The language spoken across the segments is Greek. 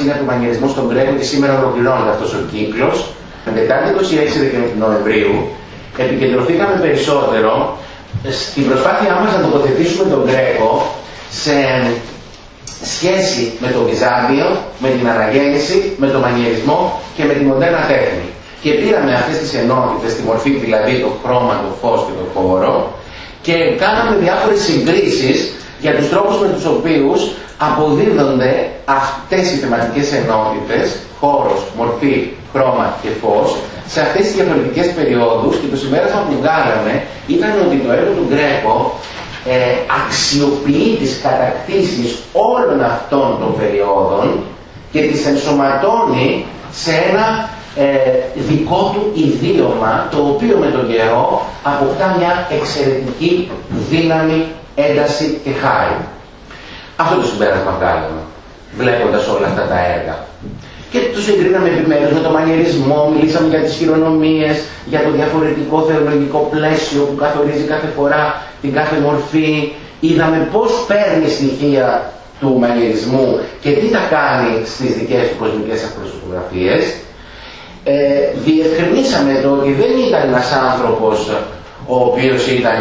είναι του μανιερισμού στον Γκρέκο και σήμερα ολοκληρώνεται αυτός ο κύκλος. Με Τετάρτη 26 Νοεμβρίου επικεντρωθήκαμε περισσότερο στην προσπάθειά μας να τοποθετήσουμε τον Γκρέκο σε σχέση με το Βυζάντιο, με την αναγέννηση, με τον μανιερισμό και με τη μοντέρνα τέχνη. Και πήραμε αυτές τις ενότητες, τη μορφή δηλαδή, το χρώμα, το φως και το χώρο, και κάναμε διάφορες συγκρίσεις για τους τρόπους με τους οποίους αποδίδονται αυτές οι θεματικές ενότητες, χώρος, μορφή, χρώμα και φως, σε αυτές τις διαφορετικές περιόδους. Και το συμπέρασμα που βγάλαμε ήταν ότι το έργο του Γκρέκο αξιοποιεί τις κατακτήσεις όλων αυτών των περιόδων και τις ενσωματώνει σε ένα δικό του ιδίωμα, το οποίο με τον καιρό αποκτά μια εξαιρετική δύναμη, ένταση και χάρη. Αυτό το συμπέρασμα βγάλαμε, βλέποντας όλα αυτά τα έργα. Και τους συγκρίναμε επιμέρους με τον μανιερισμό, μιλήσαμε για τις χειρονομίες, για το διαφορετικό θεολογικό πλαίσιο που καθορίζει κάθε φορά την κάθε μορφή. Είδαμε πώς παίρνει στοιχεία του μανιερισμού και τι τα κάνει στις δικές του κοσμικές αυτοφωτογραφίες. Διευκρινίσαμε το ότι δεν ήταν ένας άνθρωπος ο οποίος ήταν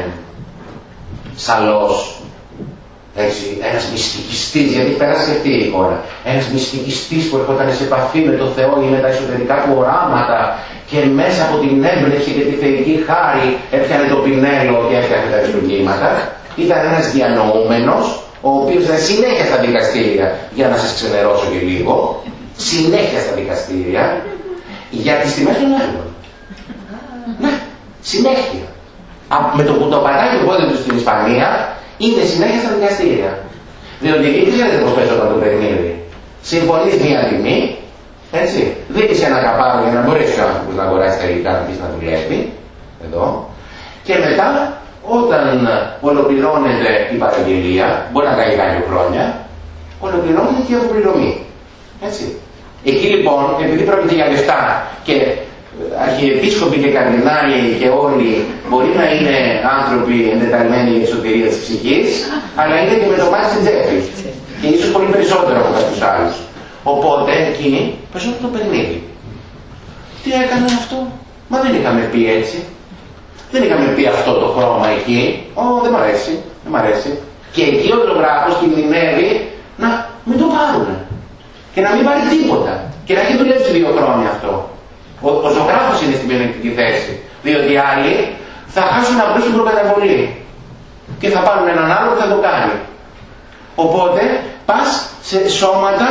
σαλός, έτσι, ένας μυστικιστής, γιατί πέρασε αυτή η εικόνα. Ένας μυστικιστής που ερχόταν σε επαφή με το Θεό ή με τα εσωτερικά του οράματα και μέσα από την έμπνευση και τη θεϊκή χάρη έπιανε το πινέλο και έφτιαχνε τα αριστουργήματα. Ήταν ένας διανοούμενος, ο οποίος ήταν συνέχεια στα δικαστήρια, για να σας ξενερώσω και λίγο, συνέχεια στα δικαστήρια, για τις τιμές των έργων. Ναι, συνέχεια. Με το που το πατάει το πόδι του στην Ισπανία, είναι συνέχεια στα δικαστήρια. Διότι εκεί ξέρετε πώς παίζω το παιχνίδι. Συμφωνείς μία τιμή, έτσι. Δίνεις ένα καπάρο για να μπορέσει ο άνθρωπος να αγοράσει τα υλικά, να πεις να δουλεύει, εδώ. Και μετά, όταν ολοκληρώνεται η παραγγελία, μπορεί να κάνει κάποια χρόνια, ολοκληρώνεται και η αποπληρωμή. Έτσι. Εκεί λοιπόν, επειδή πρόκειται για λεφτά και αρχιεπίσκοποι και καρδινάλοι και όλοι μπορεί να είναι άνθρωποι εντεταλμένοι για εσωτερία της ψυχής, αλλά είναι και με το μάτι στην τσέπη. Και ίσως πολύ περισσότερο από κάποιους άλλους. Οπότε εκεί παίζουν το παιχνίδι. Τι έκανε αυτό? Μα δεν είχαμε πει έτσι. Δεν είχαμε πει αυτό το χρώμα εκεί. Δεν μ' αρέσει. Δεν μ' αρέσει. Και εκεί ο ζωγράφος κινδυνεύει να μην το πάρουν. Και να μην πάρει τίποτα. Και να έχει δουλέψει 2 χρόνια αυτό. Ο ζωγράφος είναι στην μειονεκτική θέση. Διότι οι άλλοι θα χάσουν απλώς την προκαταβολή. Και θα πάρουν έναν άλλο που θα το κάνει. Οπότε πας σε σώματα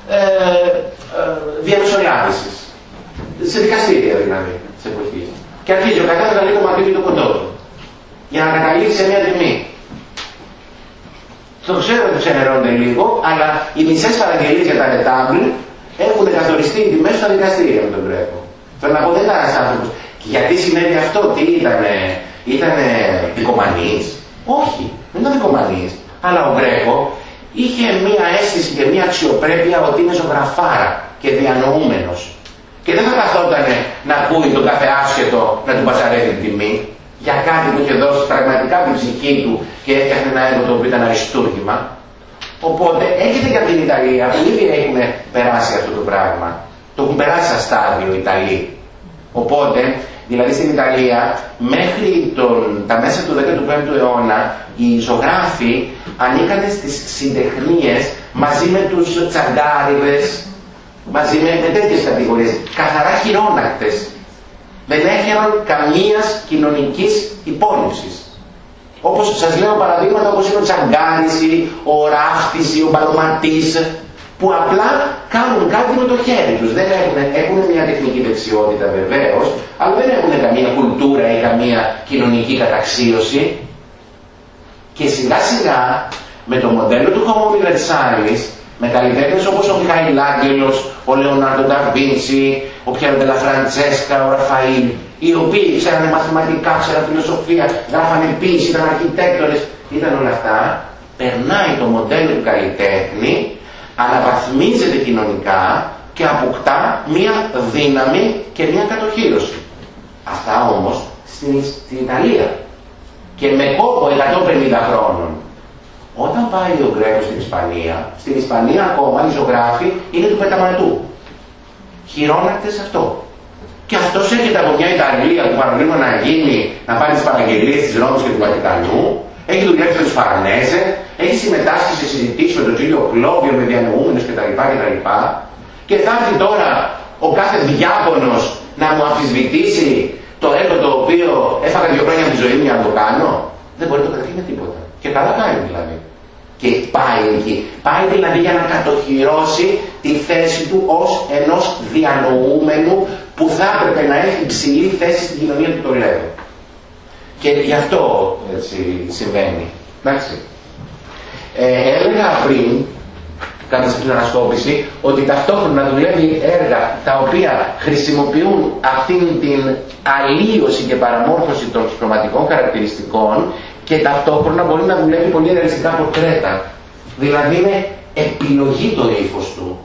διαμεσολάβησης. Σε δικαστήρια δηλαδή, σε εποχή. Και αρχίζει ο καθένας να λέει το μακρύ και το κοντό του. Για να καταλήξει σε μια τιμή. Το ξέρω ότι ξενερώνται λίγο, αλλά οι μισές παραγγελίες για τα ρετάμπλ έχουν καθοριστεί οι τιμές στα δικαστήρια με τον Γκρέκο. Θέλω να πω, δεν ήταν ένας άνθρωπος. Και γιατί συνέβη αυτό, τι ήτανε δικομανής? Όχι, δεν ήταν δικομανής. Αλλά ο Γκρέκο είχε μία αίσθηση και μία αξιοπρέπεια ότι είναι ζωγραφάρα και διανοούμενος. Και δεν θα καθόταν να ακούει τον κάθε άσχετο να του πασαρεύει την τιμή για κάτι που είχε δώσει πραγματικά την ψυχή του και έφτιαχνε ένα έργο το οποίο ήταν αριστούργημα. Οπότε έρχεται και από την Ιταλία που ήδη έχουν περάσει αυτό το πράγμα. Το έχουν περάσει σαν στάδιο οι Ιταλοί. Οπότε, δηλαδή στην Ιταλία, μέχρι τα μέσα του 15ου αιώνα, οι ζωγράφοι ανήκανε στις συντεχνίες μαζί με τους τσαγκάριδες, μαζί με τέτοιες κατηγορίες, καθαρά χειρόνακτες. Δεν έχεραν καμίας κοινωνικής υπόλοιψης. Όπως σας λέω παραδείγματα όπως είναι ο τσαγκάρης, ο ράφτης, ο μπαλωματής, που απλά κάνουν κάτι με το χέρι τους. Δεν έχουν μια τεχνική δεξιότητα βεβαίως, αλλά δεν έχουν καμία κουλτούρα ή καμία κοινωνική καταξίωση. Και σιγά σιγά με το μοντέλο του Homo universalis, με καλλιτέχνες όπως ο Μιχαήλ Άγγελος, ο Λεωνάρντο ντα Βίντσι, ο Πιέρο ντελα Φραντσέσκα, ο Ραφαήλ, οι οποίοι ξέρανε μαθηματικά, ξέρανε φιλοσοφία, γράφανε ποίηση, ήταν αρχιτέκτονες, ήταν όλα αυτά. Περνάει το μοντέλο του καλλιτέχνη, αναβαθμίζεται κοινωνικά και αποκτά μία δύναμη και μία κατοχήρωση. Αυτά όμως στην Ιταλία. Και με κόπο 150 χρόνων. Όταν πάει ο Γκρέκος στην Ισπανία ακόμα οι ζωγράφοι είναι του πεταματού. Χειρώνεται σε αυτό. Και αυτός έρχεται από μια Ιταλία που παραδείγμα να γίνει, να πάρει τις παραγγελίες της Ρώμης και του Βατικανού, έχει δουλέψει με τους Φαρανέζε, έχει συμμετάσχει σε συζητήσεις με τον κύριο Κλόβιο, με διανοούμενους κτλ. Και θα έρθει τώρα ο κάθε διάκονος να μου αμφισβητήσει το έργο το οποίο έφαγα 2 χρόνια από τη ζωή μου για να το κάνω. Δεν μπορεί να το κρατήσει με τίποτα. Και καλά κάνει δηλαδή. Και πάει εκεί. Πάει δηλαδή για να κατοχυρώσει τη θέση του ως ενός διανοούμενου που θα έπρεπε να έχει υψηλή θέση στην κοινωνία του Τολέδου. Και γι' αυτό έτσι συμβαίνει. Εντάξει. Έλεγα πριν, κατά στην ανασκόπηση, ότι ταυτόχρονα δουλεύει έργα τα οποία χρησιμοποιούν αυτήν την αλλίωση και παραμόρφωση των χρωματικών χαρακτηριστικών και ταυτόχρονα μπορεί να δουλεύει πολύ ρεαλιστικά πορτρέτα. Δηλαδή είναι επιλογή το ύφος του.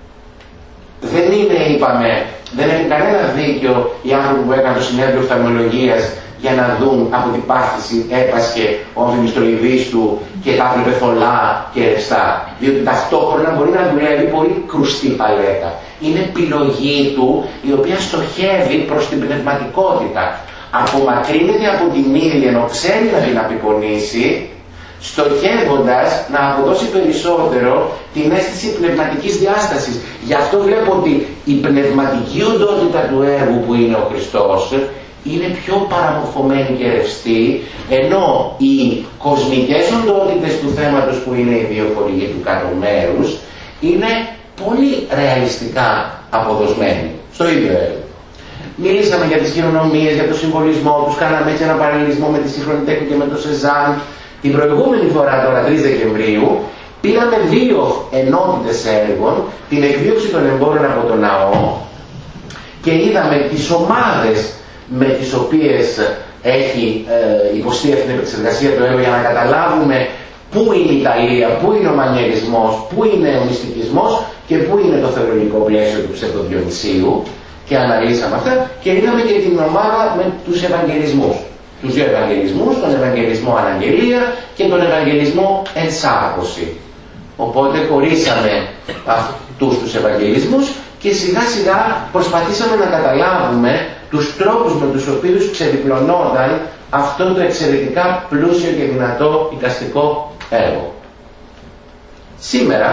Δεν είναι, είπαμε, δεν έχει κανένα δίκιο οι άνθρωποι που έκαναν το συνέδριο οφθαλμολογίας για να δουν από την πάθηση έπασχε ο αμφιμιστροειδής του και τα έβλεπε θολά και ρευστά. Διότι ταυτόχρονα μπορεί να δουλεύει πολύ κρουστή παλέτα. Είναι επιλογή του η οποία στοχεύει προς την πνευματικότητα. Απομακρύνεται από την ύλη ενώ ξέρει να την απεικονίσει, στοχεύοντας να αποδώσει περισσότερο την αίσθηση πνευματικής διάστασης. Γι' αυτό βλέπω ότι η πνευματική οντότητα του έργου που είναι ο Χριστός είναι πιο παραμορφωμένη και ρευστή, ενώ οι κοσμικές οντότητες του θέματος που είναι η βιοφορική του κάτω μέρους είναι πολύ ρεαλιστικά αποδοσμένοι στο ίδιο έργο. Μιλήσαμε για τις χειρονομίες, για το συμβολισμό τους, κάναμε έτσι ένα παραλληλισμό με τη σύγχρονη τέχνη και με το Σεζάν. Την προηγούμενη φορά, τώρα 3 Δεκεμβρίου, πήραμε 2 ενότητες έργων, την εκδίωξη των εμπόρων από τον ναό και είδαμε τις ομάδες με τις οποίες έχει υποστεί αυτή την επεξεργασία του έργου για να καταλάβουμε πού είναι η Ιταλία, πού είναι ο μανιερισμός, πού είναι ο μυστικισμός και πού είναι το θεωρητικό πλαίσιο του ψευδοδιονυσίου και αναλύσαμε αυτά και είδαμε και την ομάδα με τους Ευαγγελισμούς. Τους 2 Ευαγγελισμούς, τον Ευαγγελισμό Αναγγελία και τον Ευαγγελισμό Ενσάρκωση. Οπότε χωρίσαμε αυτούς τους Ευαγγελισμούς και σιγά σιγά προσπαθήσαμε να καταλάβουμε τους τρόπους με τους οποίους ξεδιπλωνόταν αυτό το εξαιρετικά πλούσιο και δυνατό εικαστικό έργο. Σήμερα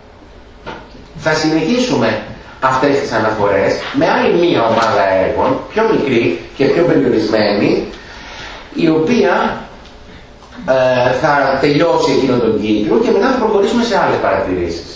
θα συνεχίσουμε αυτές τις αναφορές με άλλη μία ομάδα έργων, πιο μικρή και πιο περιορισμένη, η οποία θα τελειώσει εκείνο τον κύκλο και μετά θα προχωρήσουμε σε άλλες παρατηρήσεις.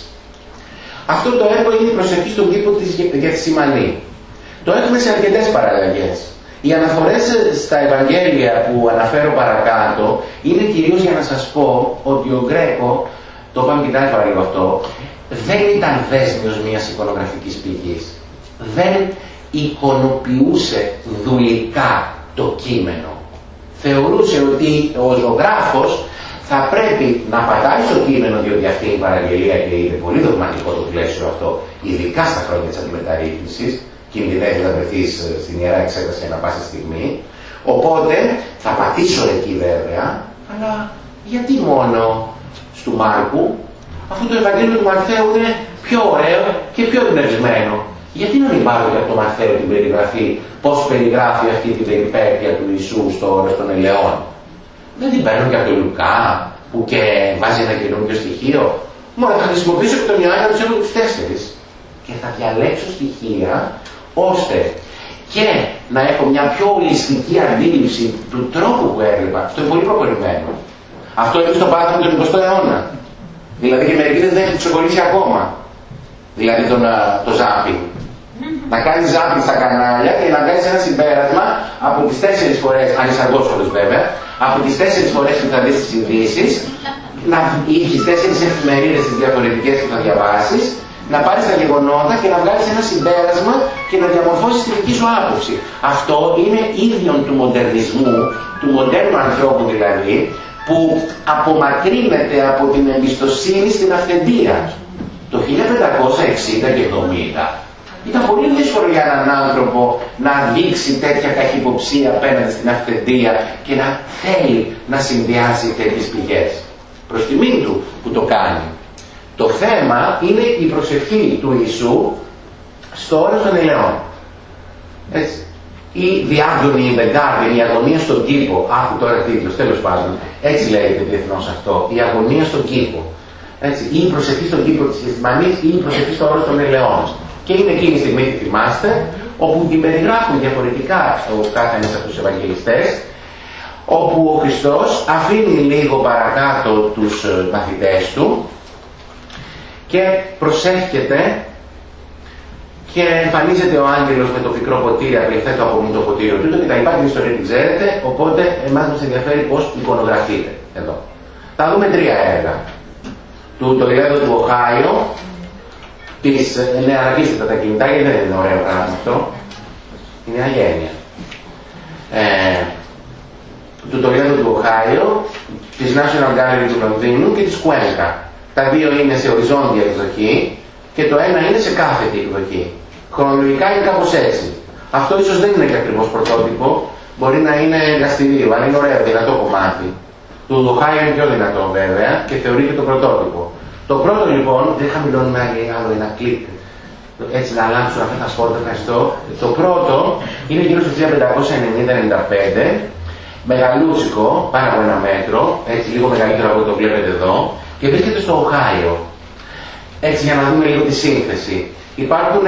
Αυτό το έργο είναι η προσευχή στον κήπο της Γεθσιμανή. Το έχουμε σε αρκετές παραλλαγές. Οι αναφορές στα Ευαγγέλια που αναφέρω παρακάτω είναι κυρίως για να σας πω ότι ο Γκρέκο, το είπαμε και την άλλη φορά λίγο αυτό, δεν ήταν δέσμιος μιας εικονογραφικής πηγής. Δεν εικονοποιούσε δουλικά το κείμενο. Θεωρούσε ότι ο ζωγράφος θα πρέπει να πατάει στο κείμενο, διότι αυτή είναι η παραγγελία και είναι πολύ δογματικό το πλαίσιο αυτό, ειδικά στα χρόνια της αντιμεταρρύθμισης, κινδυνεύει να βρεθείς στην Ιερά Εξέταση ανά πάσα στιγμή. Οπότε θα πατήσω εκεί βέβαια, αλλά γιατί μόνο του Μάρκου, αφού το Ευαγγέλιο του Μαρθαίου είναι πιο ωραίο και πιο εμπνευσμένο. Γιατί να μην πάρω και από το Μαρθαίο την περιγραφή, πώς περιγράφει αυτή την περιπέτεια του Ιησού στο όρος των ελαιών. Δεν την παίρνω και από τον Λουκά, που και βάζει ένα καινούργιο στοιχείο. Μόνο θα χρησιμοποιήσω και τον Ιωάννη να τους έχω τους 4. Και θα διαλέξω στοιχεία, ώστε και να έχω μια πιο ολιστική αντίληψη του τρόπου που έβλεπα. Αυτό είναι πολύ προχωρημένο. Αυτό είναι στο πάθημα του 20ου αιώνα. Δηλαδή και μερικοί δεν έχουν ξεκολλήσει ακόμα. Δηλαδή το ζάπινγκ. Να κάνεις ζάπινγκ στα κανάλια και να κάνεις ένα συμπέρασμα από τις 4 φορές, αν είσαι αργόσχολος βέβαια, από τις 4 φορές που θα δεις τις ειδήσεις, να έχεις 4 εφημερίδες τις διαφορετικές που θα διαβάσεις, να πάρεις τα γεγονότα και να βγάλεις ένα συμπέρασμα και να διαμορφώσεις τη δική σου άποψη. Αυτό είναι ίδιον του μοντερνισμού, του μοντέρνου ανθρώπου δηλαδή, που απομακρύνεται από την εμπιστοσύνη στην αυθεντία. Το 1560 και 70 ήταν πολύ δύσκολο για έναν άνθρωπο να δείξει τέτοια καχυποψία απέναντι στην αυθεντία και να θέλει να συνδυάσει τέτοιες πηγές. προς τιμήν του που το κάνει. Το θέμα είναι η προσευχή του Ιησού στο όρος των ελαιών. Έτσι. Η διάγνωνη Ιμπεγκάρδη, η αγωνία στον κήπο. Άκου τώρα τίτλος, τέλος πάντων. Έτσι λέγεται διεθνώς αυτό. Η αγωνία στον κήπο. Έτσι. Ή η προσευχή στον κήπο της Γεθσιμανής ή η προσευχή στο όρος των ελαιών. Και είναι εκείνη τη στιγμή, τη θυμάστε, όπου την περιγράφουν διαφορετικά στο κάθε ένας από τους Ευαγγελιστές, όπου ο Χριστός αφήνει λίγο παρακάτω τους μαθητές του και προσεύχεται και εμφανίζεται ο άγγελος με το πικρό ποτήρι, απελευθέτω από μου το ποτήριο του και τα λοιπά, την ιστορία την ξέρετε, οπότε εμάς μας ενδιαφέρει πώς εικονογραφείται εδώ. Θα δούμε 3 έργα. Το Ιλέδο του Οχάιο, ναι, αναπίστευτα τα κινητά, γιατί δεν είναι ωραίο πράγμα αυτό, είναι αγένεια. Του Τολέδο του Οχάιο, της National Gallery του Λονδίνου και της Κουένκα. Τα δύο είναι σε οριζόντια εκδοχή και το ένα είναι σε κάθετη εκδοχή. Χρονολογικά είναι κάπως έτσι. Αυτό ίσως δεν είναι και ακριβώς πρωτότυπο, μπορεί να είναι εργαστηρίο, αλλά είναι ωραίο, δυνατό κομμάτι. Του Οχάιο είναι πιο δυνατό βέβαια και θεωρείται το πρωτότυπο. Το πρώτο λοιπόν, δεν χαμηλώνουμε άλλο ένα κλικ, έτσι να αλλάξουν αυτά τα σπόρτα, ευχαριστώ. Το πρώτο είναι γύρω στο 1590-95. Μεγαλούτσικο, πάνω από 1 μέτρο, έτσι λίγο μεγαλύτερο από το βλέπετε εδώ, και βρίσκεται στο Οχάιο. Έτσι για να δούμε λίγο τη σύνθεση. Υπάρχουν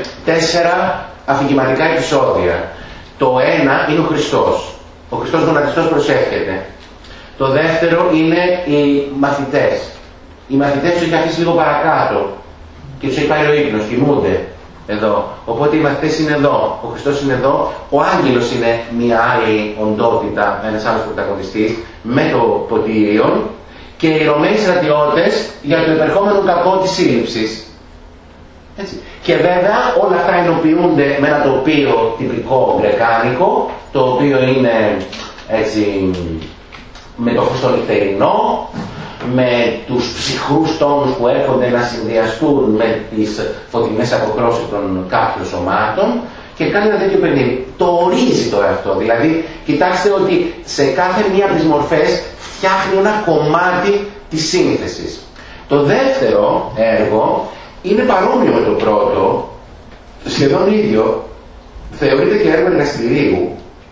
4 αφηγηματικά επεισόδια. Το ένα είναι ο Χριστός. Ο Χριστός γονατιστός προσεύχεται. Το δεύτερο είναι οι μαθητές. Οι μαθητές τους έχει αφήσει λίγο παρακάτω και τους έχει πάρει ο ύπνος, κοιμούνται εδώ. Οπότε οι μαθητές είναι εδώ, ο Χριστός είναι εδώ, ο άγγελος είναι μια άλλη οντότητα, ένας άλλος πρωταγωνιστής, με το ποτήριο και οι Ρωμαίοι στρατιώτες για το επερχόμενο κακό της σύλληψης. Έτσι. Και βέβαια όλα αυτά ενοποιούνται με ένα τοπίο τυπικό γκρεκάνικο, το οποίο είναι έτσι με το φως το νυχτερινό, με τους ψυχρούς τόνους που έρχονται να συνδυαστούν με τις φωτεινές αποκρόσεις των κάποιων σωμάτων και κάνει ένα τέτοιο παιχνίδι. Το ορίζει το εαυτό, δηλαδή κοιτάξτε ότι σε κάθε μία από τις μορφές φτιάχνει ένα κομμάτι της σύνθεσης. Το δεύτερο έργο είναι παρόμοιο με το πρώτο, σχεδόν ίδιο, θεωρείται και έργο εργαστηρίου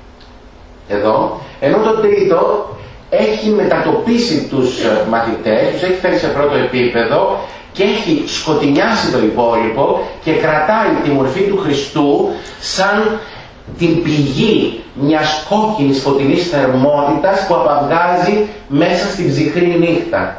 εδώ, ενώ το τρίτο έχει μετατοπίσει τους μαθητές, τους έχει φέρει σε πρώτο επίπεδο και έχει σκοτεινιάσει το υπόλοιπο και κρατάει τη μορφή του Χριστού σαν την πηγή μιας κόκκινης φωτεινής θερμότητας που απαυγάζει μέσα στην ψυχρή νύχτα.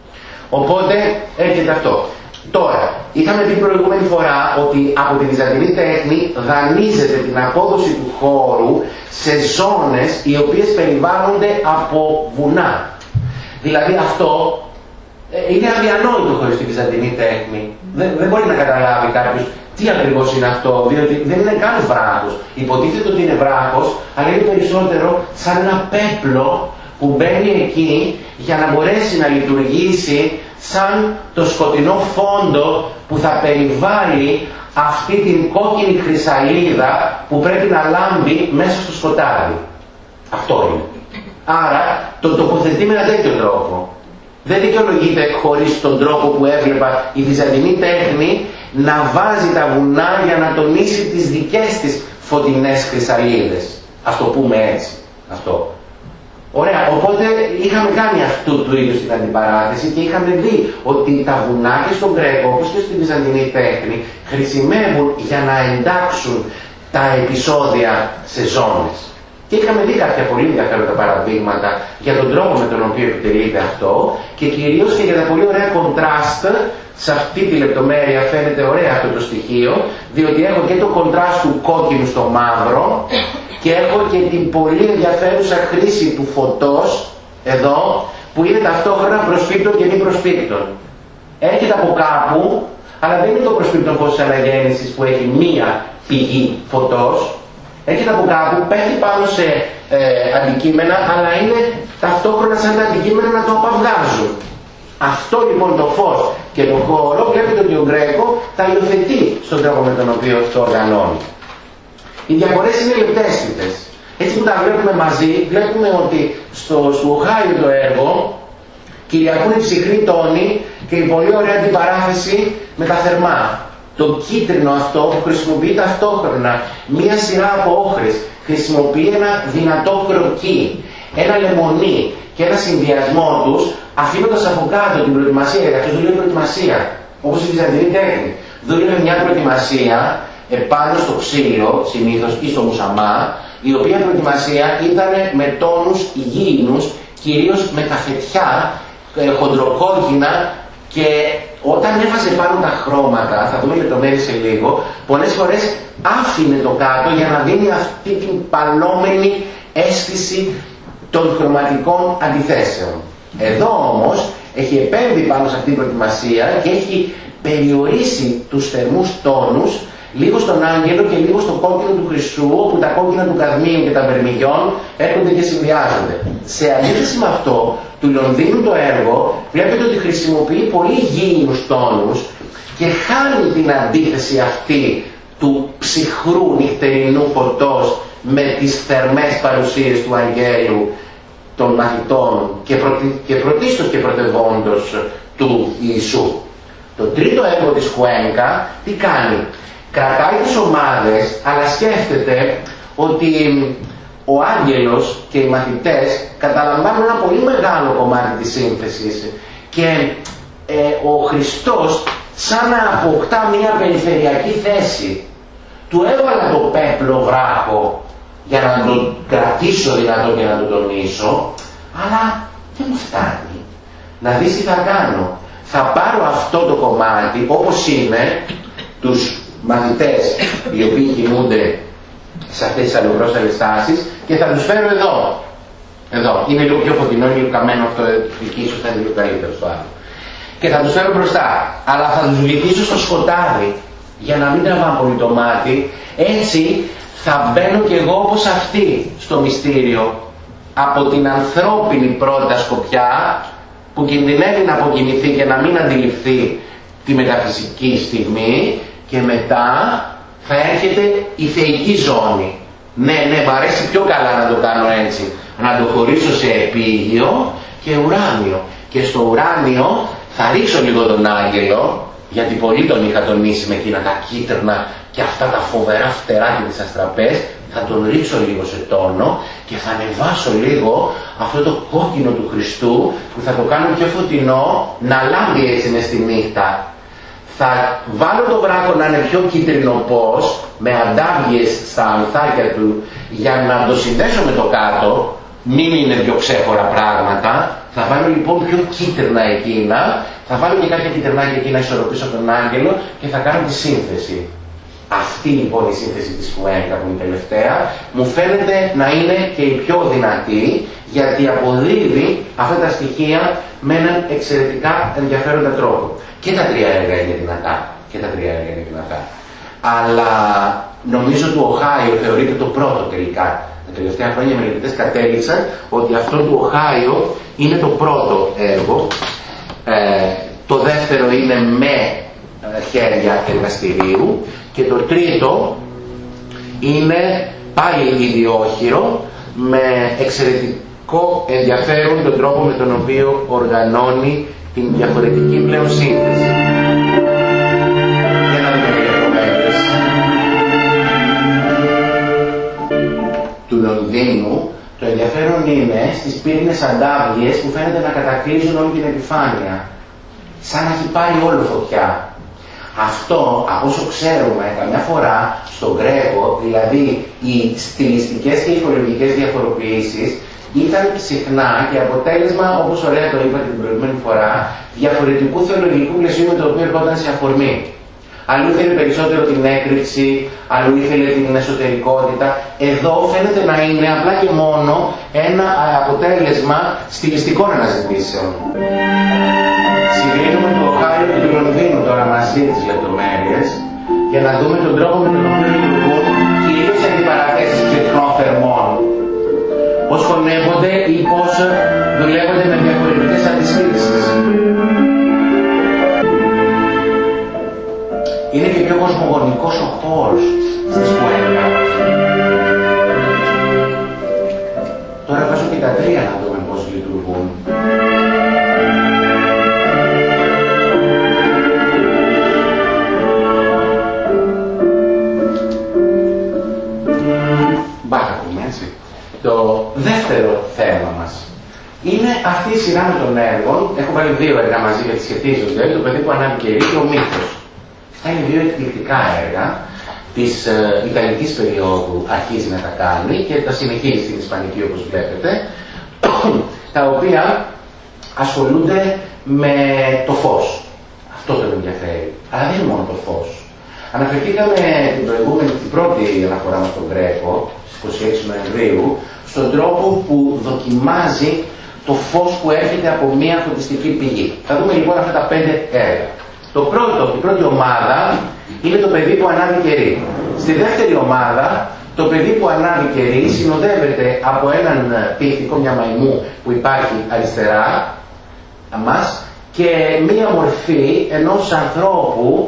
Οπότε έρχεται αυτό. Τώρα, είχαμε πει προηγούμενη φορά ότι από τη βυζαντινή τέχνη δανείζεται την απόδοση του χώρου σε ζώνες οι οποίες περιβάλλονται από βουνά. Δηλαδή αυτό είναι αδιανόητο χωρίς τη βυζαντινή τέχνη. Δεν μπορεί να καταλάβει κάποιος τι ακριβώς είναι αυτό, διότι δεν είναι καν βράχος. Υποτίθεται ότι είναι βράχος, αλλά είναι περισσότερο σαν ένα πέπλο που μπαίνει εκεί για να μπορέσει να λειτουργήσει σαν το σκοτεινό φόντο που θα περιβάλλει αυτή την κόκκινη χρυσαλίδα που πρέπει να λάμπει μέσα στο σκοτάδι. Αυτό είναι. Άρα το τοποθετεί με έναν τέτοιο τρόπο. Δεν δικαιολογείται χωρίς τον τρόπο που έβλεπα η βυζαντινή τέχνη να βάζει τα βουνά για να τονίσει τις δικές της φωτεινές χρυσαλίδες. Ας το πούμε έτσι. Αυτό. Ωραία, οπότε είχαμε κάνει αυτού του είδους την αντιπαράθεση και είχαμε δει ότι τα βουνά και στον Γκρέκο, όπως και στη βυζαντινή τέχνη, χρησιμεύουν για να εντάξουν τα επεισόδια σε ζώνες. Και είχαμε δει κάποια πολύ ενδιαφέροντα παραδείγματα για τον τρόπο με τον οποίο επιτελείται αυτό και κυρίως και για τα πολύ ωραία κοντράστ. Σε αυτή τη λεπτομέρεια φαίνεται ωραία αυτό το στοιχείο, διότι έχω και το κοντράστ του κόκκινου στο μαύρο και έχω και την πολύ ενδιαφέρουσα χρήση του φωτός εδώ, που είναι ταυτόχρονα προσπίπτων και μη προσπίπτων. Έρχεται από κάπου, αλλά δεν είναι το προσπίπτον φως της αναγέννησης που έχει μία πηγή φωτός. Έρχεται από κάπου, πέφτει πάνω σε αντικείμενα, αλλά είναι ταυτόχρονα σαν τα αντικείμενα να το απαυγάζουν. Αυτό λοιπόν το φως και το χώρο βλέπετε ότι ο Γκρέκο θα υιοθετεί στον τρόπο με τον οποίο το οργανώνει. Οι διαφορές είναι λεπτέστητες. Έτσι που τα βλέπουμε μαζί, βλέπουμε ότι στο Οχάιο το έργο Κυριαρχούν οι ψυχροί τόνοι και η πολύ ωραία αντιπαράθεση με τα θερμά. Το κίτρινο αυτό που χρησιμοποιεί ταυτόχρονα μία σειρά από όχρες, χρησιμοποιεί ένα δυνατό κροκί, ένα λεμονί και ένα συνδυασμό τους, αφήνοντας από κάτω την προετοιμασία, γιατί αυτό δουλεύει προετοιμασία, όπως η βυζαντινή τέχνη. Δούλευε μια προετοιμασία επάνω στο ξύλο, συνήθως ή στο μουσαμά, η οποία προετοιμασία ήταν με τόνους υγιεινούς, κυρίως με καφετιά, χοντροκόκκινα, και όταν έβαζε πάνω τα χρώματα, θα δούμε λεπτομέρειες σε λίγο, πολλές φορές άφηνε το κάτω για να δίνει αυτή την παλόμενη αίσθηση των χρωματικών αντιθέσεων. Εδώ όμως έχει επέμβει πάνω σε αυτή την προετοιμασία και έχει περιορίσει τους θερμούς τόνους λίγο στον άγγελο και λίγο στο κόκκινο του χρυσού, όπου τα κόκκινα του καδμίου και τα βερμιγιών έρχονται και συνδυάζονται. Σε αντίθεση με αυτό, του Λονδίνου το έργο βλέπετε ότι χρησιμοποιεί πολύ γήινους τόνους και χάνει την αντίθεση αυτή του ψυχρού νυχτερινού φωτός με τις θερμές παρουσίες του αγγέλου των μαθητών και πρωτίστως και πρωτευόντως του Ιησού. Το τρίτο έργο της Κουένκα τι κάνει? Κρατάει τις ομάδες, αλλά σκέφτεται ότι ο άγγελος και οι μαθητές καταλαμβάνουν ένα πολύ μεγάλο κομμάτι της σύνθεσης και ο Χριστός σαν να αποκτά μια περιφερειακή θέση. Του έβαλα το πέπλο βράχο για να τον κρατήσω δυνατό και να τον τονίσω, αλλά δεν μου φτάνει. Να δεις τι θα κάνω. Θα πάρω αυτό το κομμάτι όπως είναι, τους μαθητές οι οποίοι κινούνται σε αυτές τις αλληλογρόσαλες τάσεις, και θα τους φέρω εδώ. Εδώ. Είναι λίγο πιο φωτεινό, είναι λίγο καμένο αυτό, εκεί ίσως θα είναι λίγο καλύτερο στο άλλο. Και θα τους φέρω μπροστά. Αλλά θα τους βυθίσω στο σκοτάδι για να μην τραβάνε πολύ το μάτι. Έτσι θα μπαίνω κι εγώ όπως αυτοί στο μυστήριο, από την ανθρώπινη πρώτα σκοπιά που κινδυνεύει να αποκοιμηθεί και να μην αντιληφθεί τη μεταφυσική στιγμή, και μετά θα έρχεται η θεϊκή ζώνη. Ναι, μ' αρέσει πιο καλά να το κάνω έτσι, να το χωρίσω σε επίγειο και ουράνιο. Και στο ουράνιο θα ρίξω λίγο τον άγγελο, γιατί πολύ τον είχα τονίσει με εκείνα τα κίτρινα και αυτά τα φοβερά φτερά και τις αστραπές, θα τον ρίξω λίγο σε τόνο και θα ανεβάσω λίγο αυτό το κόκκινο του Χριστού που θα το κάνω πιο φωτεινό, να λάμπει έτσι μες στη νύχτα. Θα βάλω το βράχο να είναι πιο κίτρινοπός, με αντάβιες στα ανθάκια του, για να το συνδέσω με το κάτω, μην είναι πιο ξέχωρα πράγματα. Θα βάλω λοιπόν πιο κίτρινα εκείνα, θα βάλω και κάποια κυτρινάκια εκεί να ισορροπήσω τον άγγελο και θα κάνω τη σύνθεση. Αυτή λοιπόν η σύνθεση της Κουένκα που είναι η τελευταία, μου φαίνεται να είναι και η πιο δυνατή, γιατί αποδίδει αυτά τα στοιχεία με έναν εξαιρετικά ενδιαφέροντα τρόπο. Και τα τρία έργα είναι δυνατά. Αλλά νομίζω του Οχάιο θεωρείται το πρώτο τελικά. Τα τελευταία χρόνια οι μελετητές κατέληξαν ότι αυτό του Οχάιο είναι το πρώτο έργο. Το δεύτερο είναι με χέρια εργαστηρίου και το τρίτο είναι πάλι ιδιόχειρο, με εξαιρετικό ενδιαφέρον τον τρόπο με τον οποίο οργανώνει την διαφορετική πλέον σύνθεση. Για να δούμε λεπτομέρειες του Λονδίνου. Το ενδιαφέρον είναι στις πύρινες αντάβιες που φαίνεται να κατακλείζουν όλη την επιφάνεια, σαν να έχει πάρει όλο φωτιά. Αυτό, από όσο ξέρουμε, καμιά φορά στον Γκρέκο, δηλαδή οι στιλιστικές και ηχολογικές διαφοροποιήσεις ήταν συχνά και αποτέλεσμα, όπως ωραία το είπατε την προηγούμενη φορά, διαφορετικού θεολογικού πλαισίου με το οποίο ερχόταν σε αφορμή. Αλλού ήθελε περισσότερο την έκρηξη, αλλού ήθελε την εσωτερικότητα. Εδώ φαίνεται να είναι απλά και μόνο ένα αποτέλεσμα στιλιστικών αναζητήσεων. Συγκρίνουμε το Οχάιο και του Λονδίνου τώρα μαζί τις λεπτομέρειες για να δούμε τον τρόπο με τον οποίο λειτουργούν κυρίως οι αντιπαραθέσεις ψυχρών θερμών. Πώς χωνεύονται ή πώς δουλεύονται με διαφορετικές αντισχύσεις. Είναι και πιο κοσμογονικός ο χώρος στις Κουένκα. Τώρα βάζω και τα τρία να δούμε πώς λειτουργούν. μπάχα πούμε έτσι. Το δεύτερο θέμα μας είναι αυτή η σειρά με των έργων. Έχω βάλει δύο έργα μαζί γιατί σχετίζονται, το παιδί που ανάβει καιρή και ο μύθος. Αυτά είναι δύο εκπληκτικά έργα της Ιταλικής περίοδου, αρχίζει να τα κάνει και τα συνεχίζει στην Ισπανική όπως βλέπετε, τα οποία ασχολούνται με το φως. Αυτό τον ενδιαφέρει. Αλλά δεν είναι μόνο το φως. Αναφερθήκαμε την πρώτη αναφορά μας στον Γκρέκο, στις 26 Νοεμβρίου, στον τρόπο που δοκιμάζει το φως που έρχεται από μια φωτιστική πηγή. Θα δούμε λοιπόν αυτά τα 5 έργα. Η πρώτη ομάδα είναι το παιδί που ανάβει καιρή. Στη δεύτερη ομάδα, το παιδί που ανάβει καιρή συνοδεύεται από έναν πίθηκο, μια μαϊμού που υπάρχει αριστερά μας και μία μορφή ενός ανθρώπου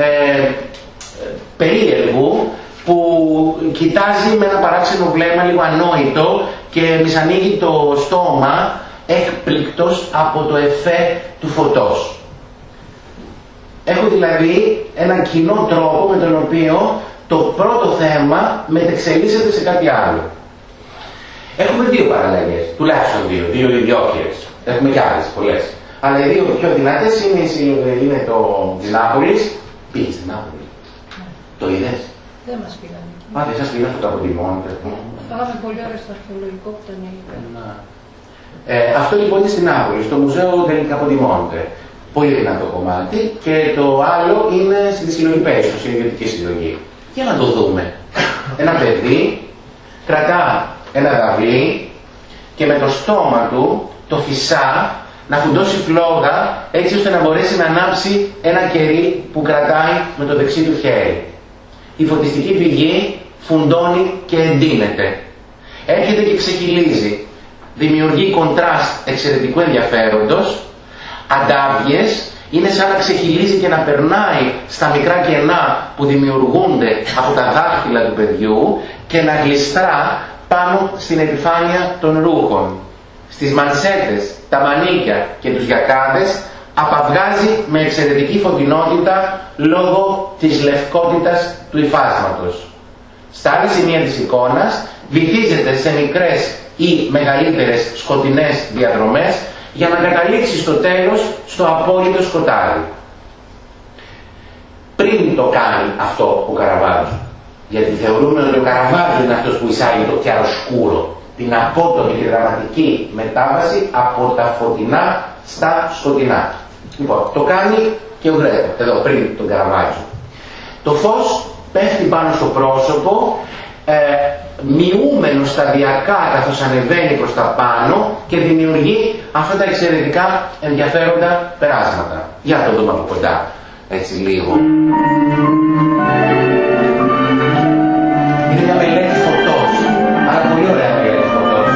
περίεργου που κοιτάζει με ένα παράξενο βλέμμα λίγο ανόητο και μισανοίγει το στόμα έκπληκτος από το εφέ του φωτός. Έχω δηλαδή έναν κοινό τρόπο με τον οποίο το πρώτο θέμα μετεξελίσσεται σε κάτι άλλο. Έχουμε δύο παραλλαγές, τουλάχιστον δύο ιδιόχειρες. Έχουμε κι άλλες, πολλές. Αλλά οι δύο πιο δυνατές είναι το της Νάπολης. Πήγες στην Νάπολη. Το είδες? Δεν μας πήγανε. Α, δεν σας πήγαν στο Καποντιμόντε. Φάγαμε πολύ ώρα στο αρχαιολογικό που ήταν εκεί. Αυτό λοιπόν είναι στην Νάπολη, στο Μουζέο del Capodimonte. Πολύ δυνατό κομμάτι. Και το άλλο είναι στη συλλογή Πέσο, στην ιδιωτική συλλογή. Για να το δούμε. Ένα παιδί κρατά ένα δαυλί και με το στόμα του το φυσά να φουντώσει φλόγα έτσι ώστε να μπορέσει να ανάψει ένα κερί που κρατάει με το δεξί του χέρι. Η φωτιστική πηγή φουντώνει και εντείνεται. Έρχεται και ξεχυλίζει. Δημιουργεί κοντράστ εξαιρετικού ενδιαφέροντος. Αντάβιες, είναι σαν να ξεχυλίζει και να περνάει στα μικρά κενά που δημιουργούνται από τα δάχτυλα του παιδιού και να γλιστρά πάνω στην επιφάνεια των ρούχων. Στις μανσέτες, τα μανίκια και τους γιακάδες απαυγάζει με εξαιρετική φωτεινότητα λόγω της λευκότητας του υφάσματος. Στα άλλη σημεία της εικόνας βυθίζεται σε μικρές ή μεγαλύτερες σκοτεινές διαδρομές για να καταλήξει στο τέλος στο απόλυτο σκοτάδι. Πριν το κάνει αυτό ο Καραβάτζο, γιατί θεωρούμε ότι ο Καραβάτζο είναι αυτός που εισάγει το chiaroscuro, την απότομη και δραματική μετάβαση από τα φωτεινά στα σκοτεινά. Λοιπόν, το κάνει και ο Γκρέκο, εδώ πριν τον Καραβάτζο. Το φως πέφτει πάνω στο πρόσωπο, μειούμενο σταδιακά καθώς ανεβαίνει προς τα πάνω και δημιουργεί αυτά τα εξαιρετικά ενδιαφέροντα περάσματα. Για το δούμε από κοντά, έτσι λίγο. Είναι μια μελέτη φωτός, αλλά πολύ ωραία μελέτη φωτός.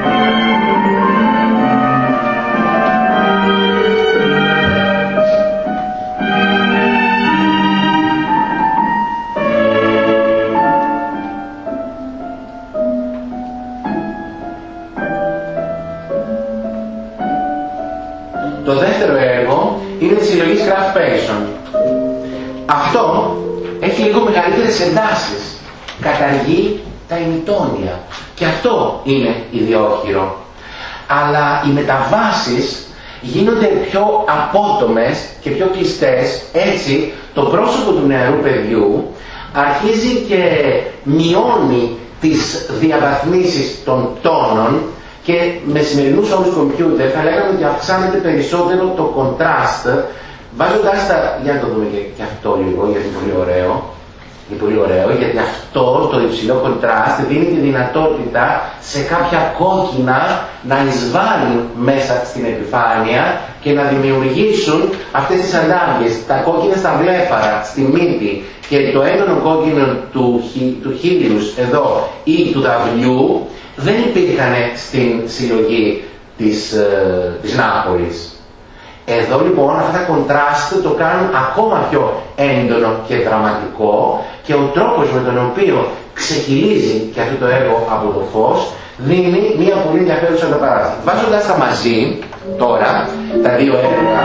Το δεύτερο έργο είναι της συλλογής Graf Persson. Αυτό έχει λίγο μεγαλύτερες εντάσεις. Καταργεί τα ημιτόνια. Και αυτό είναι ιδιόχειρο. Αλλά οι μεταβάσεις γίνονται πιο απότομες και πιο κλειστές. Έτσι το πρόσωπο του νεαρού παιδιού αρχίζει και μειώνει τις διαβαθμίσεις των τόνων και με σημερινούς όρους κομπιούτερ θα λέγαμε ότι αυξάνεται περισσότερο το contrast, βάζοντας τα... Για να το δούμε και αυτό λίγο, γιατί είναι πολύ ωραίο. Είναι πολύ ωραίο, γιατί αυτό το υψηλό contrast δίνει τη δυνατότητα σε κάποια κόκκινα να εισβάλλουν μέσα στην επιφάνεια και να δημιουργήσουν αυτές τις αντάβιες. Τα κόκκινα στα βλέφαρα, στη μύτη και το έντονο κόκκινο του χείλους εδώ ή του δαυλιού δεν υπήρχαν στην συλλογή της Νάπολης. Εδώ λοιπόν αυτά τα κοντράστ το κάνουν ακόμα πιο έντονο και δραματικό και ο τρόπος με τον οποίο ξεχυλίζει και αυτό το έργο από το φως δίνει μια πολύ ενδιαφέρουσα ανταπαράσταση. Βάζοντας τα μαζί τώρα τα δύο έργα,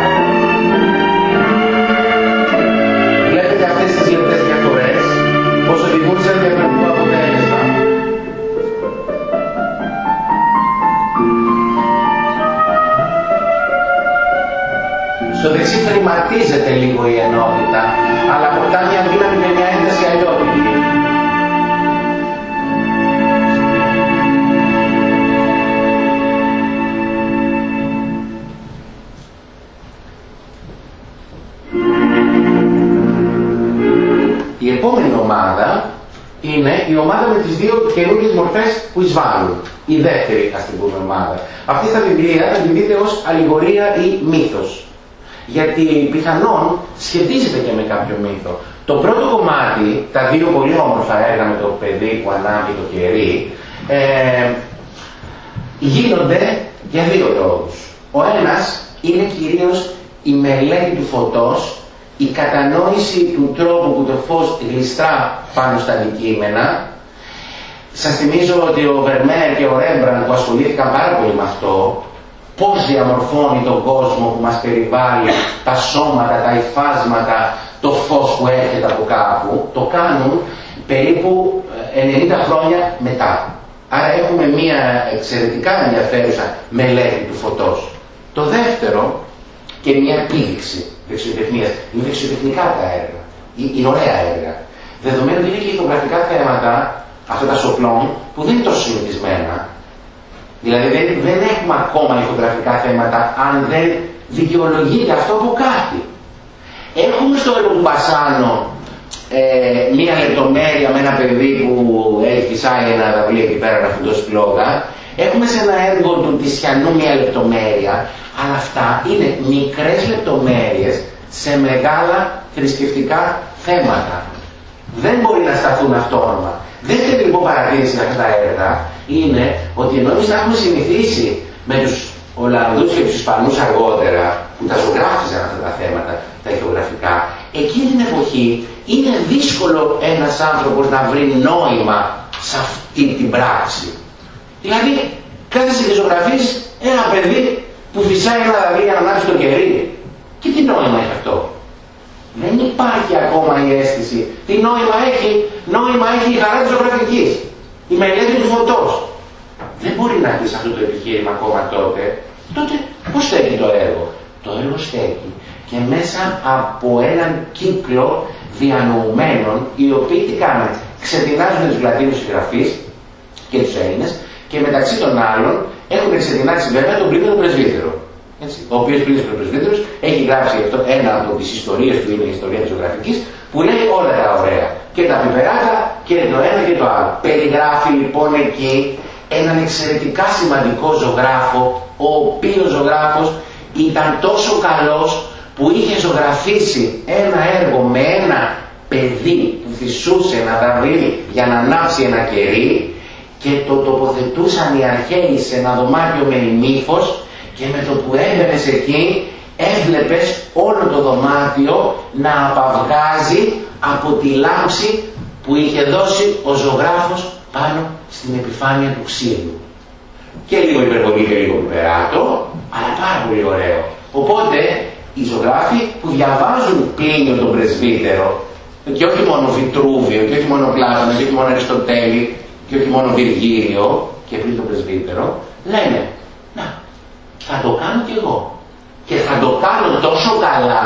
βλέπετε αυτές τις λεπτές διαφορές πως οδηγούν σε ένα διαφορετικό αποτέλεσμα. Στο δεξί φρηματίζεται λίγο η ενότητα, αλλά αποκτά μια δύναμη και μια ένταση αλλιώτικη. Η επόμενη ομάδα είναι η ομάδα με τις δύο καινούργιες μορφές που εισβάλλουν. Η δεύτερη, ας την πούμε, ομάδα. Αυτή στα βιβλία θα την δείτε ως αλληγορία ή μύθος. Γιατί πιθανόν σχετίζεται και με κάποιο μύθο. Το πρώτο κομμάτι, τα δύο πολύ όμορφα έργα με το παιδί που ανάβει το κερί, γίνονται για δύο λόγους. Ο ένας είναι κυρίως η μελέτη του φωτός, η κατανόηση του τρόπου που το φως γλιστρά πάνω στα αντικείμενα. Σας θυμίζω ότι ο Βερμέρ και ο Ρέμπραντ που ασχολήθηκαν πάρα πολύ με αυτό, πώς διαμορφώνει τον κόσμο που μας περιβάλλει, τα σώματα, τα υφάσματα, το φως που έρχεται από κάπου, το κάνουν περίπου 90 χρόνια μετά. Άρα έχουμε μία εξαιρετικά ενδιαφέρουσα μελέτη του φωτός. Το δεύτερο, και μία επίδειξη δεξιοτεχνίας, είναι δεξιοτεχνικά τα έργα, είναι ωραία έργα. Δεδομένου ότι είναι και ηθογραφικά θέματα, αυτά τα σοπλών, που δεν είναι τόσο συνηθισμένα. Δηλαδή δεν έχουμε ακόμα ηθογραφικά θέματα αν δεν δικαιολογείται αυτό από κάτι. Έχουμε στο έργο του Μπασάνο μία λεπτομέρεια με ένα παιδί που έχει φυσάει ένα δαυλί εκεί πέρα να φουντώσει φλόγα. Έχουμε σε ένα έργο του Τισιανού μία λεπτομέρεια, αλλά αυτά είναι μικρές λεπτομέρειες σε μεγάλα θρησκευτικά θέματα. Δεν μπορεί να σταθούν αυτόνομα. Δεύτερη λοιπόν παρατήρηση για αυτά τα έργα είναι ότι ενώ εμείς να έχουμε συνηθίσει με τους Ολλανδούς και τους Ισπανούς αργότερα που τα ζωγράφιζαν αυτά τα θέματα, τα ηθογραφικά, εκείνη την εποχή είναι δύσκολο ένας άνθρωπος να βρει νόημα σε αυτή την πράξη. Δηλαδή κάθεσαι και ζωγραφείς ένα παιδί που φυσάει ένα δαυλί για να ανάψει το κερί. Και τι νόημα έχει αυτό? Δεν υπάρχει ακόμα η αίσθηση. Τι νόημα έχει? Νόημα έχει η χαρά της ζωγραφικής, η μελέτη του φωτός. Δεν μπορεί να πεις αυτό το επιχείρημα ακόμα τότε. Τότε πώς στέκει το έργο? Το έργο στέκει και μέσα από έναν κύκλο διανοουμένων, οι οποίοι τι κάνουν? Ξετινάζουν τους Λατίνους συγγραφείς και τους Έλληνες και μεταξύ των άλλων έχουν ξετινάξει βέβαια τον Πλίνιο τον Πρεσβύτερο. Έτσι, ο οποίος Πλίνιος ο Πρεσβύτερος έχει γράψει αυτό, ένα από τις ιστορίες του είναι η ιστορία της ζωγραφικής, που λέει όλα τα ωραία. Και τα πιπεράτα και το ένα και το άλλο. Περιγράφει λοιπόν εκεί έναν εξαιρετικά σημαντικό ζωγράφο, ο οποίος ζωγράφος ήταν τόσο καλός που είχε ζωγραφίσει ένα έργο με ένα παιδί που φυσούσε ένα δαυλί για να ανάψει ένα κερί και το τοποθετούσαν οι αρχαίοι σε ένα δωμάτιο με ημίφος και με το που έμπαινες εκεί έβλεπες όλο το δωμάτιο να απαυγάζει από τη λάμψη που είχε δώσει ο ζωγράφος πάνω στην επιφάνεια του ξύλου. Και λίγο υπερβολή και λίγο πιπεράτο, αλλά πάρα πολύ ωραίο. Οπότε οι ζωγράφοι που διαβάζουν Πλίνιο τον Πρεσβύτερο, και όχι μόνο Βιτρούβιο, και όχι μόνο Πλάτωνα, και όχι μόνο Αριστοτέλη, και όχι μόνο Βιργίλιο και Πλίνιο τον Πρεσβύτερο, λένε, να, θα το κάνω κι εγώ. Και θα το κάνω τόσο καλά,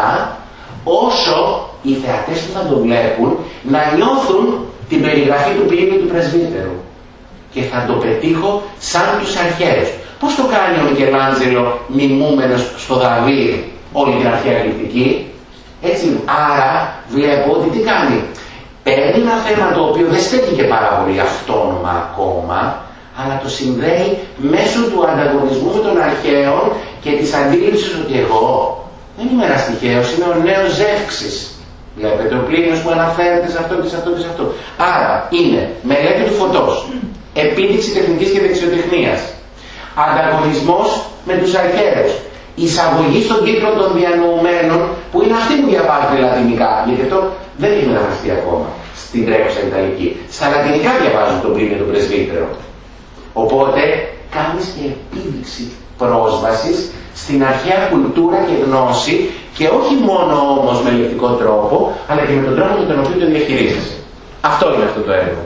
όσο οι θεατές που θα το βλέπουν να νιώθουν την περιγραφή του Πλίνιου του Πρεσβύτερου. Και θα το πετύχω σαν τους αρχαίους. Πώς το κάνει ο Μικελάντζελο μιμούμενος στο Δαβίδ όλη την αρχαία κριτική? Έτσι, άρα βλέπω ότι τι κάνει? Παίρνει ένα θέμα το οποίο δεν στέκει και πάρα πολύ αυτόνομα ακόμα, αλλά το συνδέει μέσω του ανταγωνισμού με των αρχαίων και της αντίληψης ότι εγώ δεν είμαι ένας τυχαίος, είμαι ο νέος Ζεύξης. Βλέπετε, ο Πλίνιος που αναφέρεται σε αυτό και σε αυτό και σε αυτό. Άρα είναι μελέτη του φωτός, επίδειξη τεχνικής και δεξιοτεχνίας, ανταγωνισμός με τους αρχαίους, εισαγωγή στον κύκλο των διανοουμένων που είναι αυτοί που διαβάζουν λατινικά, γιατί αυτό δεν έχει μεταφραστεί ακόμα στην τρέχουσα Ιταλική. Στα λατινικά διαβάζουν τον Πλίνιο τον Πρεσβύτερο. Οπότε κάνεις και επίδειξη πρόσβασης στην αρχαία κουλτούρα και γνώση και όχι μόνο όμως με λεκτικό τρόπο, αλλά και με τον τρόπο με τον οποίο το διαχειρίζεσαι. Αυτό είναι αυτό το έργο.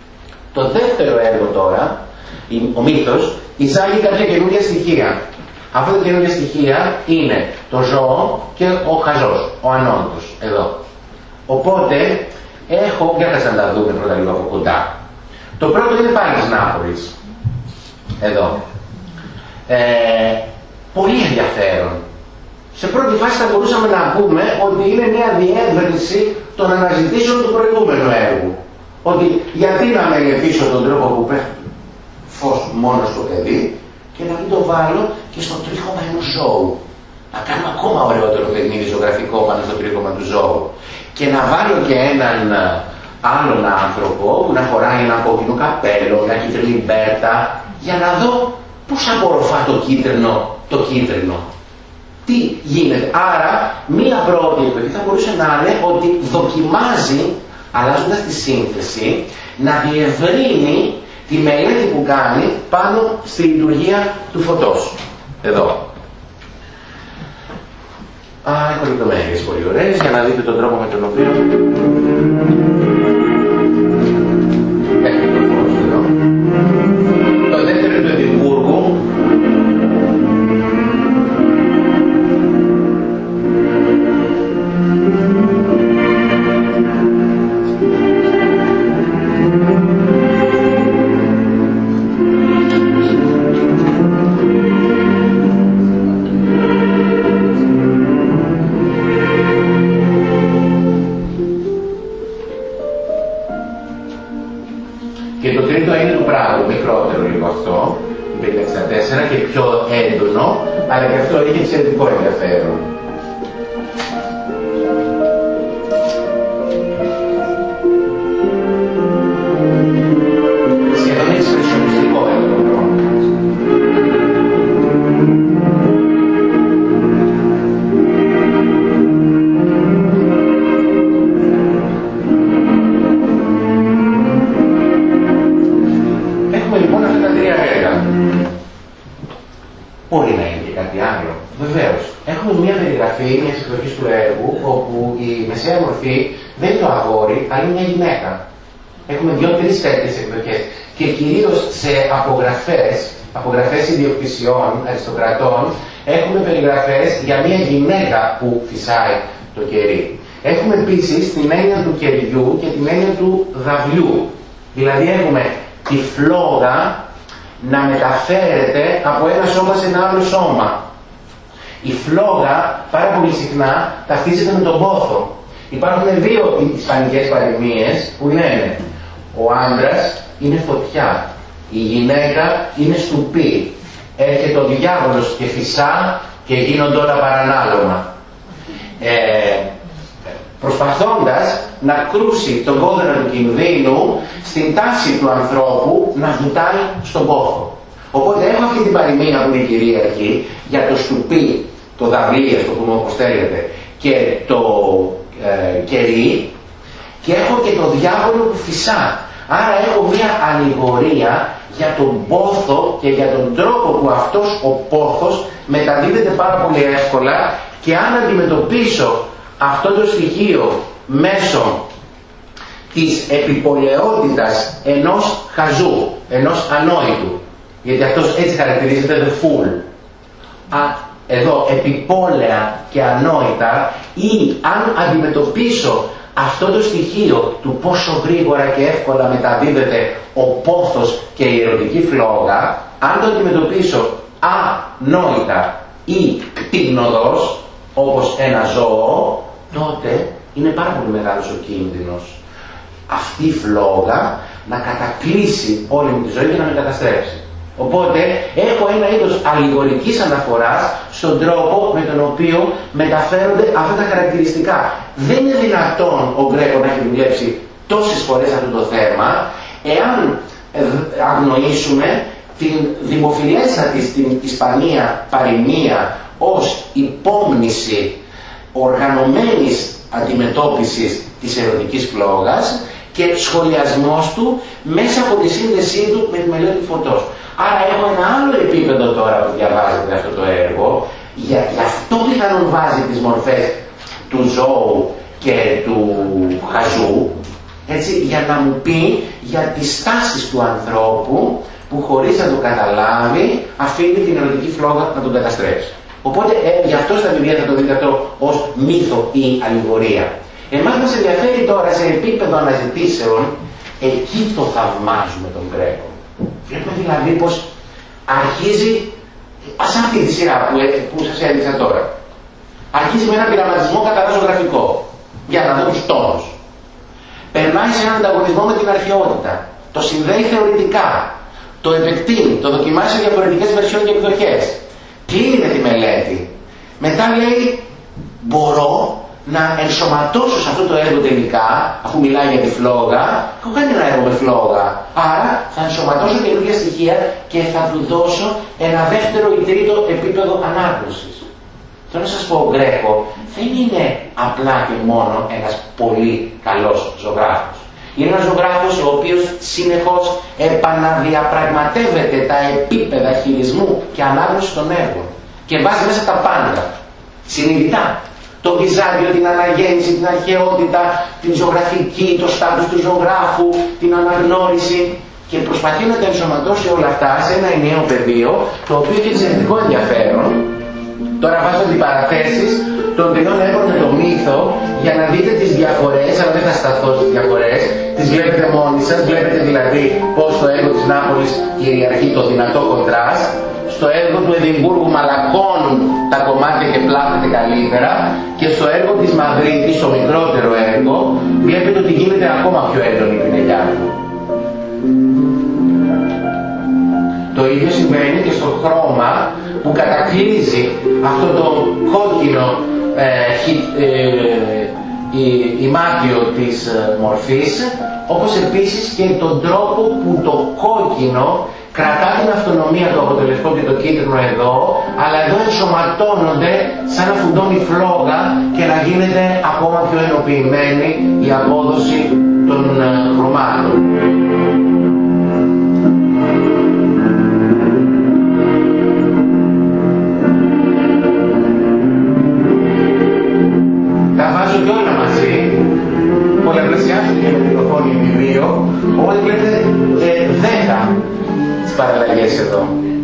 Το δεύτερο έργο τώρα, ο μύθος, εισάγει κάποια καινούργια στοιχεία. Αυτά τα καινούργια στοιχεία είναι το ζώο και ο χαζός, ο ανόητος, εδώ. Οπότε, έχω, για να τα δούμε πρώτα λίγο από κοντά. Το πρώτο είναι πάλι της Νάπολης, εδώ. Πολύ ενδιαφέρον. Σε πρώτη φάση θα μπορούσαμε να πούμε ότι είναι μια διεύρυνση των αναζητήσεων του προηγούμενου έργου. Ότι γιατί να μελετήσω τον τρόπο που πέφτει φως μόνο στο παιδί και να μην το βάλω και στο τρίχωμα ενός ζώου. Να κάνω ακόμα ωραιότερο παιχνίδι ζωγραφικό πάνω στο τρίχωμα του ζώου. Και να βάλω και έναν άλλον άνθρωπο που να φοράει ένα κόκκινο καπέλο, μια κίτρινη μπέρτα, για να δω πώς απορροφά το κίτρινο. Τι γίνεται. Άρα, μία πρώτη εκδοχή θα μπορούσε να είναι ότι δοκιμάζει, αλλάζοντας τη σύνθεση, να διευρύνει τη μελέτη που κάνει πάνω στη λειτουργία του φωτός. Εδώ. Έχω λεπτομέρειες πολύ ωραίες για να δείτε τον τρόπο με τον οποίο έχει το φως εδώ. Το δεύτερο του Εδιμβούργου. Και το τρίτο είναι το πράγμα, μικρότερο λίγο αυτό, 64 και πιο έντονο, αλλά και αυτό έχει εξαιρετικό ενδιαφέρον. Σχεδόν εξπρεσιονιστικό έργο. Μπορεί να είναι και κάτι άλλο. Βεβαίως. Έχουμε μια περιγραφή μιας εκδοχής του έργου, όπου η μεσαία μορφή δεν είναι το αγόρι, αλλά είναι μια γυναίκα. Έχουμε 2-3 τέτοιες εκδοχές. Και κυρίως σε απογραφές ιδιοκτησιών, αριστοκρατών, έχουμε περιγραφές για μια γυναίκα που φυσάει το κερί. Έχουμε επίσης την έννοια του κεριού και την έννοια του δαυλιού. Δηλαδή έχουμε τη φλόγα να μεταφέρεται από ένα σώμα σε ένα άλλο σώμα. Η φλόγα πάρα πολύ συχνά ταυτίζεται με τον πόθο. Υπάρχουν δύο ισπανικές παροιμίες που λένε ο άντρας είναι φωτιά, η γυναίκα είναι στουπί, έρχεται ο διάβολος και φυσά και γίνονται όλα παρανάλωμα. Προσπαθώντας να κρούσει τον κόδωνα του κινδύνου στην τάση του ανθρώπου να βουτάει στον πόθο. Οπότε έχω αυτή την παροιμία που είναι κυρίαρχη για το στουπί, το δαυλί, το πούμε όπως θέλετε, και το κερί, και έχω και το διάβολο που φυσά. Άρα έχω μια αλληγορία για τον πόθο και για τον τρόπο που αυτός ο πόθος μεταδίδεται πάρα πολύ εύκολα, και αν αντιμετωπίσω αυτό το στοιχείο μέσω της επιπολαιότητας ενός χαζού, ενός ανόητου, γιατί αυτός έτσι χαρακτηρίζεται the fool, εδώ επιπόλαια και ανόητα, ή αν αντιμετωπίσω αυτό το στοιχείο του πόσο γρήγορα και εύκολα μεταδίδεται ο πόθος και η ερωτική φλόγα, αν το αντιμετωπίσω ανόητα ή κτήνοδος, όπως ένα ζώο, τότε είναι πάρα πολύ μεγάλος ο κίνδυνος αυτή η φλόγα να κατακλείσει όλη μου τη ζωή και να με καταστρέψει. Οπότε έχω ένα είδος αλληγορικής αναφοράς στον τρόπο με τον οποίο μεταφέρονται αυτά τα χαρακτηριστικά. Δεν είναι δυνατόν ο Γκρέκο να έχει δουλέψει τόσες φορές αυτό το θέμα, εάν αγνοήσουμε την δημοφιλέστατη στην Ισπανία παροιμία ως υπόμνηση οργανωμένης αντιμετώπισης της ερωτικής φλόγας και σχολιασμός του μέσα από τη σύνδεσή του με τη μελέτη του φωτός. Άρα έχω ένα άλλο επίπεδο τώρα που διαβάζετε αυτό το έργο, γι' αυτό πιθανόν βάζει τις μορφές του ζώου και του χαζού, έτσι, για να μου πει για τις τάσεις του ανθρώπου που χωρίς να το καταλάβει αφήνει την ερωτική φλόγα να τον καταστρέψει. Οπότε γι' αυτό στα βιβλία θα το δείτε αυτό ως μύθο ή αλληγορία. Εμάς μας ενδιαφέρει τώρα σε επίπεδο αναζητήσεων, εκεί το θαυμάζουμε τον Γκρέκο. Βλέπουμε δηλαδή πως αρχίζει, σαν αυτή τη σειρά που σας έδειξα τώρα, αρχίζει με ένα πειραματισμό καθαρά ζωγραφικό, για να δω τους τόνους. Περνάει σε έναν ανταγωνισμό με την αρχαιότητα, το συνδέει θεωρητικά, το επεκτείνει, το δοκιμάζει σε διαφορετικές βερσιόν και εκδοχές. Κλείνει τη μελέτη. Μετά λέει, μπορώ να ενσωματώσω σε αυτό το έργο τελικά, αφού μιλάει για τη φλόγα, έχω κάνει ένα έργο με φλόγα. Άρα θα ενσωματώσω καινούργια στοιχεία και θα του δώσω ένα δεύτερο ή τρίτο επίπεδο ανάγνωσης. Θέλω να σας πω, ο Γκρέκο δεν είναι απλά και μόνο ένας πολύ καλός ζωγράφος. Είναι ένας ζωγράφος ο οποίος συνεχώς επαναδιαπραγματεύεται τα επίπεδα χειρισμού και ανάγνωσης των έργων και βάζει μέσα τα πάντα, συνειδητά. Το Βυζάντιο, την αναγέννηση, την αρχαιότητα, την ζωγραφική, το στάτους του ζωγράφου, την αναγνώριση και προσπαθεί να τα ενσωματώσει όλα αυτά σε ένα ενιαίο πεδίο το οποίο έχει εξαιρετικό ενδιαφέρον. Τώρα βάζω αντιπαραθέσεις των τριών έργων με το μύθο για να δείτε τις διαφορές, αλλά δεν θα σταθώ στις διαφορές. Τις βλέπετε μόνοι σας, βλέπετε δηλαδή πως το έργο της Νάπολης κυριαρχεί το δυνατό κοντράστ. Στο έργο του Εδιμβούργου μαλακώνουν τα κομμάτια και πλάθεται καλύτερα και στο έργο της Μαδρίτης, το μικρότερο έργο, βλέπετε ότι γίνεται ακόμα πιο έντονη η πινελιά του. Το ίδιο συμβαίνει και στο χρώμα που κατακλείζει αυτό το κόκκινο ημάτιο της μορφής, όπως επίσης και τον τρόπο που το κόκκινο κρατά την αυτονομία του από το λευκό και το κίτρινο εδώ, αλλά εδώ ενσωματώνονται σαν να φουντώνει φλόγα και να γίνεται ακόμα πιο ενοποιημένη η απόδοση των χρωμάτων. Τα βάζω και όλα μαζί, πολλαπλασιάζω και με την οθόνη βιβλίο, οπότε βλέπετε 10 τις παραλλαγές εδώ.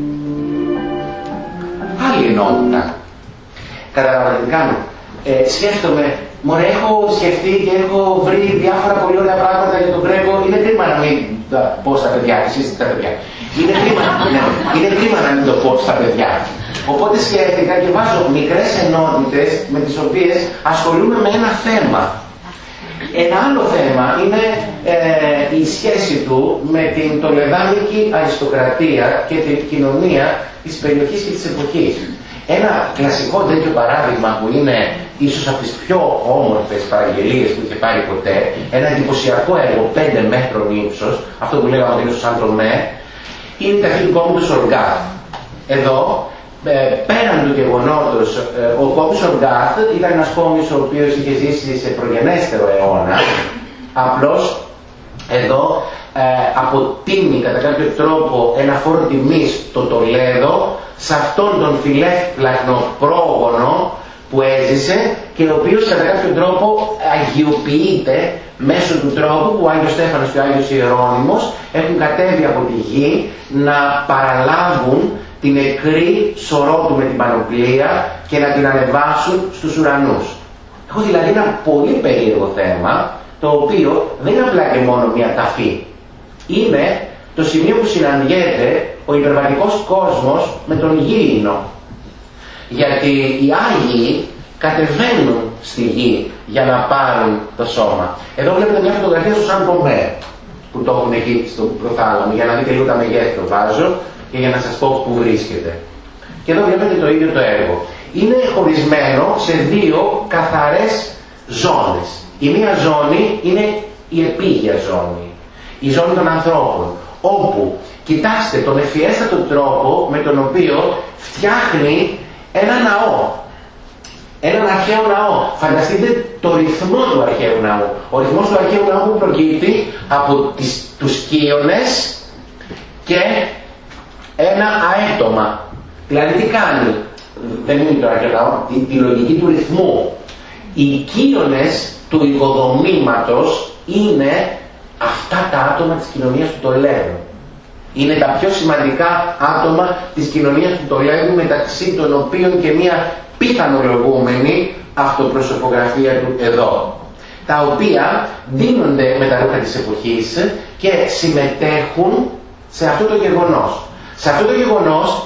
Άλλη ενότητα. Καταλαβαίνετε τι κάνω. Σκέφτομαι, μωρέ, έχω σκεφτεί και έχω βρει διάφορα πολύ ωραία πράγματα για τον Γκρέκο. Είναι κρίμα να μην τα πω στα παιδιά, εσείς τα παιδιά. Είναι κρίμα να μην το πω στα παιδιά. Οπότε σκέφτηκα και βάζω μικρές ενότητες με τις οποίες ασχολούμαι με ένα θέμα. Ένα άλλο θέμα είναι η σχέση του με την τολεδάνικη αριστοκρατία και την κοινωνία της περιοχής και της εποχής. Ένα κλασικό τέτοιο παράδειγμα που είναι ίσως από τις πιο όμορφες παραγγελίες που είχε πάρει ποτέ, ένα εντυπωσιακό έργο 5 μέτρων ύψος, αυτό που λέγαμε ότι είναι στο Σαντρομέ, είναι η ταχύ του κόμματος Οργάθ. Εδώ, πέραν του γεγονότος, ο κόμματος Οργάθ ήταν ένας κόμματος ο οποίος είχε ζήσει σε προγενέστερο αιώνα, απλώς εδώ αποτείνει κατά κάποιο τρόπο ένα φόρο τιμής το Τολέδο σε αυτόν τον φιλέφλαχνο πρόγονο που έζησε και ο οποίος κατά κάποιο τρόπο αγιοποιείται μέσω του τρόπου που ο Άγιος Στέφανος και ο Άγιος Ιερώνυμος έχουν κατέβει από τη γη να παραλάβουν την νεκρή σωρό του με την πανοπλία και να την ανεβάσουν στους ουρανούς. Έχω δηλαδή ένα πολύ περίεργο θέμα, το οποίο δεν είναι απλά και μόνο μια ταφή. Είναι το σημείο που συναντιέται ο υπερβατικός κόσμος με τον γήινο. Γιατί οι Άγιοι κατεβαίνουν στη γη για να πάρουν το σώμα. Εδώ βλέπετε μια φωτογραφία στο Σαν Πομέ, που το έχουν εκεί στο προθάλαμο, για να δείτε λίγο τα μεγέθη το βάζω και για να σας πω που βρίσκεται. Και εδώ βλέπετε το ίδιο το έργο. Είναι χωρισμένο σε δύο καθαρές ζώνες. Η μία ζώνη είναι η επίγεια ζώνη, η ζώνη των ανθρώπων, όπου κοιτάστε τον ευφιέστατο τρόπο με τον οποίο φτιάχνει ένα ναό, έναν αρχαίο ναό. Φανταστείτε το ρυθμό του αρχαίου ναού. Ο ρυθμός του αρχαίου ναού που προκύπτει από τους κύονες και ένα αέτομα. Δηλαδή τι κάνει, δεν είναι το αρχαίο ναό, τη λογική του ρυθμού. Οι κύονες του οικοδομήματος είναι αυτά τα άτομα της κοινωνίας του Τολέδου. Είναι τα πιο σημαντικά άτομα της κοινωνίας του Τολέδου, μεταξύ των οποίων και μια πιθανολογούμενη αυτοπροσωπογραφία του εδώ, τα οποία δίνονται με τα ρούχα της εποχής και συμμετέχουν σε αυτό το γεγονός. Σε αυτό το γεγονός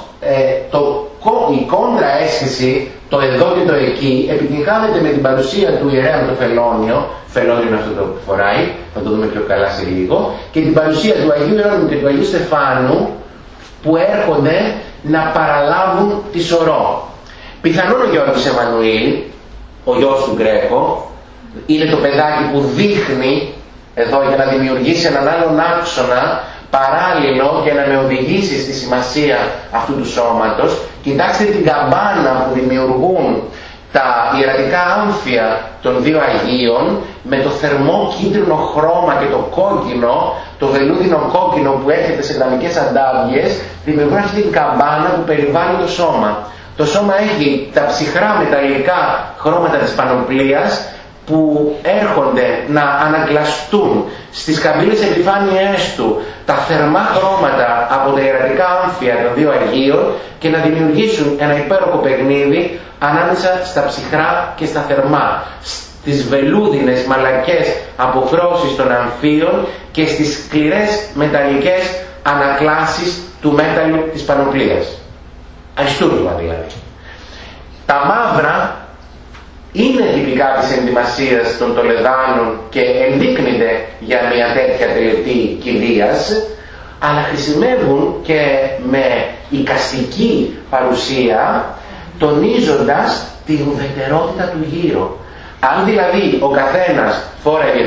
η κόντρα αίσθηση, το εδώ και το εκεί, επιτυγχάνεται με την παρουσία του ιερέα με το φελόνιο. Φελόνιο είναι αυτό το που φοράει, θα το δούμε πιο καλά σε λίγο, και την παρουσία του Αγίου Ιερώνυμου και του Αγίου Στεφάνου, που έρχονται να παραλάβουν τη σωρό. Πιθανόν ο Γιώργος Εμμανουήλ, ο γιος του Γκρέκο, είναι το παιδάκι που δείχνει εδώ για να δημιουργήσει έναν άλλον άξονα παράλληλο και να με οδηγήσει στη σημασία αυτού του σώματος. Κοιτάξτε την καμπάνα που δημιουργούν τα ιερατικά άμφια των δύο Αγίων με το θερμό κίτρινο χρώμα και το κόκκινο, το βελούδινο κόκκινο που έρχεται σε γραμμικές αντάβιες, δημιουργούν αυτή την καμπάνα που περιβάλλει το σώμα. Το σώμα έχει τα ψυχρά μεταλλικά χρώματα της πανοπλίας που έρχονται να ανακλαστούν στις καμπύλες επιφάνειές του τα θερμά χρώματα από τα ιερατικά άμφια των δύο Αγίων και να δημιουργήσουν ένα υπέροχο παιχνίδι ανάμεσα στα ψυχρά και στα θερμά, στις βελούδινες μαλακές αποχρώσεις των αμφίων και στις σκληρές μεταλλικές ανακλάσεις του μέταλλου της πανοπλίας. Αριστούργημα δηλαδή. Τα μαύρα είναι τυπικά της ενδυμασίας των Τολεδάνων και ενδείκνυται για μια τέτοια τελετή κηδείας, αλλά χρησιμεύουν και με εικαστική παρουσία, τονίζοντας την ουδετερότητα του γύρω. Αν δηλαδή ο καθένας φόρεγε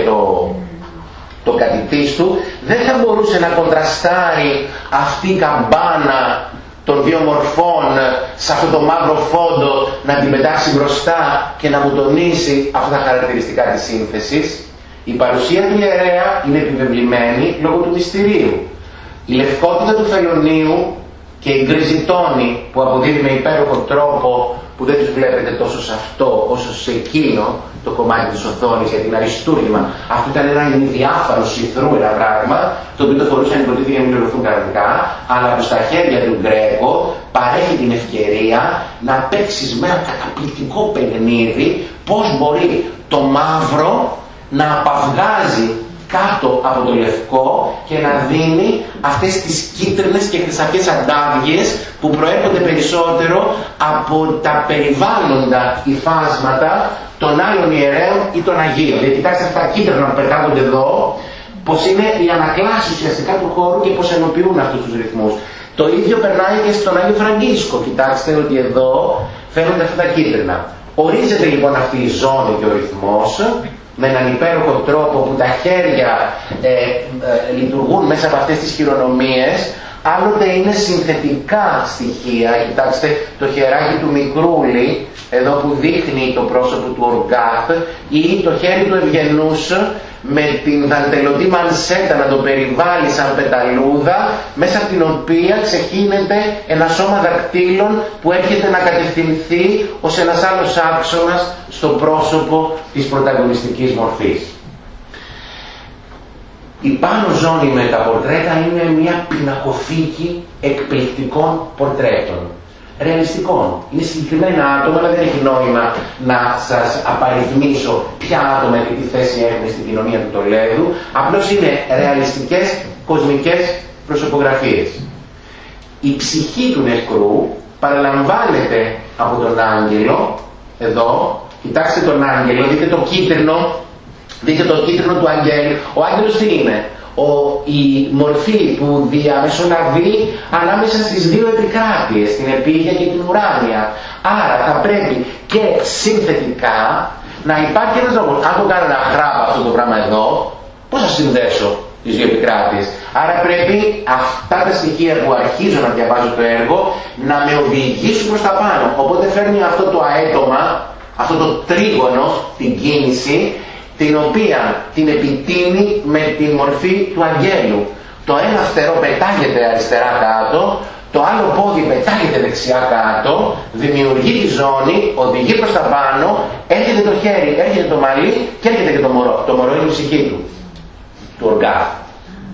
το κατητής του, δεν θα μπορούσε να κοντραστάρει αυτή η καμπάνα των δύο μορφών σε αυτό το μαύρο φόντο, να την πετάξει μπροστά και να μου τονίσει αυτά τα χαρακτηριστικά της σύνθεσης. Η παρουσία του ιερέα είναι επιβεβλημένη λόγω του μυστηρίου. Η λευκότητα του φελονίου και η γκρίζη τόνη που αποδίδει με υπέροχο τρόπο, που δεν τους βλέπετε τόσο σε αυτό όσο σε εκείνο το κομμάτι της οθόνης, γιατί είναι αριστούργημα. Αυτό ήταν ένα ημιδιάφανο σιθρού, ένα πράγμα, το οποίο το φορούσαν οι υποτίθεται για να μην πληρωθούν κανονικά, αλλά που στα χέρια του Γκρέκο παρέχει την ευκαιρία να παίξεις με ένα καταπληκτικό παιχνίδι πώς μπορεί το μαύρο να απαυγάζει κάτω από το λευκό και να δίνει αυτές τις κίτρινες και χρυσαφιές αντάβιες που προέρχονται περισσότερο από τα περιβάλλοντα υφάσματα των άλλων ιερέων ή των Αγίων. Γιατί κοιτάξτε αυτά τα κίτρινα που πετάγονται εδώ, πως είναι η ανακλάση ουσιαστικά του χώρου και πως ενοποιούν αυτούς τους ρυθμούς. Το ίδιο περνάει και στον Άγιο Φραγκίσκο. Κοιτάξτε ότι εδώ φαίνονται αυτά τα κίτρινα. Ορίζεται λοιπόν αυτή η ζώνη και ο ρυθμός με έναν υπέροχο τρόπο που τα χέρια λειτουργούν μέσα από αυτές τις χειρονομίες. Άλλοτε είναι συνθετικά στοιχεία. Κοιτάξτε το χεράκι του Μικρούλη εδώ που δείχνει το πρόσωπο του Οργάθ, ή το χέρι του Ευγενούς με την δαντελωτή μανσέτα να το περιβάλλει σαν πεταλούδα, μέσα από την οποία ξεχύνεται ένα σώμα δακτύλων που έρχεται να κατευθυνθεί ως ένας άλλος άξονας στο πρόσωπο της πρωταγωνιστικής μορφής. Η πάνω ζώνη με τα πορτρέτα είναι μια πινακοθήκη εκπληκτικών πορτρέτων. Ρεαλιστικών. Είναι συγκεκριμένα άτομα, αλλά δεν έχει νόημα να σας απαριθμίσω ποια άτομα και τι θέση έχουν στην κοινωνία του Τολέδου. Απλώς είναι ρεαλιστικές κοσμικές προσωπογραφίες. Η ψυχή του νεκρού παραλαμβάνεται από τον άγγελο, εδώ, κοιτάξτε τον άγγελο, δείτε το κίτρινο, δείτε το κίτρινο του αγγέλου. Ο άγγελος τι είναι? Η μορφή που διαμεσολαβεί ανάμεσα στις δύο επικράτειες, την επίγεια και την ουράνια. Άρα θα πρέπει και συνθετικά να υπάρχει ένας λόγος. Αν το κάνω ένα χράπα αυτό το πράγμα εδώ, πώς θα συνδέσω τις δύο επικράτειες? Άρα πρέπει αυτά τα στοιχεία που αρχίζω να διαβάζω το έργο να με οδηγήσουν προς τα πάνω. Οπότε φέρνει αυτό το αέτομα, αυτό το τρίγωνο, την κίνηση, την οποία την επιτείνει με τη μορφή του αγγέλου. Το ένα φτερό πετάγεται αριστερά κάτω, το άλλο πόδι πετάγεται δεξιά κάτω, δημιουργεί τη ζώνη, οδηγεί προς τα πάνω, έρχεται το χέρι, έρχεται το μαλλί και έρχεται και το μωρό. Το μωρό είναι η ψυχή του Οργάθ.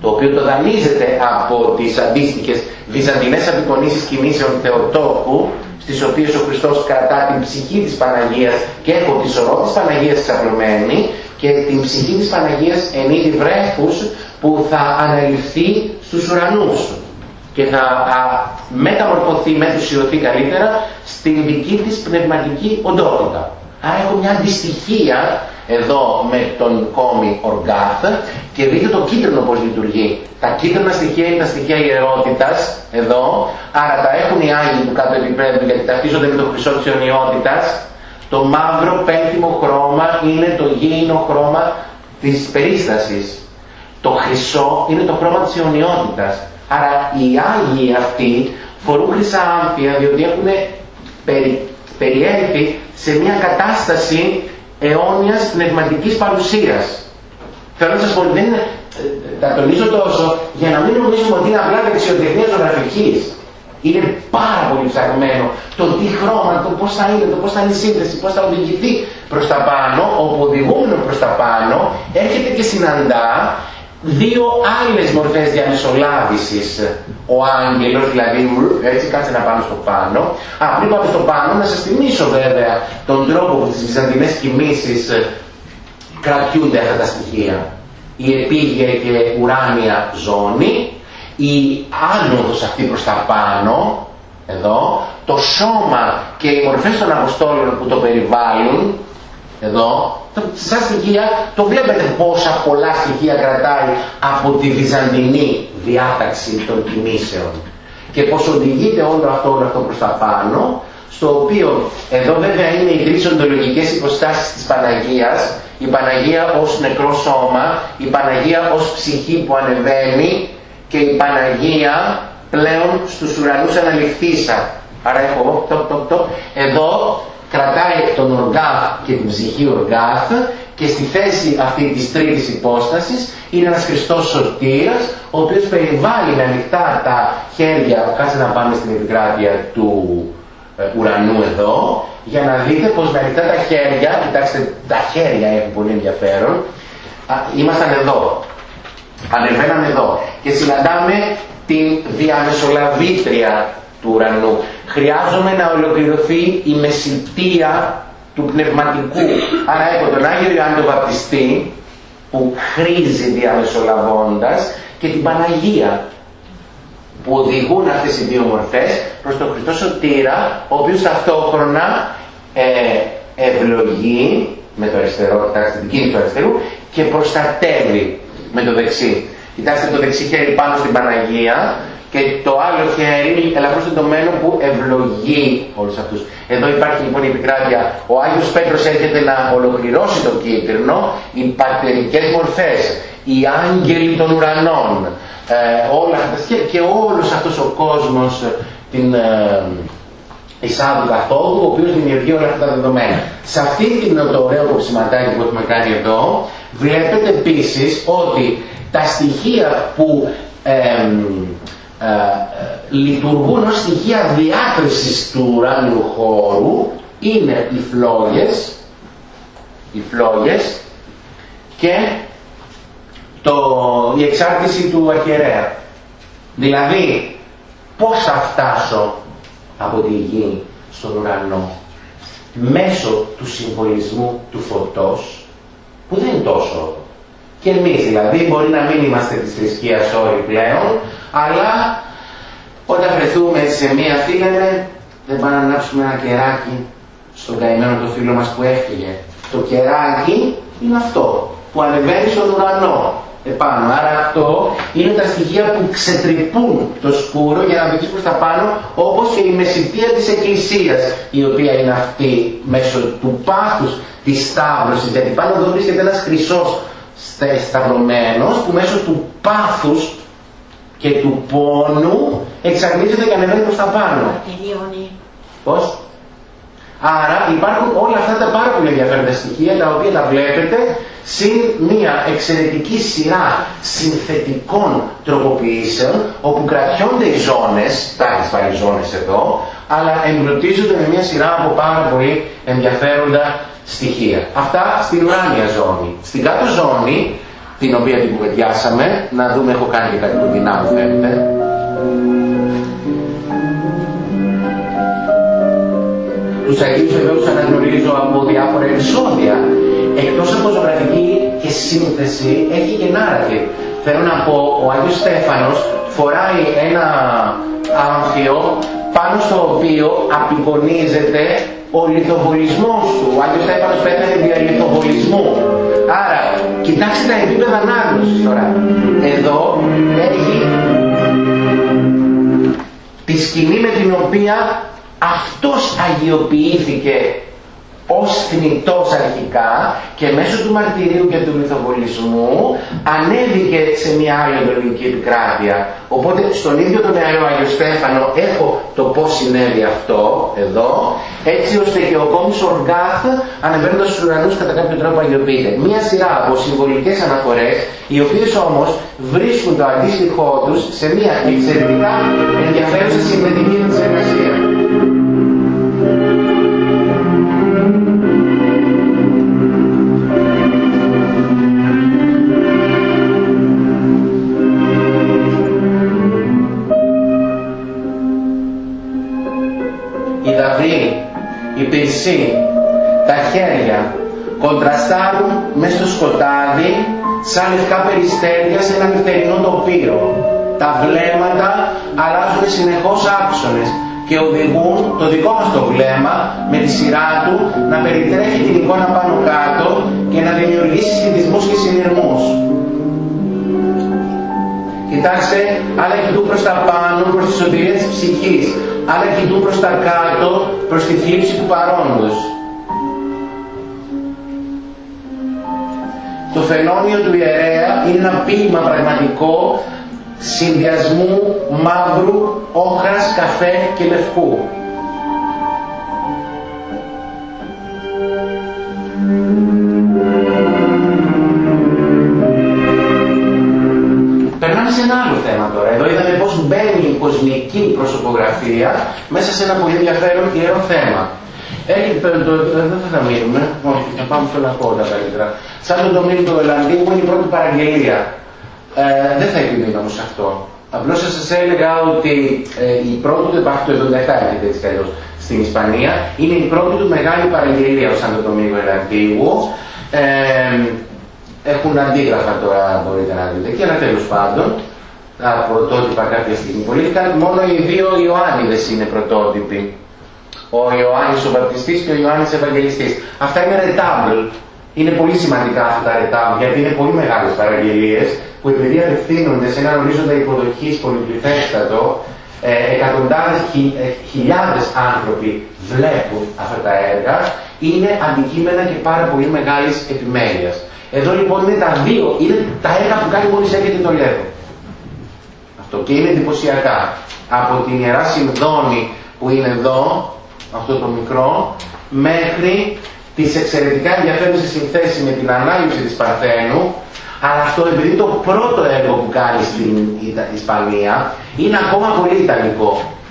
το οποίο το δανείζεται από τις αντίστοιχες βυζαντινές απεικονίσεις κινήσεων Θεοτόκου, στις οποίες ο Χριστός κρατά την ψυχή της Παναγίας και έχω τη σωρό της Παναγίας ξαπλωμένη και την ψυχή της Παναγίας εν είδη βρέφους που θα αναλυφθεί στους ουρανούς και θα μεταμορφωθεί, μετουσιωθεί καλύτερα στην δική της πνευματική οντότητα. Άρα έχω μια αντιστοιχία εδώ με τον κόμι Οργάθ και δείτε το κίτρινο πώς λειτουργεί. Τα κίτρινα στοιχεία είναι τα στοιχεία ιερότητας εδώ, άρα τα έχουν οι Άγιοι του κάτω επίπεδου γιατί ταυτίζονται με το χρυσό της αιωνιότητας. Το μαύρο πένθυμο χρώμα είναι το γήινο χρώμα της περίστασης. Το χρυσό είναι το χρώμα της αιωνιότητας. Άρα οι Άγιοι αυτοί φορούν χρυσά άμφια διότι έχουν περιέλθει σε μια κατάσταση αιώνιας πνευματικής παρουσίας. Θέλω να σας πω ότι δεν είναι, τα τονίζω τόσο για να μην νομίζουμε ότι είναι απλά δεξιοτεχνία ζωγραφικής. Είναι πάρα πολύ ψαγμένο το τι χρώμα, το πώς θα είναι, το πώς θα είναι η σύνθεση, πώς θα οδηγηθεί προς τα πάνω. Όπου οδηγούμενο προς τα πάνω έρχεται και συναντά δύο άλλες μορφές διαμεσολάβησης. Ο άγγελος, δηλαδή, έτσι κάτσε να πάμε στο πάνω. Πριν πάμε στο πάνω, να σας θυμίσω βέβαια τον τρόπο που στις βυζαντινές κοιμήσεις κρατιούνται αυτά τα στοιχεία. Η επίγεια και ουράνια ζώνη, η άνοδος αυτή προς τα πάνω, εδώ, το σώμα και οι μορφές των Αποστόλων που το περιβάλλουν, εδώ, σαν στοιχεία, το βλέπετε πόσα πολλά στοιχεία κρατάει από τη βυζαντινή διάταξη των κινήσεων και πώς οδηγείται όλο αυτό προς τα πάνω, στο οποίο εδώ βέβαια είναι οι τρεις οντολογικές υποστάσεις της Παναγίας, η Παναγία ως νεκρό σώμα, η Παναγία ως ψυχή που ανεβαίνει και η Παναγία πλέον στους ουρανούς αναληφθήσα. Άρα έχω εδώ κρατάει τον Οργάθ και την ψυχή Οργάθ και στη θέση αυτή της τρίτης υπόστασης είναι ένας Χριστός σωτήρας ο οποίος περιβάλλει με ανοιχτά τα χέρια. Κάτσε να πάμε στην επικράτεια του ουρανού εδώ για να δείτε πως με ανοιχτά τα χέρια, κοιτάξτε τα χέρια έχουν πολύ ενδιαφέρον, ήμασταν εδώ, ανεβαίναμε εδώ και συναντάμε την διαμεσολαβήτρια του ουρανού. Χρειάζομαι να ολοκληρωθεί η μεσητεία του πνευματικού. Άρα έχω τον Άγιο Ιωάννη τον Βαπτιστή που χρήζει διαμεσολαβώντας και την Παναγία που οδηγούν αυτές οι δύο μορφές προς τον Χριστό Σωτήρα, ο οποίος ταυτόχρονα ευλογεί με το αριστερό, κοιτάξτε την κίνηση του αριστερού και προστατεύει με το δεξί. Κοιτάξτε το δεξί χέρι πάνω στην Παναγία και το άλλο χέρι ελαφρώς τεντωμένο που ευλογεί όλους αυτούς. Εδώ υπάρχει λοιπόν η επικράτεια. Ο Άγιος Πέτρος έρχεται να ολοκληρώσει το κίτρινο, οι πατερικές μορφές, οι άγγελοι των ουρανών, όλα αυτά και όλος αυτός ο κόσμος την εισάδου καθόδου, ο οποίος δημιουργεί όλα αυτά τα δεδομένα. Σε αυτή το ωραίο κοψιματάκι που έχουμε κάνει εδώ, βλέπετε επίσης ότι τα στοιχεία που λειτουργούν ως στοιχεία διάκρισης του ουράνιου χώρου είναι οι φλόγες και η εξάρτηση του αρχιερέα. Δηλαδή πώς θα φτάσω από τη γη στον ουρανό μέσω του συμβολισμού του φωτός που δεν είναι τόσο. Και εμείς δηλαδή μπορεί να μην είμαστε της θρησκείας όλοι πλέον, αλλά όταν βρεθούμε σε μία φίλε δεν πάμε να ανάψουμε ένα κεράκι στον καημένο το φίλο μας που έφυγε. Το κεράκι είναι αυτό που ανεβαίνει στον ουρανό επάνω. Άρα αυτό είναι τα στοιχεία που ξετρυπούν το σκούρο για να δείξει προς τα πάνω, όπως και η μεσητεία της Εκκλησίας, η οποία είναι αυτή μέσω του πάθους της σταύρωσης, γιατί πάνω εδώ βρίσκεται ένας χρυσός σταυρωμένος που μέσω του πάθους και του πόνου εξαγνίζεται και ανεβαίνει προς τα πάνω. Πώς? Άρα υπάρχουν όλα αυτά τα πάρα πολύ ενδιαφέροντα στοιχεία, τα οποία τα βλέπετε συν μια εξαιρετική σειρά συνθετικών τροποποιήσεων, όπου κρατιόνται οι ζώνες, τάχεις πάλι ζώνες εδώ, αλλά εμπλουτίζονται με μια σειρά από πάρα πολύ ενδιαφέροντα στοιχεία. Αυτά στην ουράνια ζώνη. Στην κάτω ζώνη την οποία την κουβεντιάσαμε. Να δούμε, έχω κάνει και κάτι κοντινά μου φαίνεται. Τους Αγίους βεβαίως αναγνωρίζω από διάφορα επεισόδια. Εκτός από ζωγραφική και σύνθεση, έχει και narrative. Θέλω να πω, ο Άγιος Στέφανος φοράει ένα άμφιο πάνω στο οποίο απεικονίζεται ο λιθοβολισμός του. Ο Άγιος Στέφανος πέθανε δια λιθοβολισμού. Άρα, κοιτάξτε τα επίπεδα ανάγνωσης τώρα. Εδώ έχει τη σκηνή με την οποία αυτός αγιοποιήθηκε ως θνητός αρχικά και μέσω του μαρτυρίου και του λιθοβολισμού ανέβηκε σε μια άλλη οντολογική επικράτεια. Οπότε στον ίδιο τον Ιερό Άγιο Στέφανο έχω το πώς συνέβη αυτό εδώ, έτσι ώστε και ο κόμις Οργάθ ανεβαίνοντας στους ουρανούς κατά κάποιο τρόπο αγιοποιείται. Μια σειρά από συμβολικές αναφορές, οι οποίες όμως βρίσκουν το αντίστοιχό τους σε μια εξαιρετικά ενδιαφέρουσα συνδετική της εργασία. Η πυρσή, τα χέρια κοντραστάρουν μες στο σκοτάδι σαν λευκά περιστέρια σε ένα νυχτερινό τοπίο. Τα βλέμματα αλλάζουν συνεχώς άξονες και οδηγούν το δικό μας το βλέμμα με τη σειρά του να περιτρέχει την εικόνα πάνω κάτω και να δημιουργήσει σχετισμούς και συνειρμούς. Κοιτάξτε, άλλα κοιτούν προς τα πάνω, προς τη σωτηρία της ψυχής, άλλα κοιτούν προς τα κάτω, προς τη θλίψη του παρόντος. Το φαινόμενο του ιερέα είναι ένα ποίημα πραγματικό συνδυασμού μαύρου, όχρας, καφέ και λευκού. Περνάμε σε ένα άλλο θέμα τώρα. Εδώ είδαμε πώς μπαίνει η κοσμική προσωπογραφία μέσα σε ένα πολύ ενδιαφέρον ιερό θέμα. Δεν θα μείνουμε, όχι, θα πάμε στο λακκόντα καλύτερα. Σαν τον Ντομήνικο Ολλανδίου είναι η πρώτη παραγγελία. Δεν θα επιμείνω όμως σε αυτό. Απλώς σας έλεγα ότι η πρώτη του επάχει το 77 έρχεται έτσι κι αλλιώς στην Ισπανία. Είναι η πρώτη του μεγάλη παραγγελία ο Σαν τον Ντομήνικο Ολλανδίου. Έχουν αντίγραφα τώρα, μπορείτε να δείτε εκεί, αλλά τέλος πάντων τα πρωτότυπα κάποια στιγμή πολίτηκαν. Μόνο οι δύο Ιωάννιδες είναι πρωτότυποι. Ο Ιωάννης ο Βαπτιστής και ο Ιωάννης Ευαγγελιστής. Αυτά είναι retable. Είναι πολύ σημαντικά αυτά τα retable, γιατί είναι πολύ μεγάλες παραγγελίες που επειδή απευθύνονται σε έναν ορίζοντα υποδοχής πολυπληθέστατο, εκατοντάδες χιλιάδες άνθρωποι βλέπουν αυτά τα έργα, είναι αντικείμενα και πάρα πολύ μεγάλης επιμέλειας. Εδώ λοιπόν είναι τα δύο, είναι τα έργα που κάνει μόλις έρχεται το Λέδο. Αυτό και είναι εντυπωσιακά. Από την Ιερά Συνδόνη που είναι εδώ, αυτό το μικρό, μέχρι τις εξαιρετικά ενδιαφέρουσες συνθέσεις με την ανάληψη της Παρθένου, αλλά αυτό επειδή το πρώτο έργο που κάνει στην Ισπανία είναι ακόμα πολύ ιταλικό.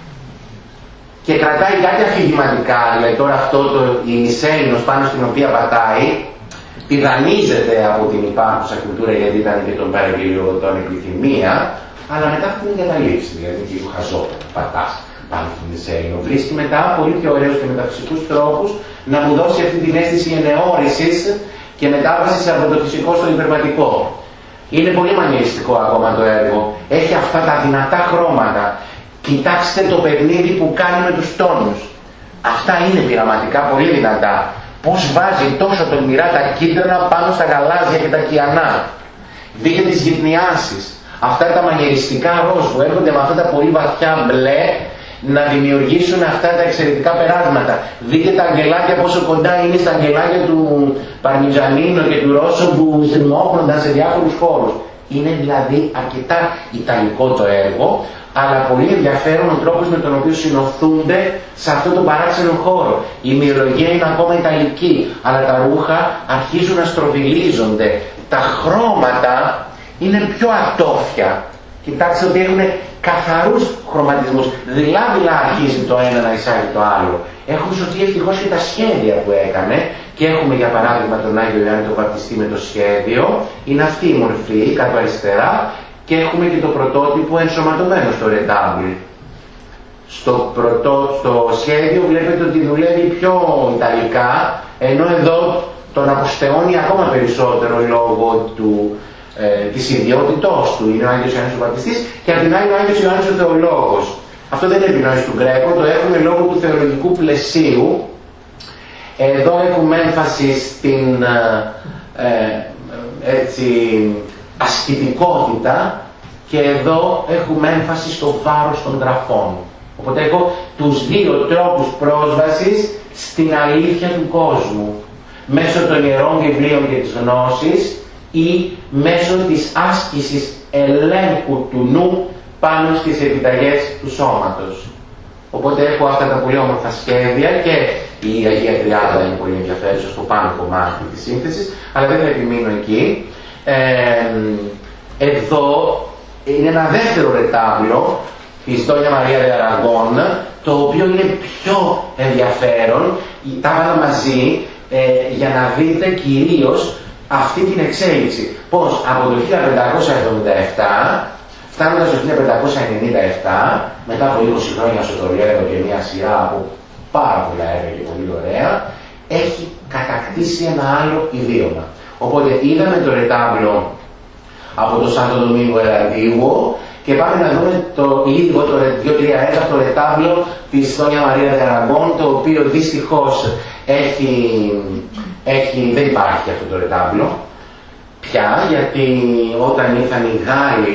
Και κρατάει κάτι αφηγηματικά, δηλαδή τώρα αυτό η Μισέλινος πάνω στην οποία πατάει, τυραννίζεται από την υπάρχουσα κουλτούρα γιατί ήταν και των παραγγελιωτών επιθυμία, αλλά μετά θα την εγκαταλείψει, δηλαδή και ο χαζό πατάς πάνω στην Μισέλινο. Βρίσκει μετά πολύ πιο ωραίους και μεταφυσικούς τρόπους να μου δώσει αυτή την αίσθηση ενεώρησης και μετάβασης από το φυσικό στο υπερβατικό. Είναι πολύ μανιεριστικό ακόμα το έργο. Έχει αυτά τα δυνατά χρώματα. Κοιτάξτε το παιχνίδι που κάνει με τους τόνους. Αυτά είναι πειραματικά πολύ δυνατά. Πώς βάζει τόσο τολμηρά τα κίτρινα πάνω στα γαλάζια και τα κιανά. Δείτε τις γυπνιάσεις. Αυτά τα μανιεριστικά ροζ που έρχονται με αυτά τα πολύ βαθιά μπλε να δημιουργήσουν αυτά τα εξαιρετικά περάσματα. Δείτε τα αγγελάκια πόσο κοντά είναι στα αγγελάκια του Παρμιτζανίνο και του Ρώσο που στριμώχνονταν σε διάφορους χώρους. Είναι δηλαδή αρκετά ιταλικό το έργο, αλλά πολύ ενδιαφέρον ο τρόπος με τον οποίο συνοθούνται σε αυτό το παράξενο χώρο. Η ημιολογία είναι ακόμα ιταλική, αλλά τα ρούχα αρχίζουν να στροβιλίζονται. Τα χρώματα είναι πιο ατόφια. Κοιτάξτε ότι έχουν καθαρούς χρωματισμούς. Δειλά-δειλά αρχίζει το ένα να εισάγει το άλλο. Έχουν σωθεί ευτυχώς και τα σχέδια που έκανε Και έχουμε για παράδειγμα τον Άγιο Ιωάννη τον Βαπτιστή με το σχέδιο, είναι αυτή η μορφή κάτω αριστερά, και έχουμε και το πρωτότυπο ενσωματωμένο στο ρετάμπλ. Στο σχέδιο βλέπετε ότι δουλεύει πιο ιταλικά, ενώ εδώ τον αποστεώνει ακόμα περισσότερο λόγω της ιδιότητός του. Είναι ο Άγιος Ιωάννης ο Βαπτιστής και απ' την άλλη ο Άγιος Ιωάννης ο Θεολόγος. Αυτό δεν είναι επινόηση του Γκρέκο, το έχουμε λόγω του θεολογικού πλαισίου. Εδώ έχουμε έμφαση στην ασκητικότητα και εδώ έχουμε έμφαση στο βάρος των γραφών. Οπότε έχω τους δύο τρόπους πρόσβασης στην αλήθεια του κόσμου. Μέσω των ιερών βιβλίων και της γνώσης ή μέσω της άσκησης ελέγχου του νου πάνω στις επιταγές του σώματος. Οπότε έχω αυτά τα πολύ όμορφα σχέδια και η Αγία Τριάδα είναι πολύ ενδιαφέρουσα στο πάνω κομμάτι της σύνθεσης, αλλά δεν θα επιμείνω εκεί. Εδώ είναι ένα δεύτερο ρετάβλο της Δόνια Μαρία de Aragón, το οποίο είναι πιο ενδιαφέρον. Τα βάλα μαζί για να δείτε κυρίως αυτή την εξέλιξη. Πώς από το 1577 φτάνοντας το 1597, μετά από 20 χρόνια σωτηριέργο και μια σειρά από πάρα πολλά έργα και πολύ ωραία, έχει κατακτήσει ένα άλλο ιδίωμα. Οπότε είδαμε το ρετάβλο από το Σάντο Ντομίνγκο Ελαρδίγο και πάμε να δούμε λίγο το 2-3 έργα το ρετάβλο της Δόνια Μαρία de Aragón, το οποίο δυστυχώς δεν υπάρχει αυτό το ρετάβλο πια, γιατί όταν ήρθαν οι Γάλλοι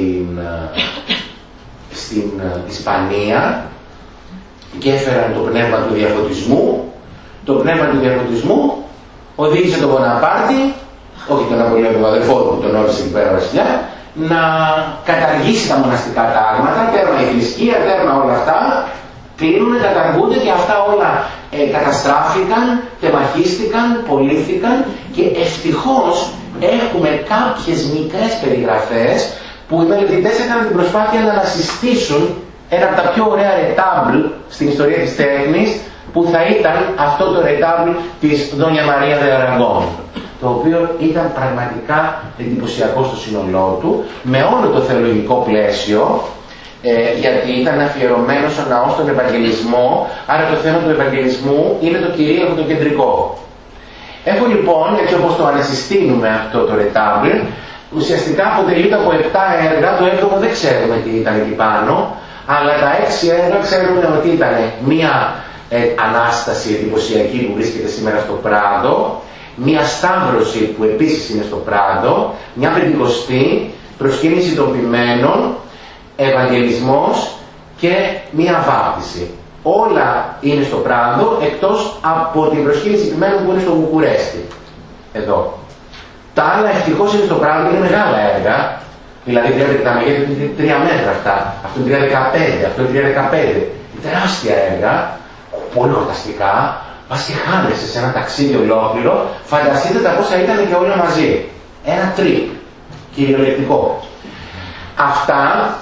στην Ισπανία και έφεραν το πνεύμα του διαφωτισμού, το πνεύμα του διαφωτισμού οδήγησε τον Μποναπάρτη, όχι τον Ναπολέον τον αδελφό του, τον όρισε εκεί πέρα βασιλιά, να καταργήσει τα μοναστικά τάγματα, τέρμα η θρησκεία, τέρμα όλα αυτά, κλείνουν, καταργούνται και αυτά όλα καταστράφηκαν, τεμαχίστηκαν, πωλήθηκαν και ευτυχώς έχουμε κάποιες μικρές περιγραφές που οι μελετητές έκαναν την προσπάθεια να ανασυστήσουν ένα από τα πιο ωραία ρετάμπλ στην ιστορία της τέχνης, που θα ήταν αυτό το ρετάμπλ της Δόνια Μαρία de Aragón, το οποίο ήταν πραγματικά εντυπωσιακό στο σύνολό του, με όλο το θεολογικό πλαίσιο, γιατί ήταν αφιερωμένο ο ναός στον Ευαγγελισμό, άρα το θέμα του Ευαγγελισμού είναι το κυρίαρχο, το κεντρικό. Έχω λοιπόν, έτσι όπως το ανασυστήνουμε αυτό το ρετάμπλ, ουσιαστικά αποτελείται από 7 έργα, το 7ο δεν ξέρουμε τι ήταν εκεί πάνω, αλλά τα 6 έργα ξέρουμε ότι ήταν μία Ανάσταση εντυπωσιακή που βρίσκεται σήμερα στο Πράδο, μία Σταύρωση που επίσης είναι στο Πράδο, μια Πεντηκοστή, προσκύνηση των ποιμένων, Ευαγγελισμός και μία Βάπτιση. Όλα είναι στο Πράδο εκτός από την προσκύνηση ποιμένων που είναι στο Βουκουρέστι. Εδώ. Τα άλλα ευτυχώς είναι στο Πράδο, είναι μεγάλα έργα. Δηλαδή τα μεγέθη είναι 3 μέτρα αυτά, αυτό είναι 3,15, αυτό είναι 3,15. Τεράστια έργα, πολύ ορταστικά, πας και χάνεσαι σε ένα ταξίδι ολόκληρο. Φανταστείτε τα πόσα ήταν και όλα μαζί. Ένα τρίπ, κυριολεκτικό. Αυτά,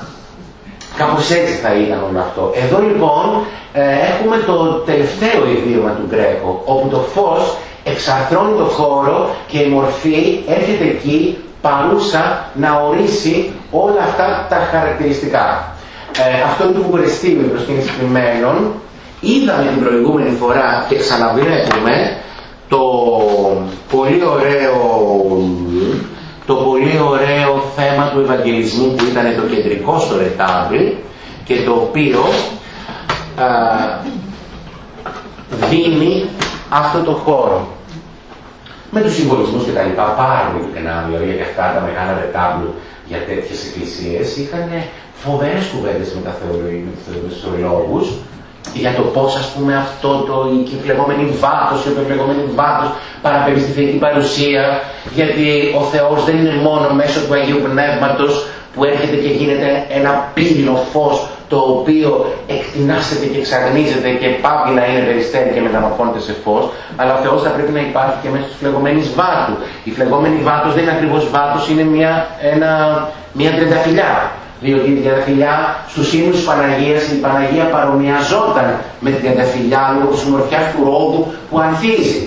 κάπως έτσι θα ήταν όλο αυτό. Εδώ λοιπόν έχουμε το τελευταίο ιδίωμα του Γκρέκο, όπου το φως εξαρθρώνει το χώρο και η μορφή έρχεται εκεί παρούσα να ορίσει όλα αυτά τα χαρακτηριστικά. Αυτό είναι το Βουκουρεστίου, η προσκύνηση ποιμένων. Είδαμε την προηγούμενη φορά και ξαναβλέπουμε το πολύ ωραίο θέμα του Ευαγγελισμού που ήταν το κεντρικό στο ρετάμπλ και το οποίο δίνει αυτό το χώρο. Με τους συμβολισμούς και τα λοιπά, πάρα πολύ πουκενά, δηλαδή για αυτά τα μεγάλα ρετάμπλ για τέτοιες εκκλησίες, είχαν φοβερές κουβέντες με τους θεολόγους για το πώς, ας πούμε, αυτό η φλεγόμενη βάτος, η υπερφλεγόμενη βάτος παραπέμπει στη θεϊκή παρουσία, γιατί ο Θεός δεν είναι μόνο μέσω του Αγίου Πνεύματος που έρχεται και γίνεται ένα πύλινο φως το οποίο εκτινάσεται και εξαγνίζεται και πάβει να είναι περιστέρι και μεταμορφώνεται σε φως, αλλά ο Θεός θα πρέπει να υπάρχει και μέσω της φλεγόμενης βάτου. Η φλεγόμενη βάτος δεν είναι ακριβώς βάτος, είναι μια τριανταφυλλιά. Διότι η τριανταφυλλιά στους ύμνους της Παναγίας, η Παναγία παρομοιαζόταν με την τριανταφυλλιά λόγω της ομορφιάς του ρόδου που ανθίζει.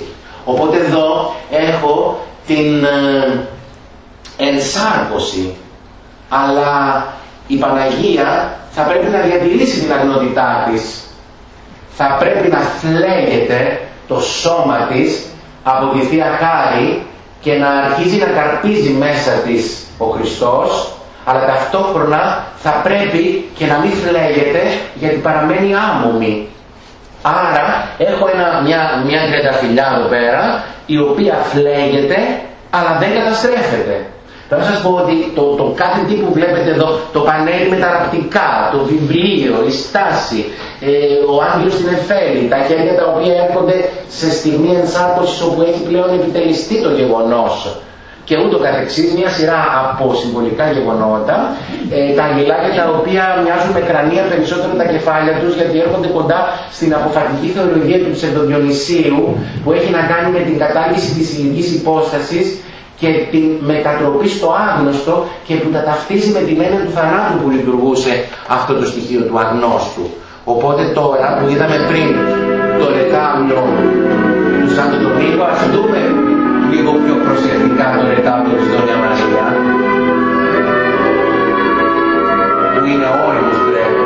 Οπότε εδώ έχω την ενσάρκωση, αλλά η Παναγία θα πρέπει να διατηρήσει την αγνότητά της. Θα πρέπει να φλέγεται το σώμα της από τη Θεία Χάρη και να αρχίζει να καρπίζει μέσα της ο Χριστός, αλλά ταυτόχρονα θα πρέπει και να μην φλέγεται γιατί παραμένει άμωμη. Άρα έχω μια τριανταφυλλιά εδώ πέρα η οποία φλέγεται αλλά δεν καταστρέφεται. Θα σας πω ότι το κάθε τι που βλέπετε εδώ, το πανέλι με τα ραπτικά, το βιβλίο, η στάση, ο άγγελος στην Εφέλη, τα χέρια τα οποία έρχονται σε στιγμή ενσάρκωσης όπου έχει πλέον επιτελεστεί το γεγονός και ούτω καθεξής, μια σειρά από συμβολικά γεγονότα, τα αγγελάκια τα οποία μοιάζουν με κρανία περισσότερο τα κεφάλια τους γιατί έρχονται κοντά στην αποφατική θεολογία του Ψευδοδιονυσίου που έχει να κάνει με την κατάργηση της ηλικής υπόστασης και την μετατροπή στο άγνωστο και που τα ταυτίζει με την έννοια του θανάτου που λειτουργούσε αυτό το στοιχείο του αγνώστου. Οπότε τώρα που είδαμε πριν το ρετάβλο του Σάντο Ντομίνγκο, ας δούμε λίγο πιο προσεκτικά το ρετάβλο της Δόνια Μαρία, που είναι όριμος Γκρέκο.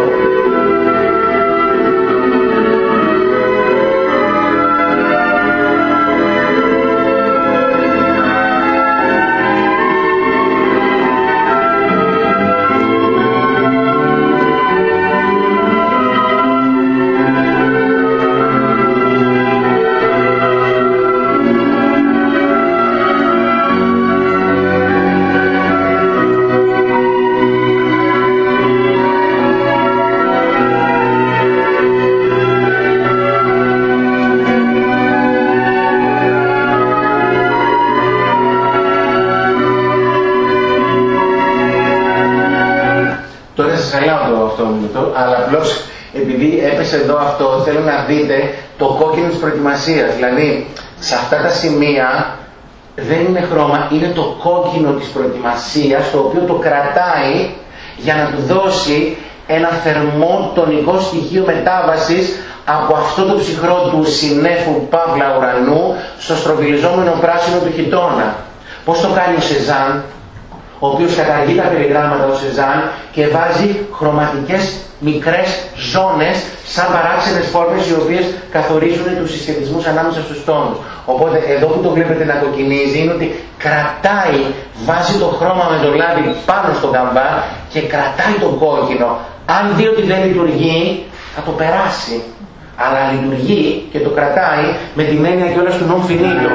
Αλλά απλώς επειδή έπεσε εδώ αυτό, θέλω να δείτε το κόκκινο της προετοιμασίας. Δηλαδή, σε αυτά τα σημεία δεν είναι χρώμα, είναι το κόκκινο της προετοιμασίας, το οποίο το κρατάει για να του δώσει ένα θερμό τονικό στοιχείο μετάβασης από αυτό το ψυχρό του συννέφου παύλα ουρανού στο στροβιλιζόμενο πράσινο του χιτώνα. Πώς το κάνει ο Σεζάν, ο οποίος καταργεί τα περιγράμματα ο Σεζάν και βάζει χρωματικές μικρές ζώνες σαν παράξενες φόρμες οι οποίες καθορίζουν τους συσχετισμούς ανάμεσα στους τόνους. Οπότε εδώ που το βλέπετε να κοκκινίζει είναι ότι κρατάει, βάζει το χρώμα με το λάδι πάνω στον καμβά και κρατάει το κόκκινο. Αν δει ότι δεν λειτουργεί θα το περάσει, αλλά λειτουργεί και το κρατάει με την έννοια κιόλας του non finito.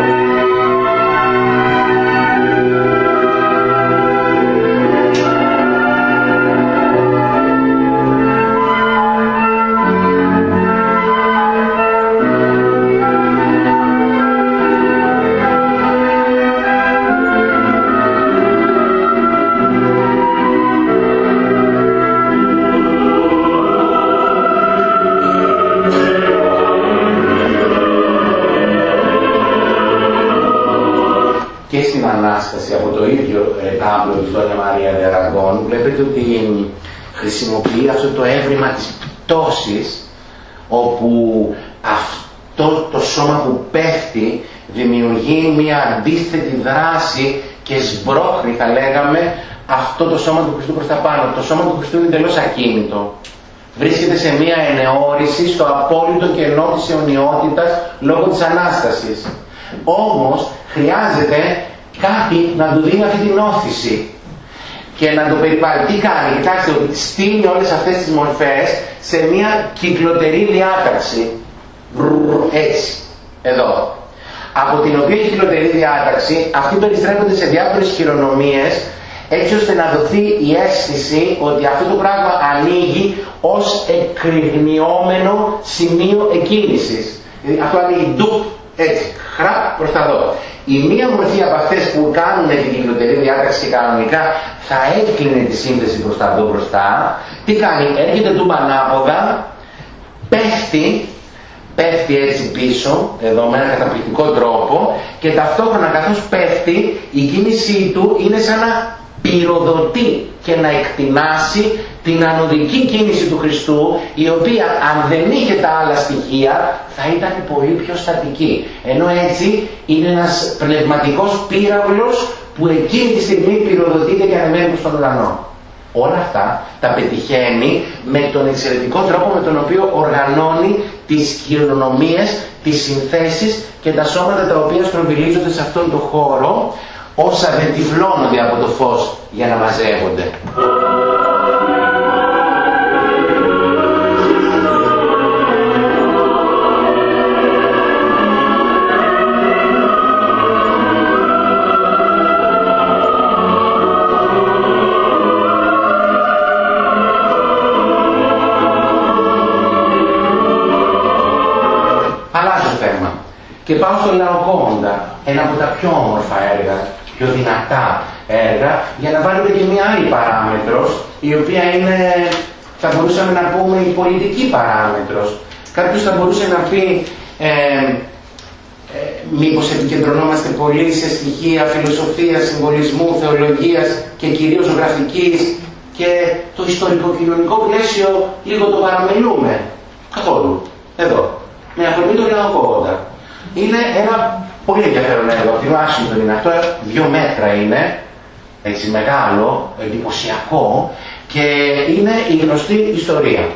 Ανάσταση από το ίδιο ρετάμπλο της Δόνια Μαρία de Aragon, βλέπετε ότι χρησιμοποιεί αυτό το έβριμα της πτώσης, όπου αυτό το σώμα που πέφτει δημιουργεί μια αντίθετη δράση και σμπρώχνει, θα λέγαμε, αυτό το σώμα του Χριστού προς τα πάνω. Το σώμα του Χριστού είναι εντελώς ακίνητο. Βρίσκεται σε μια ενεώρηση στο απόλυτο κενό της αιωνιότητας λόγω της Ανάστασης. Όμως χρειάζεται κάτι να του δίνει αυτή την όθηση και να το περιπάρει. Τι κάνει? Κοιτάξτε, ότι στείνει όλες αυτές τις μορφές σε μια κυκλοτερή διάταξη. Έτσι, εδώ. Από την οποία η κυκλοτερή διάταξη, αυτοί περιστρέφονται σε διάφορες χειρονομίες, έτσι ώστε να δοθεί η αίσθηση ότι αυτό το πράγμα ανοίγει ως εκρηγνιόμενο σημείο εκκίνησης. Δηλαδή αυτό ανοίγει ντουπ, έτσι, χραπ προς τα δω. Η μία μορφή από αυτές που κάνουν την κυκλοτερή διάταξη και κανονικά θα έκλεινε τη σύνθεση προς τα δω μπροστά. Τι κάνει? Έρχεται τούμπα ανάποδα, πέφτει έτσι πίσω, εδώ με ένα καταπληκτικό τρόπο, και ταυτόχρονα καθώς πέφτει η κίνησή του είναι σαν να πυροδοτεί και να εκτινάσει την ανωδική κίνηση του Χριστού, η οποία αν δεν είχε τα άλλα στοιχεία θα ήταν πολύ πιο στατική. Ενώ έτσι είναι ένας πνευματικός πύραυλος που εκείνη τη στιγμή πυροδοτείται και ανεβαίνει προς τον ουρανό. Όλα αυτά τα πετυχαίνει με τον εξαιρετικό τρόπο με τον οποίο οργανώνει τις χειρονομίες, τις συνθέσεις και τα σώματα τα οποία στροβιλίζονται σε αυτόν τον χώρο, όσα δεν τυφλώνονται από το φως για να μαζεύονται. Και πάω στο Λαοκόντα, ένα από τα πιο όμορφα έργα, πιο δυνατά έργα, για να βάλουμε και μια άλλη παράμετρος, η οποία είναι, θα μπορούσαμε να πούμε, η πολιτική παράμετρος. Κάποιος θα μπορούσε να πει, μήπως επικεντρωνόμαστε πολύ σε στοιχεία φιλοσοφίας, συμβολισμού, θεολογίας και κυρίως ζωγραφικής και το ιστορικό-κοινωνικό πλαίσιο λίγο το παραμελούμε. Καθόλου. Εδώ. Με αφορμή το Λαοκόντα. Είναι ένα πολύ ενδιαφέρον έργο, από την Ουάσιγκτον είναι αυτό, 2 μέτρα είναι, έτσι μεγάλο, εντυπωσιακό, και είναι η γνωστή ιστορία.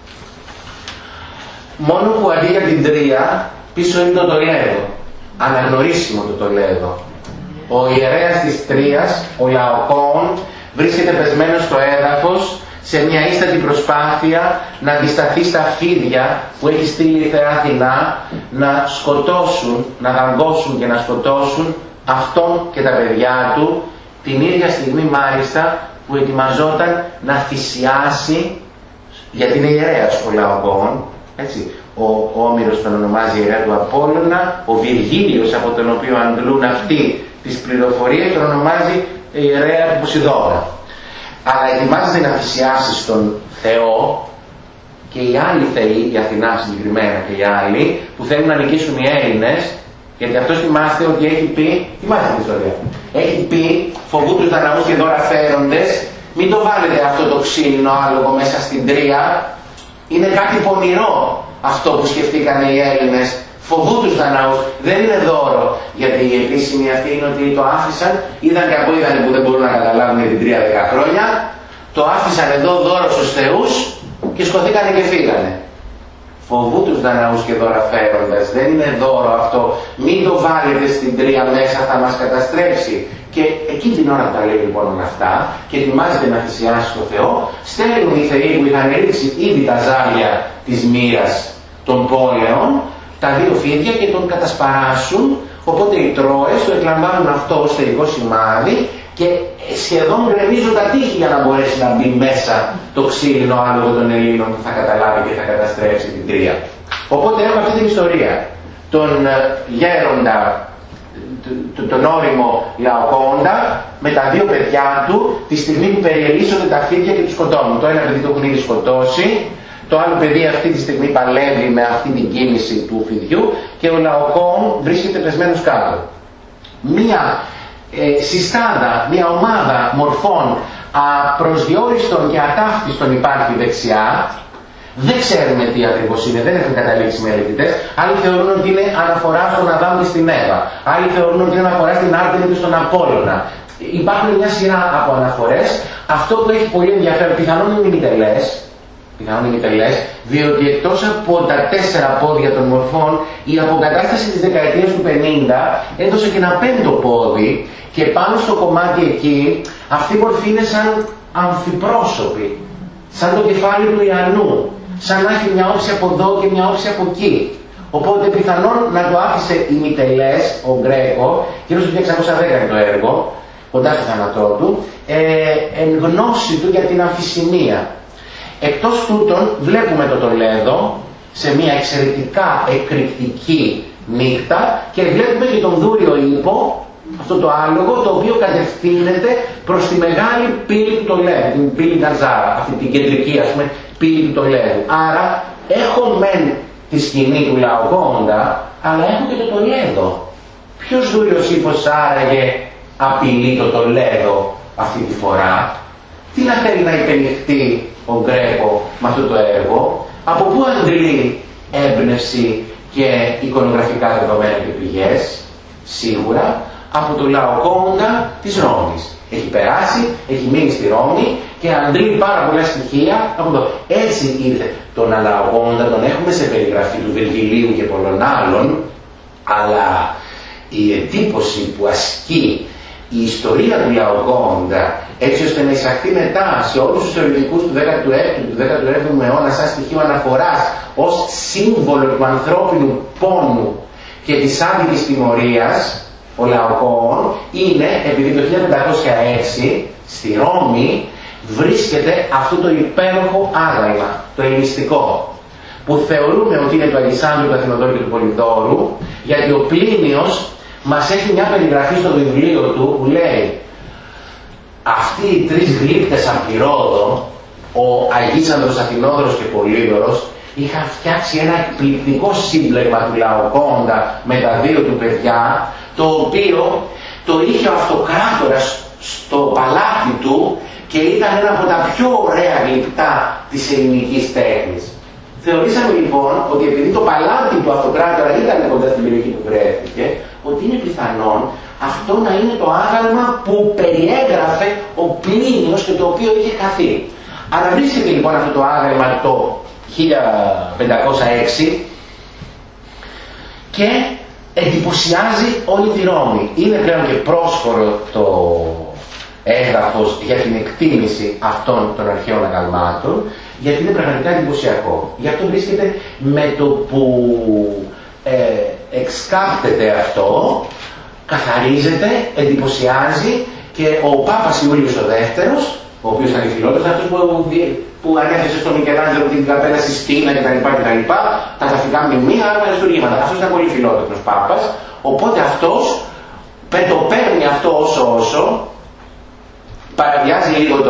Μόνο που αντί για την Τρία, πίσω είναι το Τολέδο, αναγνωρίσιμο το Τολέδο. Ο ιερέας της Τρίας, ο Λαοκόν, βρίσκεται πεσμένος στο έδαφος, σε μια ίστατη προσπάθεια να αντισταθεί στα φίδια που έχει στείλει η Θεά Αθηνά να σκοτώσουν, να δαγκώσουν και να σκοτώσουν αυτόν και τα παιδιά του, την ίδια στιγμή μάλιστα που ετοιμαζόταν να θυσιάσει, γιατί είναι ιερέας ο Λαοκόν, έτσι. Ο Όμηρος τον ονομάζει ιερέα του Απόλλωνα, ο Βυργίλιος, από τον οποίο αντλούν αυτοί τις πληροφορίες, τον ονομάζει ιερέα του Ποσειδώνα. Αλλά ετοιμάζεται να θυσιάσει στον Θεό και οι άλλοι θεοί, η Αθηνά συγκεκριμένα και οι άλλοι, που θέλουν να νικήσουν οι Έλληνες, γιατί αυτός θυμάστε ότι έχει πει, θυμάστε την ιστορία, έχει πει φοβού τους δαναούς και δώρα φέροντες, μην το βάλετε αυτό το ξύλινο άλογο μέσα στην Τρία, είναι κάτι πονηρό αυτό που σκεφτήκαν οι Έλληνες. Φοβού τους δαναούς, δεν είναι δώρο, γιατί η επίσημη αυτή είναι ότι το άφησαν, είδαν και από είδανε που δεν μπορούν να καταλάβουν για την 3-10 χρόνια, το άφησαν εδώ δώρο στους θεούς και σκοθήκανε και φύγανε. Φοβού τους δαναούς και δωραφέροντας, δεν είναι δώρο αυτό, μην το βάλετε στην Τρία μέσα, θα μας καταστρέψει. Και εκείνη την ώρα που τα λέει λοιπόν όλα αυτά και ετοιμάζεται να θυσιάσει στο Θεό, στέλνουν οι θεοί που είχαν ρίξει ήδη τα ζάρια της μοίρας των πόλεων, τα 2 φίδια και τον κατασπαράσουν, οπότε οι Τρώες το εκλαμβάνουν αυτό ως θεϊκό σημάδι και σχεδόν γκρεμίζουν τα τείχη για να μπορέσει να μπει μέσα το ξύλινο άλογο των Ελλήνων που θα καταλάβει και θα καταστρέψει την Τρία. Οπότε έχουμε αυτή την ιστορία. Τον γέροντα, τον όριμο Λαοκόντα με τα 2 παιδιά του, τη στιγμή που περιελίσσονται τα φίδια και τους σκοτώνουν. Το ένα παιδί το έχουν ήδη σκοτώσει, το άλλο παιδί αυτή τη στιγμή παλεύει με αυτή την κίνηση του φιδιού και ο Λαοκόν βρίσκεται πεσμένος κάτω. Μία συστάδα, μία ομάδα μορφών απροσδιόριστων και ατάφτιστων υπάρχει δεξιά. Δεν ξέρουμε τι ακριβώς είναι, δεν έχουν καταλήξει οι μελετητές. Άλλοι θεωρούν ότι είναι αναφορά στον Αδάμ και στην Εύα. Άλλοι θεωρούν ότι είναι αναφορά στην Άρτεμη και στον Απόλλωνα. Υπάρχουν μια σειρά από αναφορές. Αυτό που έχει πολύ ενδιαφέρον, πιθανόν είναι ημιτελές, διότι εκτός από τα 4 πόδια των μορφών, η αποκατάσταση της δεκαετίας του 50 έδωσε και ένα 5ο πόδι και πάνω στο κομμάτι εκεί αυτή η μορφή είναι σαν αμφιπρόσωπη, σαν το κεφάλι του Ιαννού, σαν να έχει μια όψη από εδώ και μια όψη από εκεί. Οπότε πιθανόν να το άφησε ημιτελές ο Γκρέκο, γύρω στο 1610 το έργο, κοντά στο θάνατό του, εν γνώση του για την αμφισημία. Εκτός τούτων βλέπουμε το Τολέδο σε μια εξαιρετικά εκρηκτική νύχτα και βλέπουμε και τον Δούριο Ίππο, αυτό το άλογο, το οποίο κατευθύνεται προς τη μεγάλη πύλη του Τολέδου, την πύλη Γκαρζάρα, αυτή την κεντρική ας πούμε πύλη του Τολέδου. Άρα έχω μεν τη σκηνή του Λαοκόντα, αλλά έχω και το Τολέδο. Ποιος Δούριος Ίππος άραγε απειλεί το Τολέδο αυτή τη φορά. Τι να θέλει να υπενηχτεί ο Γκρέκο με αυτό το έργο, από πού αντλεί έμπνευση και εικονογραφικά δεδομένα και πηγές? Σίγουρα από το Λαοκόντα της Ρώμης. Έχει περάσει, έχει μείνει στη Ρώμη και αντλεί πάρα πολλά στοιχεία από το. Έτσι ήρθε. Τον Λαοκόντα τον έχουμε σε περιγραφή του Βεργιλίου και πολλών άλλων, αλλά η εντύπωση που ασκεί η ιστορία του Λαοκόντα, έτσι ώστε να εισαχθεί μετά σε όλους τους θεωρητικούς του 17ου αιώνα σαν στοιχείο αναφοράς ως σύμβολο του ανθρώπινου πόνου και της άδικης τιμωρίας, ο Λαοκόν, είναι επειδή το 1506 στη Ρώμη βρίσκεται αυτό το υπέροχο άγαλμα, το ελιστικό, που θεωρούμε ότι είναι του Αγισάνδρου, του Αθηνοδόρου και του Πολυδόρου, γιατί ο Πλίνιος μας έχει μια περιγραφή στο βιβλίο του που λέει αυτοί οι τρεις γλύπτες αμπυρόδο, ο Αγίσανδρος, Αθηνόδωρος και Πολύδωρος, είχαν φτιάξει ένα εκπληκτικό σύμπλεγμα του Λαοκόντα με τα δύο του παιδιά, το οποίο το είχε ο αυτοκράτορας στο παλάτι του και ήταν ένα από τα πιο ωραία γλυπτά της ελληνικής τέχνης. Θεωρήσαμε λοιπόν ότι επειδή το παλάτι του αυτοκράτορα ήταν κοντά στην περιοχή που βρέθηκε, ότι είναι πιθανόν αυτό να είναι το άγαλμα που περιέγραφε ο Πλίνιος και το οποίο είχε χαθεί. Αναβρίσκεται λοιπόν αυτό το άγαλμα το 1506 και εντυπωσιάζει όλη τη Ρώμη. Είναι πλέον και πρόσφορο το έγγραφος για την εκτίμηση αυτών των αρχαίων αγαλμάτων, γιατί είναι πραγματικά εντυπωσιακό. Γι' αυτό βρίσκεται με το που εξκάπτεται αυτό, καθαρίζεται, εντυπωσιάζει και ο Πάπας Ιούλιος ο Δεύτερος, ο οποίος ήταν φιλότος, αυτός που ανέθεσε στον Μικελάντζελο την καπέλα Sistina κτλ. Τα γραφικά μνημεία, άλλα αριστουργήματα. Αυτός ήταν πολύ φιλότος Πάπας, οπότε αυτός το παίρνει αυτό όσο παραβιάζει λίγο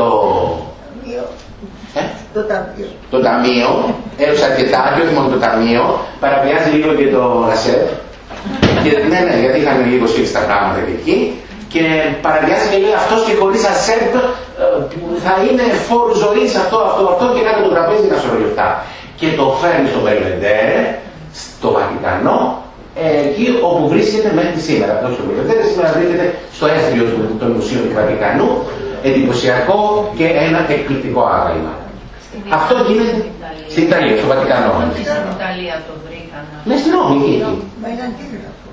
το ταμείο, έδωσε αρκετά και όχι μόνο το ταμείο, παραβιάζει λίγο και το ΡΑΣΕΠ. Ναι, γιατί είχαν λίγο σφίξει τα πράγματα και εκεί. Και παραβιάζει και λέει αυτός και χωρίς ΑΣΕΠ θα είναι φόρου ζωής αυτό και κάτω το τραπέζι να σωρώ λεφτά. Και το φέρνει στο Μπελβεντέρε, στο Βατικανό, εκεί όπου βρίσκεται μέχρι σήμερα. Αυτό στο Μπελβεντέρε σήμερα βρίσκεται στο αίθριο των Μουσείων του Βατικανού, εντυπωσιακό και ένα εκπληκτικό άγαλμα. Αυτό γίνεται στην Ιταλία, στο Βατικανό. Στην Ιταλία το βρήκαν. Ναι, στην Ρώμη, εκεί. Μα είναι αντίγραφο.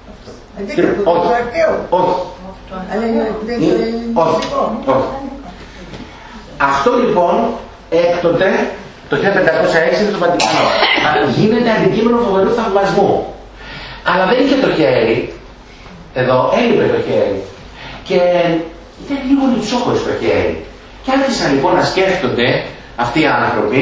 Όχι. Όχι. Αυτό λοιπόν έκτοτε το 1506 στο Βατικανό γίνεται αντικείμενο φοβερού θαυμασμού. Αλλά δεν είχε το χέρι, εδώ έλειπε το χέρι και ήταν λίγο λιψόχωρος το χέρι. Και άρχισαν λοιπόν να σκέφτονται αυτοί οι άνθρωποι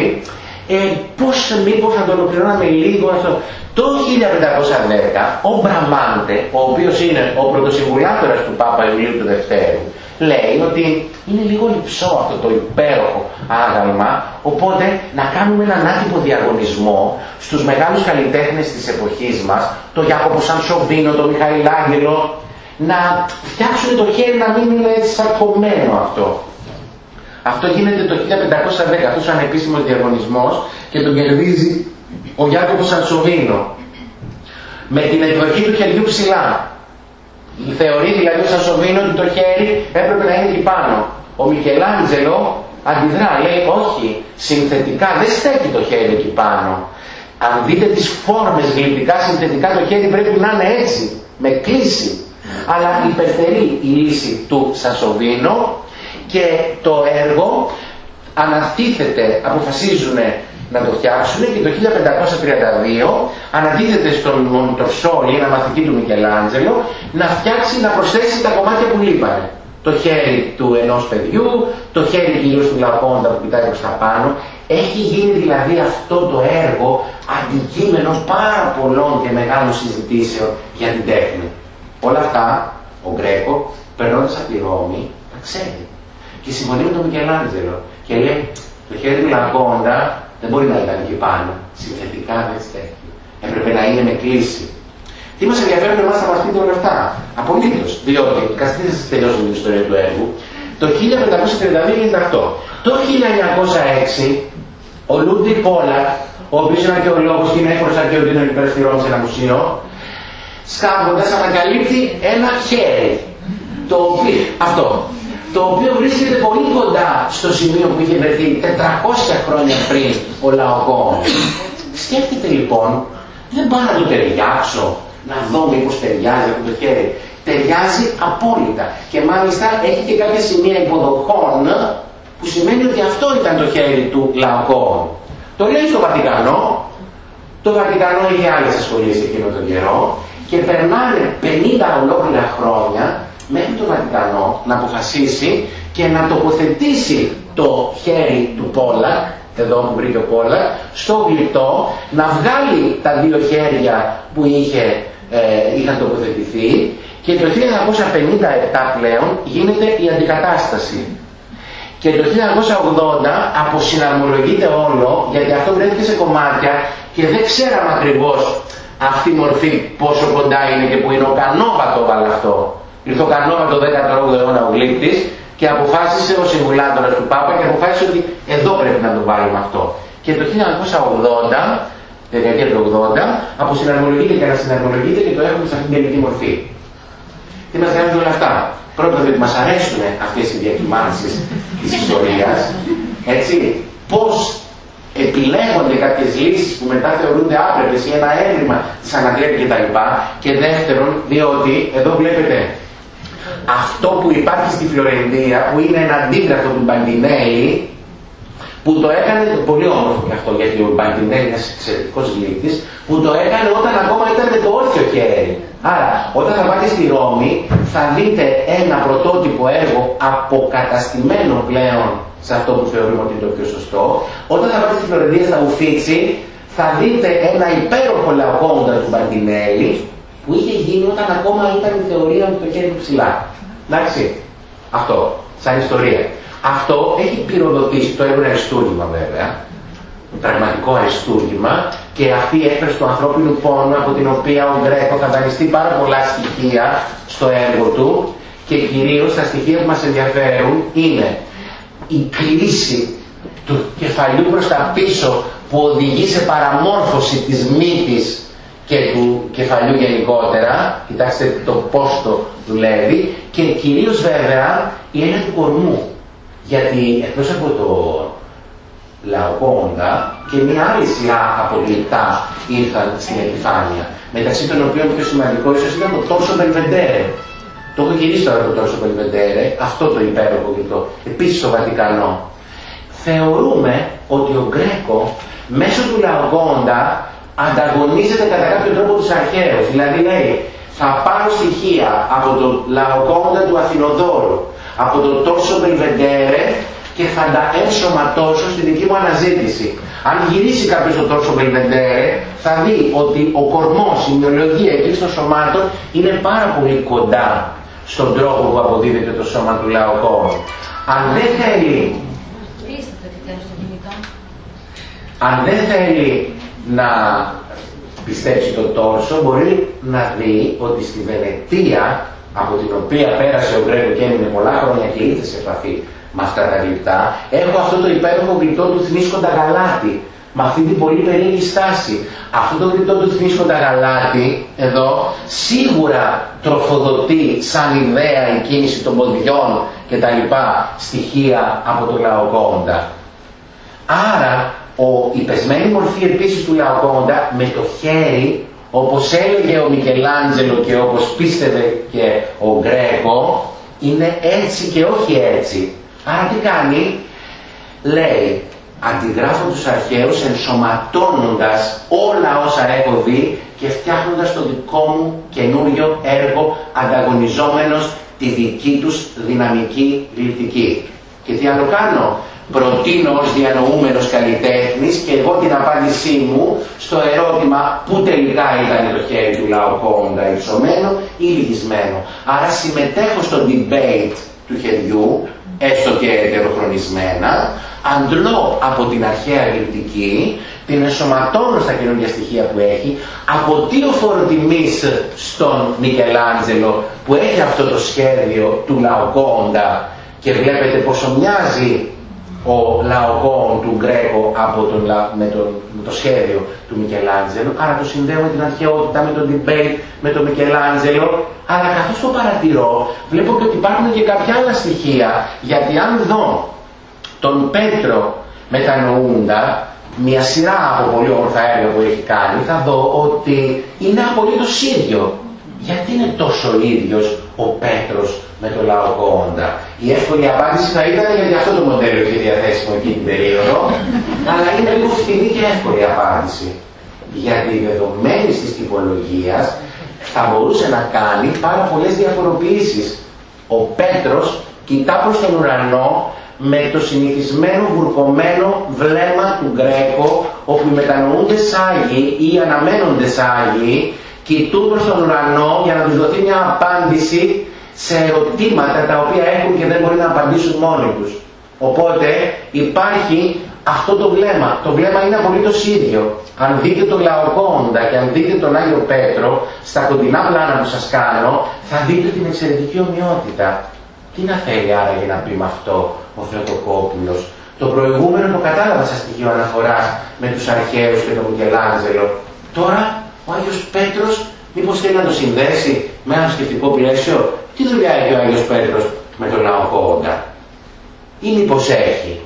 μήπως να το ολοκληρώναμε λίγο αυτό. Το 1510 ο Μπραμάντε, ο οποίος είναι ο πρωτοσυμβουλάτορας του Πάπα Ιουλίου του Δευτέρου, λέει ότι είναι λίγο λιψό αυτό το υπέροχο άγαλμα, οπότε να κάνουμε έναν άτυπο διαγωνισμό στους μεγάλους καλλιτέχνες της εποχής μας, το Γιάκοπο Σανσοβίνο, το Μιχαηλάγγελο, να φτιάξουν το χέρι να μην είναι έτσι σαρκωμένο αυτό. Αυτό γίνεται το 1510, αυτός ο ανεπίσημος διαγωνισμός, και τον κερδίζει ο Γιάκοπος Σανσοβίνο με την εκδοχή του χεριού ψηλά. Θεωρεί δηλαδή ο Σανσοβίνο ότι το χέρι έπρεπε να είναι εκεί πάνω. Ο Μικελάντζελο αντιδρά, λέει όχι, συνθετικά δεν στέκει το χέρι εκεί πάνω. Αν δείτε τις φόρμες γλυπτικά συνθετικά το χέρι πρέπει να είναι έτσι, με κλίση. Αλλά υπερτερεί η λύση του Σανσοβίνο και το έργο ανατίθεται, αποφασίζουν να το φτιάξουν και το 1532 ανατίθεται στον Μοντορσόλι, ένα μαθητή του Μικελάντζελο, να φτιάξει, να προσθέσει τα κομμάτια που λείπανε. Το χέρι του ενός παιδιού, το χέρι κυρίως του Λαοκόντα που κοιτάει προς τα πάνω. Έχει γίνει δηλαδή αυτό το έργο αντικείμενο πάρα πολλών και μεγάλων συζητήσεων για την τέχνη. Όλα αυτά ο Γκρέκο, περνώντας από τη Ρώμη, τα ξέρει. Και συμφωνεί με τον Μικελάντζελο και λέει το χέρι του Λαοκόντα δεν μπορεί να ήταν εκεί πάνω. Συνθετικά δεν στέκει. Έπρεπε να είναι με κλίση. Τι μας ενδιαφέρουν εμάς να μας πείτε όλα αυτά? Απολύτως. Διότι, καθίστε να τελειώσουμε την ιστορία του έργου, Το 1532 γίνεται αυτό. Το 1906 ο Λούντβιγκ Πόλακ, ο οποίος είναι αρχαιολόγος και είναι έφορος αρχαιοτήτων υπεραστηρών σε ένα μουσείο, σκάβοντας ανακαλύπτει ένα χέρι, το οποίο βρίσκεται πολύ κοντά στο σημείο που είχε βρεθεί 400 χρόνια πριν ο Λαοκόν. Σκέφτεται λοιπόν, δεν πάω να το ταιριάξω, να δω μήπως ταιριάζει αυτό το χέρι. Ταιριάζει απόλυτα και μάλιστα έχει και κάποια σημεία υποδοχών που σημαίνει ότι αυτό ήταν το χέρι του Λαοκόν. Το λέει στο Βατικανό, το Βατικανό είχε άλλες ασχολίες εκείνο τον καιρό και περνάνε 50 ολόκληρα χρόνια μέχρι το Βατικανό να αποφασίσει και να τοποθετήσει το χέρι του Πόλακ, εδώ που βρήκε ο Πόλακ, στο γλυπτό, να βγάλει τα δύο χέρια που είχαν τοποθετηθεί και το 1957 πλέον γίνεται η αντικατάσταση. Και το 1980 αποσυναρμολογείται όλο, γιατί αυτό βρέθηκε σε κομμάτια και δεν ξέραμε ακριβώς αυτή η μορφή πόσο κοντά είναι και που είναι. Ο Κανόβα το έβαλε αυτό. Ήρθε ο Κανόβα το 18ο αιώνα ο γλύπτης και αποφάσισε ο συμβουλάτορας του Πάπα και αποφάσισε ότι εδώ πρέπει να το βάλουμε αυτό. Και το 1980, τη δεκαετία του 80, αποσυναρμολογείται και ανασυναρμολογείται και το έχουμε σε αυτήν την τελική μορφή. Τι μας κάνουν όλα αυτά? Πρώτον, διότι μας αρέσουν αυτές οι διακυμάνσεις της ιστορίας, έτσι, πώς επιλέγονται κάποιες λύσεις που μετά θεωρούνται άπρεπες ή ένα έλλειμμα της ανατρέπει κτλ. Και δεύτερον, διότι εδώ βλέπετε αυτό που υπάρχει στη Φλωρεντία, που είναι ένα αντίγραφο του Μπαντινέλη, που το έκανε, πολύ όμορφο και αυτό, γιατί ο Μπαντινέλη είναι ένας εξαιρετικός γλύπτης, που το έκανε όταν ακόμα ήταν με το όρθιο χέρι. Άρα, όταν θα πάτε στη Ρώμη, θα δείτε ένα πρωτότυπο έργο αποκαταστημένο πλέον σε αυτό που θεωρούμε ότι είναι το πιο σωστό. Όταν θα πάτε στη Φλωρεντία, στα Ουφίτσι, θα δείτε ένα υπέροχο Λαοκόντα του Μπαντινέλη, που είχε γίνει όταν ακόμα ήταν η θεωρία με το χέρι του ψηλά. Εντάξει, αυτό, σαν ιστορία. Αυτό έχει πυροδοτήσει, το έργο αριστούργημα βέβαια, πραγματικό αριστούργημα, και αυτή η έκφραση του ανθρώπινου πόνου από την οποία ο Γκρέκο θα δανειστεί πάρα πολλά στοιχεία στο έργο του, και κυρίως τα στοιχεία που μας ενδιαφέρουν είναι η κλίση του κεφαλιού προς τα πίσω που οδηγεί σε παραμόρφωση της μύτης και του κεφαλιού γενικότερα. Κοιτάξτε το πώς το δουλεύει, και κυρίως βέβαια η έννοια του κορμού. Γιατί εκτός από το Λαοκόντα και μια άλλη σειρά από γλυπτά ήρθαν στην επιφάνεια, μεταξύ των οποίων το πιο σημαντικό ίσως ήταν το Τόρσο Μπελβεντέρε. Το έχω γυρίσει τώρα το Τόρσο Μπελβεντέρε, αυτό το υπέροχο γλυπτό, επίσης στο Βατικανό. Θεωρούμε ότι ο Γκρέκο μέσω του Λαοκόντα ανταγωνίζεται κατά κάποιο τρόπο τους αρχαίους. Δηλαδή λέει, θα πάρω στοιχεία από το Λαοκόντα του Αθηνοδόρου, από το Τόρσο Μπελβεντέρε, και θα τα ενσωματώσω στη δική μου αναζήτηση. Αν γυρίσει κάποιος το Τόρσο Μπελβεντέρε, θα δει ότι ο κορμός, η μυολογία εκεί των σωμάτων είναι πάρα πολύ κοντά στον τρόπο που αποδίδεται το σώμα του Λαοκόν. Αν δεν θέλει να πιστέψει το Τόρσο, μπορεί να δει ότι στη Βενετία, από την οποία πέρασε ο Γκρέκο και έμεινε πολλά χρόνια και ήρθε σε επαφή με αυτά τα γλυπτά, έχω αυτό το υπέροχο γλυπτό του Θνίσκοντα Γαλάτη, με αυτή την πολύ περίεργη στάση. Αυτό το γλυπτό του Θνίσκοντα Γαλάτη εδώ σίγουρα τροφοδοτεί σαν ιδέα η κίνηση των ποδιών και τα λοιπά στοιχεία από το Λαοκόντα. Άρα η πεσμένη μορφή επίσης του Λαοκόντα με το χέρι, όπως έλεγε ο Μικελάντζελο και όπως πίστευε και ο Γκρέκο, είναι έτσι και όχι έτσι. Άρα τι κάνει? Λέει, αντιγράφω τους αρχαίους ενσωματώνοντας όλα όσα έχω δει και φτιάχνοντας το δικό μου καινούριο έργο, ανταγωνιζόμενος τη δική τους δυναμική γλυπτική. Και τι άλλο κάνω? Προτείνω ως διανοούμενος καλλιτέχνης και εγώ την απάντησή μου στο ερώτημα πού τελικά ήταν το χέρι του Λαοκόντα, υψωμένο ή λυγισμένο. Άρα συμμετέχω στο debate του χεριού, έστω και ετεροχρονισμένα, αντλώ από την αρχαία γλυπτική, την ενσωματώνω στα καινούργια στοιχεία που έχει, αποτείω φοροτιμής στον Μικελάντζελο που έχει αυτό το σχέδιο του Λαοκόντα Και βλέπετε πόσο μοιάζει ο Λαοκόν του Γκρέκο με το σχέδιο του Μικελάντζελο, άρα το συνδέω με την αρχαιότητα, με τον debate, με τον Μικελάντζελο, αλλά καθώς το παρατηρώ, βλέπω και ότι υπάρχουν και κάποια άλλα στοιχεία, γιατί αν δω τον Πέτρο μετανοούντα, μια σειρά από πολύ όμορφα έργα που έχει κάνει, θα δω ότι είναι απολύτως ίδιο. Γιατί είναι τόσο ίδιος ο Πέτρος με τον Λαοκόντα? Η εύκολη απάντηση θα ήταν γιατί αυτό το μοντέλο είχε διαθέσιμο εκείνη την περίοδο, αλλά είναι λίγο φθηνή και εύκολη απάντηση. Γιατί δεδομένη της τυπολογίας θα μπορούσε να κάνει πάρα πολλές διαφοροποιήσεις. Ο Πέτρος κοιτά προς τον ουρανό με το συνηθισμένο βουρκωμένο βλέμμα του Γκρέκο, όπου οι μετανοούντες Άγιοι ή οι αναμένοντες Άγιοι κοιτούν προς τον ουρανό για να τους δοθεί μια απάντηση σε ερωτήματα τα οποία έχουν και δεν μπορεί να απαντήσουν μόνοι τους. Οπότε υπάρχει αυτό το βλέμμα. Το βλέμμα είναι απολύτως ίδιο. Αν δείτε τον Λαοκόντα και αν δείτε τον Άγιο Πέτρο, στα κοντινά πλάνα που σας κάνω, θα δείτε την εξαιρετική ομοιότητα. Τι να θέλει άραγε να πει με αυτό ο Θεοτοκόπουλος? Το προηγούμενο το κατάλαβα σαν στοιχείο αναφοράς με τους αρχαίους και τον Μικελάντζελο. Τώρα ο Άγιος Πέτρος μήπως θέλει να το συνδέσει με ένα σκεπτικό πλαίσιο? Τι δουλειά έχει ο Άγιος Πέτρος με τον Λαοκόντα? Ή μήπως έχει?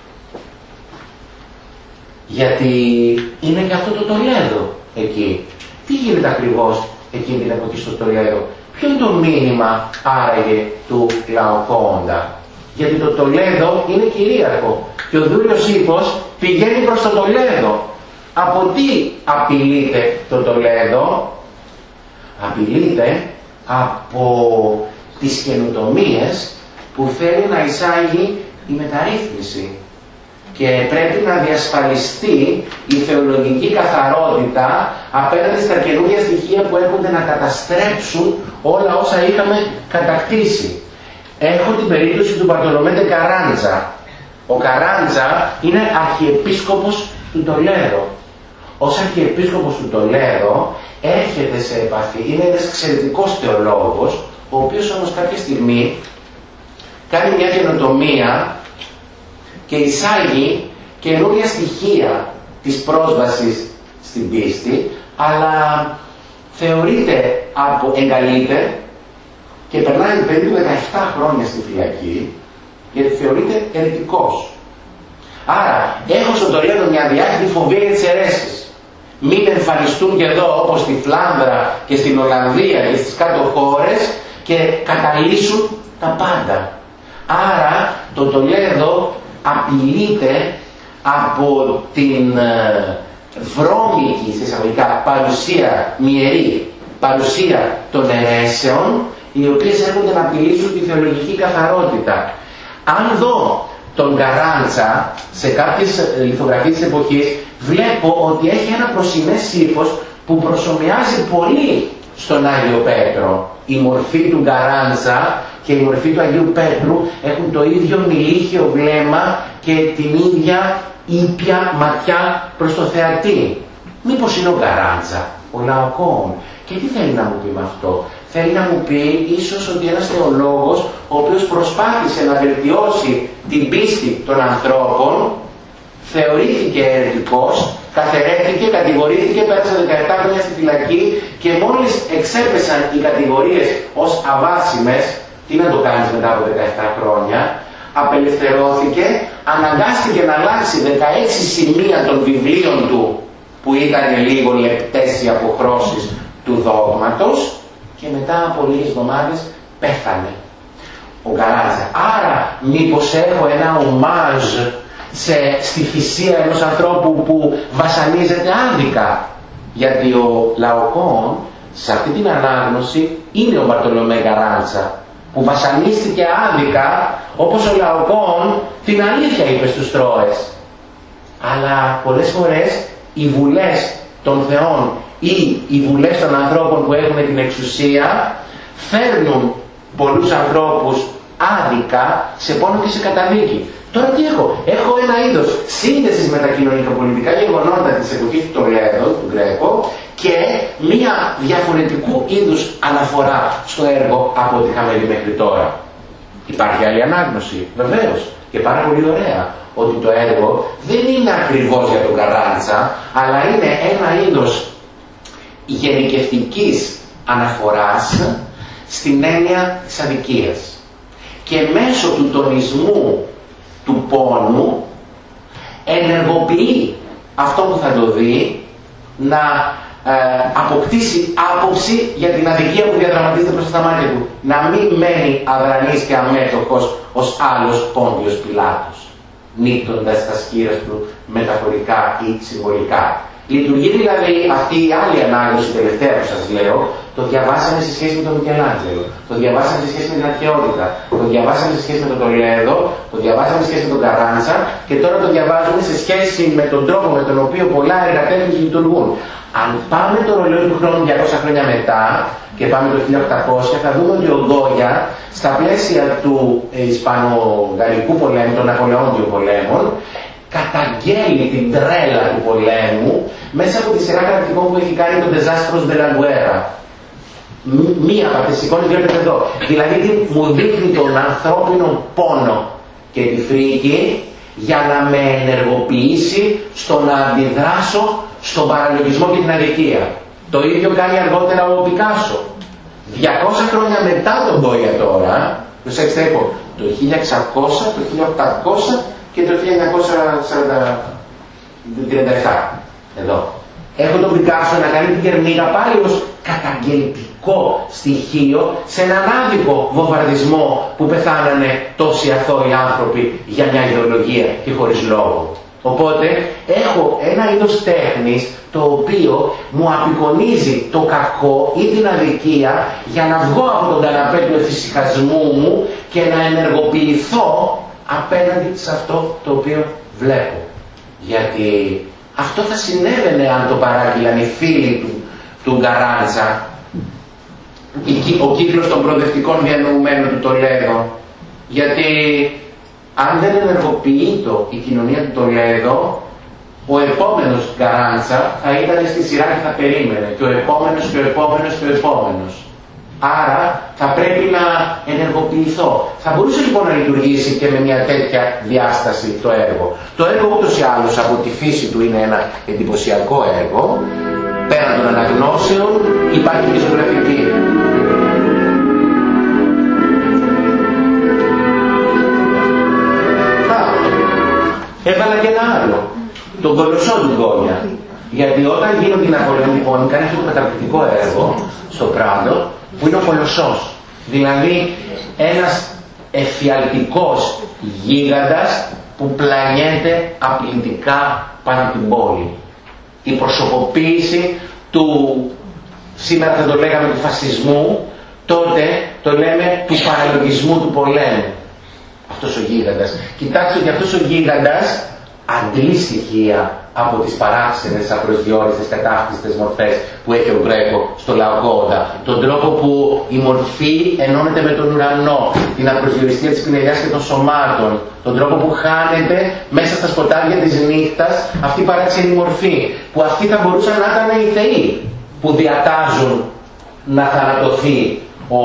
Γιατί είναι και αυτό το Τολέδο εκεί. Τι γίνεται ακριβώς εκείνη την εποχή στο Τολέδο? Ποιο είναι το μήνυμα άραγε του Λαοκόντα? Γιατί το Τολέδο είναι κυρίαρχο και ο Δούριος Ύπος πηγαίνει προς το Τολέδο. Από τι απειλείται το Τολέδο? Απειλείται από τις καινοτομίες που θέλει να εισάγει η μεταρρύθμιση. Και πρέπει να διασφαλιστεί η θεολογική καθαρότητα απέναντι στα καινούργια στοιχεία που έρχονται να καταστρέψουν όλα όσα είχαμε κατακτήσει. Έχω την περίπτωση του Μπαρτολομέντε Καράντζα. Ο Καράντζα είναι αρχιεπίσκοπος του Τολέδο. Ως αρχιεπίσκοπος του Τολέδο έρχεται σε επαφή, είναι ένας εξαιρετικός θεολόγος, ο οποίος όμως κάποια στιγμή κάνει μια καινοτομία και εισάγει καινούργια στοιχεία της πρόσβασης στην πίστη, αλλά θεωρείται εγκαλείται και περνάει περίπου 17 χρόνια στη φυλακή, γιατί θεωρείται αιρετικός. Άρα έχω στον Τολέδο μια διάχυτη φοβία για τις αιρέσεις. Μην εμφανιστούν και εδώ όπως στη Φλάνδρα και στην Ολλανδία και στις κάτω χώρες και καταλύσουν τα πάντα. Άρα το Τολέδο απειλείται από την βρώμικη σε εισαγωγικά παρουσία, μυερή παρουσία των αιρέσεων, οι οποίες έρχονται να απειλήσουν τη θεολογική καθαρότητα. Αν δω τον Καράντζα σε κάποιες λιθογραφίες της εποχής, βλέπω ότι έχει ένα προσινές ύφος που προσομοιάζει πολύ στον Άγιο Πέτρο. Η μορφή του Καράντζα και η μορφή του Αγίου Πέτρου έχουν το ίδιο μιλίχιο βλέμμα και την ίδια ήπια ματιά προς το θεατή. Μήπως είναι ο Καράντζα, ο Λαοκόν? Και τι θέλει να μου πει με αυτό? Θέλει να μου πει ίσως ότι ένας θεολόγος ο οποίος προσπάθησε να βελτιώσει την πίστη των ανθρώπων θεωρήθηκε αιρετικός, καθαιρέθηκε, κατηγορήθηκε, πέρασε 17 χρόνια στη φυλακή και μόλις εξέπεσαν οι κατηγορίες ως αβάσιμες, τι να το κάνεις μετά από 17 χρόνια, απελευθερώθηκε, αναγκάστηκε να αλλάξει 16 σημεία των βιβλίων του που ήταν λίγο λεπτές οι αποχρώσεις του δόγματος και μετά από λίγες εβδομάδες πέθανε ο Καράντζα. Άρα μήπως έχω ένα ομάζ στη θυσία ενός ανθρώπου που βασανίζεται άδικα? Γιατί ο Λαοκόν σε αυτή την ανάγνωση είναι ο Μπαρτολομέ Καράντζα που βασανίστηκε άδικα, όπως ο Λαοκόν την αλήθεια είπε στους Τρώες. Αλλά πολλές φορές οι βουλές των θεών ή οι βουλές των ανθρώπων που έχουν την εξουσία φέρνουν πολλούς ανθρώπους άδικα σε πόνο και σε καταδίκη. Τώρα τι έχω? Έχω ένα είδος σύνδεσης με τα κοινωνικοπολιτικά γεγονότα της εποχής του Τολέδο, του Γκρέκο, και μία διαφορετικού είδους αναφορά στο έργο από ό,τι είχαμε δει μέχρι τώρα. Υπάρχει άλλη ανάγνωση, βεβαίως, και πάρα πολύ ωραία, ότι το έργο δεν είναι ακριβώς για τον Καράντζα, αλλά είναι ένα είδος γενικευτικής αναφοράς στην έννοια της αδικίας. Και μέσω του τονισμού του πόνου ενεργοποιεί αυτό που θα το δει να αποκτήσει άποψη για την αδικία που διαδραματίζεται προς τα μάτια του. Να μην μένει αδρανής και αμέτωχος ως άλλος Πόντιος Πιλάτος, νύπτοντας τα σκύρα του μεταφορικά ή συμβολικά. Λειτουργεί δηλαδή αυτή η άλλη ανάγνωση τελευταία που σας λέω, το διαβάσαμε σε σχέση με τον Μικελάντζελο, το διαβάσαμε σε σχέση με την αρχαιότητα, το διαβάσαμε σε σχέση με τον Τολέδο, το διαβάσαμε σε σχέση με τον Καράντζα και τώρα το διαβάζουμε σε σχέση με τον τρόπο με τον οποίο πολλά έργα τέχνης λειτουργούν. Αν πάμε το ρολόι του χρόνου 200 χρόνια μετά και πάμε το 1800, θα δούμε ότι ο Γκόγια στα πλαίσια του Ισπανο-Γαλλικού πολέμου, των Ναπολεόντιων πολέμων, καταγγέλει την τρέλα του πολέμου μέσα από τη σειρά γραφικών που έχει κάνει το Desastros de la Guerra. Μία από αυτές τις εικόνες βλέπετε εδώ. Δηλαδή μου δείχνει τον ανθρώπινο πόνο και τη φρίκη για να με ενεργοποιήσει στο να αντιδράσω στον παραλογισμό και την αδικία. Το ίδιο κάνει αργότερα ο Πικάσο. 200 χρόνια μετά τον Γκόγια τώρα, προσέξτε, έχω το 1600, το 1800 και το 1937. Εδώ. Έχω τον Πικάσο να κάνει την Κερνίκα πάλι ως καταγγελτικό στοιχείο σε έναν άδικο βομβαρδισμό που πεθάνανε τόσοι αθώοι άνθρωποι για μια ιδεολογία και χωρίς λόγο. Οπότε έχω ένα είδος τέχνης το οποίο μου απεικονίζει το κακό ή την αδικία για να βγω από τον καναπέ του εφησυχασμού μου και να ενεργοποιηθώ απέναντι σε αυτό το οποίο βλέπω. Γιατί αυτό θα συνέβαινε αν το παράγγειλαν οι φίλοι του Καράντζα, ο κύκλος των προοδευτικών διανοουμένων του Τολέδο. Γιατί αν δεν ενεργοποιείται η κοινωνία του Τολέδο, ο επόμενος Καράντζα θα ήταν στη σειρά και θα περίμενε. Και ο επόμενος και ο επόμενος και ο επόμενος. Άρα θα πρέπει να ενεργοποιηθώ. Θα μπορούσε λοιπόν να λειτουργήσει και με μια τέτοια διάσταση το έργο. Το έργο ούτως ή άλλως από τη φύση του είναι ένα εντυπωσιακό έργο. Πέραν των αναγνώσεων υπάρχει και ζωγραφική. Έβαλα και ένα άλλο. Τον Κολοσσό του Γκόγια. Γιατί όταν γίνονται οι Ναπολεονικόνοι κάνει αυτό το καταπληκτικό έργο στο Πράντο που είναι ο Κολοσσός. Δηλαδή ένας εφιαλτικός γίγαντας που πλανιέται απλητικά πάνω από την πόλη. Η προσωποποίηση του, σήμερα θα το λέγαμε του φασισμού, τότε το λέμε του παραλογισμού του πολέμου. Αυτός ο γίγαντας. Κοιτάξτε ότι αυτός ο γίγαντας αντλεί στοιχεία από τις παράξενες, απροσδιόριστες, κατάφτιστες μορφές που έχει ο Γκρέκο στο Λαοκόντα. Τον τρόπο που η μορφή ενώνεται με τον ουρανό, την απροσδιοριστία της πινελιάς και των σωμάτων, τον τρόπο που χάνεται μέσα στα σκοτάδια της νύχτας αυτή η παράξενη μορφή, που αυτοί θα μπορούσαν να ήταν οι θεοί που διατάζουν να θανατωθεί ο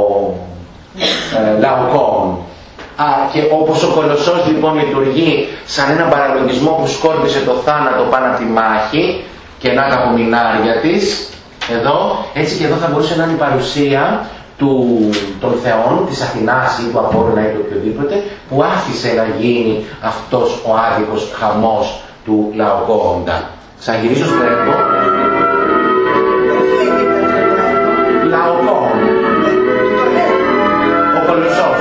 Λαοκόν. Και όπως ο Κολοσσός λοιπόν λειτουργεί σαν έναν παραλογισμό που σκόρπισε το θάνατο πάνω από τη μάχη και να τα απομεινάρια της, εδώ, έτσι και εδώ θα μπορούσε να είναι η παρουσία των θεών, της Αθηνάς ή του Απόλλωνα ή του οποιοδήποτε, που άφησε να γίνει αυτός ο άδικος χαμός του Λαοκόντα. Ξαναγυρίζω στο έργο. Λαοκόν. Ο Κολοσσός.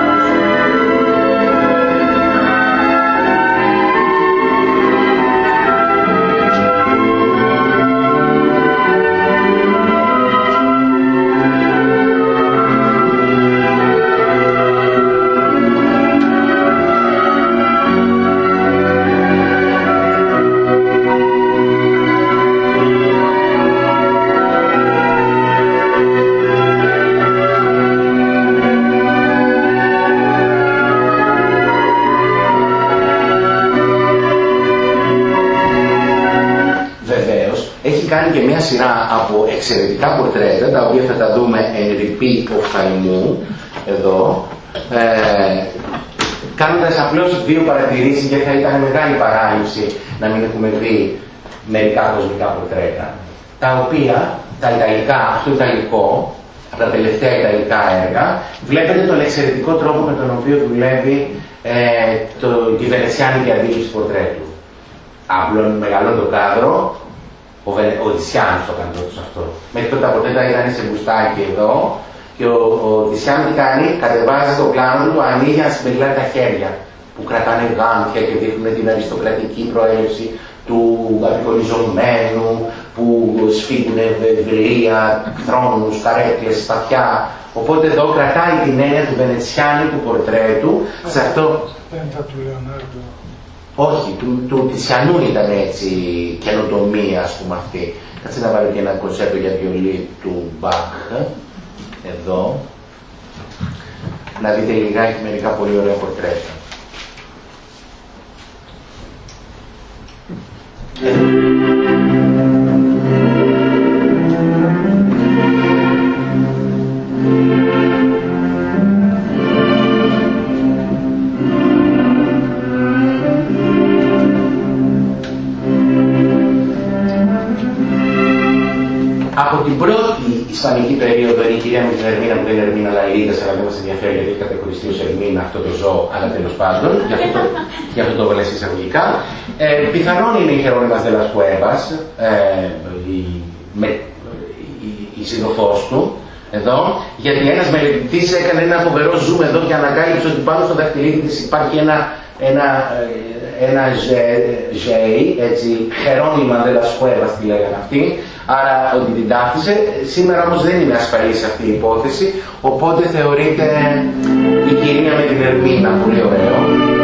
Κάνει και μια σειρά από εξαιρετικά πορτρέτα, τα οποία θα τα δούμε εν ρηπή οφθαλμού, εδώ, κάνοντας απλώς δύο παρατηρήσεις, γιατί θα ήταν μεγάλη παράληψη να μην έχουμε δει μερικά κοσμικά πορτρέτα, τα οποία, τα ιταλικά, αυτό το ιταλικό, από τα τελευταία ιταλικά έργα, βλέπετε τον εξαιρετικό τρόπο με τον οποίο δουλεύει τη βενετσιάνικη αντίληψη πορτρέτου. Απλώνει μεγαλώνει το κάδρο, ο Τισιάνος το κάνει σε αυτό. Μέχρι τότε τα πορτρέτα ήταν σε μπουστάκι εδώ, και ο Τισιάνος τι κάνει, κατεβάζει το πλάνο του, ανοίγει να συμπεριλάβει τα χέρια που κρατάνε γάντια και δείχνουν την αριστοκρατική προέλευση του απεικονιζομένου, που σφίγγουν βιβλία, θρόνους, καρέκλες, σπαθιά. Οπότε εδώ κρατάει την έννοια του βενετσιάνικου πορτρέτου σε αυτό. Δεν ήταν του Λεωνάρντο. Όχι, του Τισιανού ήταν έτσι καινοτομία, ας πούμε, αυτή. Κάτσε να βάλω και ένα κονσέρτο για βιολί του Μπαχ, εδώ. Να δείτε λιγάκι μερικά πολύ ωραία πορτρέτα. Από την πρώτη ισπανική περίοδο είναι η κυρία με την Ερμήνα, που δεν είναι Ερμήνα Λαλίδας, αλλά δεν μας ενδιαφέρει γιατί έχει κατεχωριστεί ως Ερμήνα αυτό το ζώο, αλλά τέλος πάντων, γι' αυτό το έβαλε εισαγωγικά. Πιθανόν είναι η Γερόνιμας de las Cuevas, η σύντροφός του, εδώ, γιατί ένας μελετητής έκανε ένα φοβερό zoom εδώ και ανακάλυψε ότι πάνω στο δαχτυλίδι της υπάρχει ένα ζέι, έτσι, Γερόνιμα de las Cuevas τη λέγανε αυτοί, άρα ότι την ταύτισε. Σήμερα όμως δεν είναι ασφαλής αυτή η υπόθεση, οπότε θεωρείται η κυρία με την Ερμήνα, πολύ ωραίο.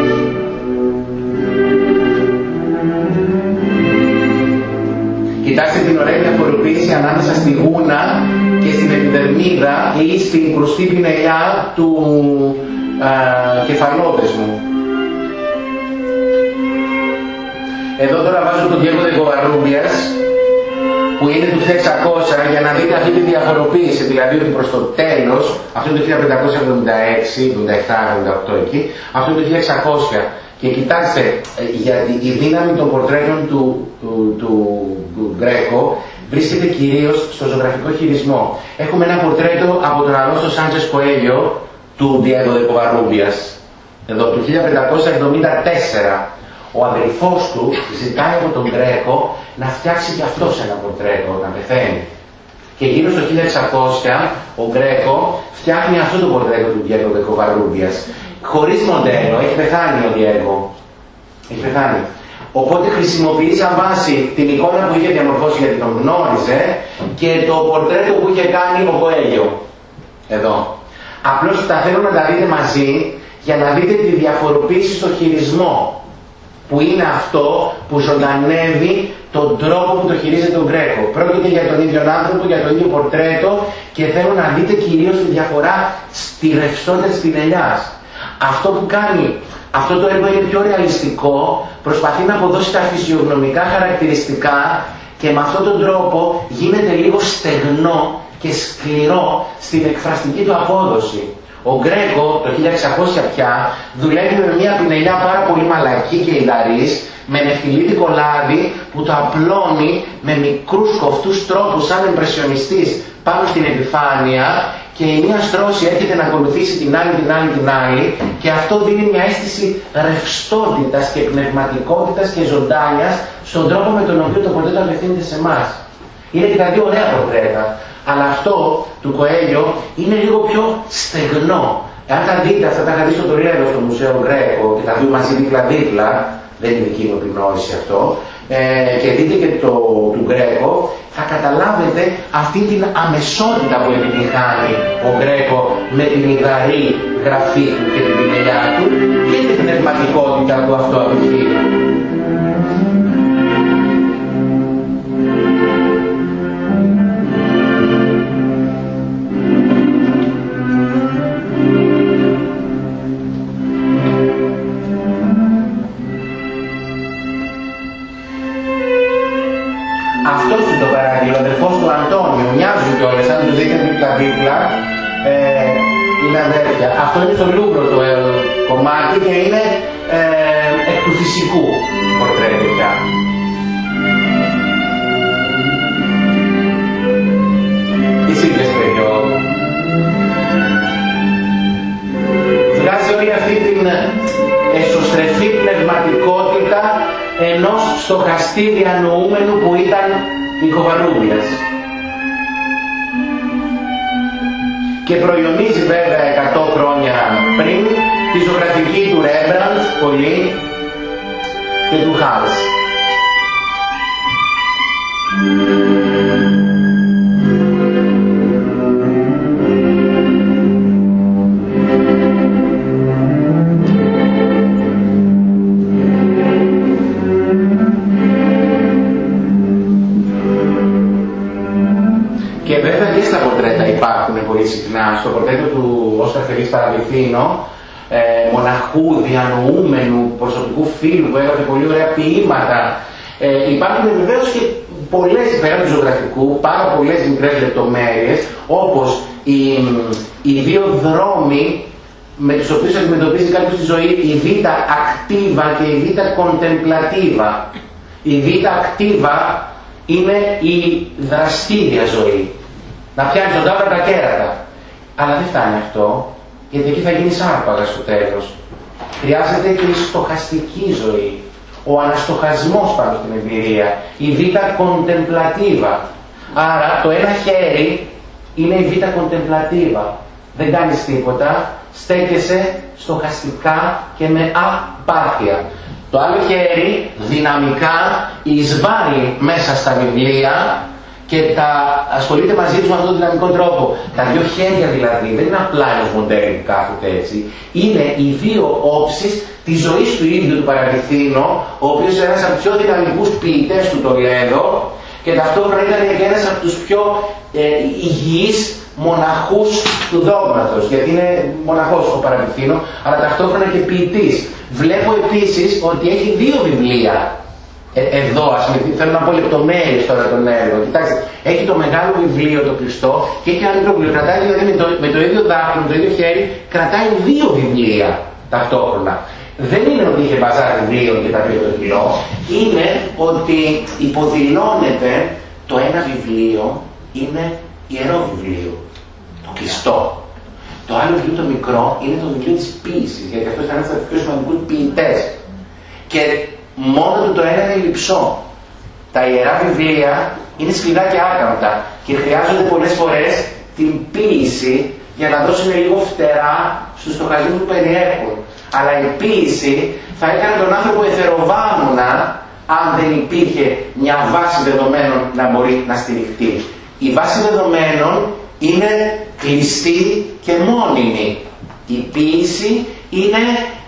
Κοιτάξτε την ωραία διαφοροποίηση ανάμεσα στη γούνα και στην επιδερμίδα ή στην κρουστή πινελιά του κεφαλόδεσμου. Εδώ τώρα βάζω τον Diego de Covarrubias, που είναι του 1600, για να δείτε αυτή τη διαφοροποίηση, δηλαδή ότι προς το τέλος, αυτό είναι το 1576, 77, 78 εκεί, αυτό είναι το 1600. Και κοιτάξτε, γιατί η δύναμη των πορτρέτων του Γκρέκο βρίσκεται κυρίως στο ζωγραφικό χειρισμό. Έχουμε ένα πορτρέτο από τον Αλόνσο Σάντσες Κοέλιο, του Diego de Covarrubias, εδώ, του 1574. Ο αδελφός του ζητάει από τον Γκρέκο να φτιάξει και αυτός ένα πορτρέτο όταν πεθαίνει. Και γύρω στο 1600 ο Γκρέκο φτιάχνει αυτό το πορτρέτο του Diego de Covarrubias. Χωρίς μοντέλο, έχει πεθάνει ο Diego. Έχει πεθάνει. Οπότε χρησιμοποιεί σαν βάση την εικόνα που είχε διαμορφώσει γιατί τον γνώριζε και το πορτρέτο που είχε κάνει ο Κοέλιο. Εδώ. Απλώς τα θέλω να τα δείτε μαζί για να δείτε τη διαφοροποίηση στο χειρισμό, που είναι αυτό που ζωντανεύει τον τρόπο που το χειρίζεται ο Γκρέκο. Πρόκειται για τον ίδιο άνθρωπο, για το ίδιο πορτρέτο και θέλω να δείτε κυρίως τη διαφορά στη ρευστότητα της πινελιάς. Αυτό που κάνει αυτό το έργο είναι πιο ρεαλιστικό, προσπαθεί να αποδώσει τα φυσιογνωμικά χαρακτηριστικά και με αυτόν τον τρόπο γίνεται λίγο στεγνό και σκληρό στην εκφραστική του απόδοση. Ο Γκρέκο το 1600 πια δουλεύει με μια πινελιά πάρα πολύ μαλακή και υδαρής, με νεφτιλίδικο λάδι που το απλώνει με μικρούς κοφτούς τρόπους σαν εμπρεσιονιστής πάνω στην επιφάνεια και η μία στρώση έρχεται να ακολουθήσει την άλλη και αυτό δίνει μια αίσθηση ρευστότητας και πνευματικότητας και ζωντάνιας στον τρόπο με τον οποίο το πορτρέτο απευθύνεται σε εμάς. Είναι και τα δύο ωραία πορτρέτα, αλλά αυτό του Κοέλιο είναι λίγο πιο στεγνό. Εάν τα δείτε, αυτά τα είχα δει στο Τολέδο στο Μουσείο Γκρέκο και τα δούμε μαζί δίπλα-δίπλα, δεν είναι δική μου επινόηση αυτό, και δείτε και το του Γκρέκο, θα καταλάβετε αυτή την αμεσότητα που επιτυγχάνει ο Γκρέκο με την υδαρή γραφή του και την πινελιά του και την πνευματικότητα που αυτό απευθύνει. Αυτός του το παράγει, ο αδερφός του Αντώνιου, μοιάζουν κιόλας, αν τους δείτε δίπλα-δίπλα, είναι αδέρφια. Αυτό είναι στο Λούβρο το κομμάτι και είναι εκ του φυσικού πορτρέτο πια. Τις ίδιες περίοδου. Βγάζει όλη αυτή την εσωστρεφή πνευματικότητα ενός στοχαστή διανοούμενου που ήταν η Κοβαλούμπιας. Και προϊονίζει βέβαια 100 χρόνια πριν τη ζωγραφική του Ρέμπραντ, πολύ, και του Χάλς. Και βέβαια και στα πορτρέτα υπάρχουν πολύ συχνά. Στο πορτρέτο του Όσκαρ Φελίξ Παραβιθίνο, μοναχού, διανοούμενου, προσωπικού φίλου που έγραφε πολύ ωραία ποίηματα, υπάρχουν βεβαίως και πολλές, πέραν του ζωγραφικού, πάρα πολλές μικρές λεπτομέρειες, όπως οι δύο δρόμοι με τους οποίους αντιμετωπίζει κάποιος τη ζωή, η β' ακτίβα και η β' κοντεμπλατίβα. Η β' ακτίβα είναι η δραστήρια ζωή. Να πιάνει ζωντάνα τα κέρατα. Αλλά δεν φτάνει αυτό, γιατί εκεί θα γίνει άρπαγα στο τέλος. Χρειάζεται και η στοχαστική ζωή. Ο αναστοχασμός πάνω στην εμπειρία. Η β' κοντεμπλατίβα. Άρα το ένα χέρι είναι η β' κοντεμπλατίβα. Δεν κάνεις τίποτα, στέκεσαι στοχαστικά και με απάθεια. Το άλλο χέρι δυναμικά εισβάλλει μέσα στα βιβλία και ασχολείται μαζί τους με αυτόν τον δυναμικό τρόπο. Τα δύο χέρια δηλαδή δεν είναι απλά ένας μοντέλο που κάθεται έτσι. Είναι οι δύο όψεις της ζωής του ίδιου του Παραβιθίνο, ο οποίος είναι ένας από τους πιο δυναμικούς ποιητές του Τολέδο και ταυτόχρονα ήταν και ένας από τους πιο υγιείς μοναχούς του δόγματος, γιατί είναι μοναχός ο Παραβιθίνο, αλλά ταυτόχρονα και ποιητής. Βλέπω επίσης ότι έχει δύο βιβλία. Εδώ, θέλω να πω λεπτομέρειες τώρα τον έργο. Κοιτάξτε, έχει το μεγάλο βιβλίο το κλειστό και έχει ένα μικρό βιβλίο. Κρατάει δηλαδή με το ίδιο δάχτυλο, με το ίδιο χέρι, κρατάει δύο βιβλία ταυτόχρονα. Δεν είναι ότι είχε μπαζάρ βιβλίων και τα πήρε το κιλό. Είναι ότι υποδηλώνεται το ένα βιβλίο είναι ιερό βιβλίο, το κλειστό. Το άλλο βιβλίο το μικρό είναι το βιβλίο της ποίησης, γιατί αυτό ήταν ένας από τους πιο σημαντικούς ποιητές. Και μόνο του το ένα είναι λειψό. Τα ιερά βιβλία είναι σκληρά και άκαμπτα και χρειάζονται πολλές φορές την ποίηση για να δώσουν λίγο φτερά στους στοχασμούς που περιέχουν. Αλλά η ποίηση θα έκανε τον άνθρωπο εθεροβάμωνα αν δεν υπήρχε μια βάση δεδομένων να μπορεί να στηριχτεί. Η βάση δεδομένων είναι κλειστή και μόνιμη. Η ποίηση είναι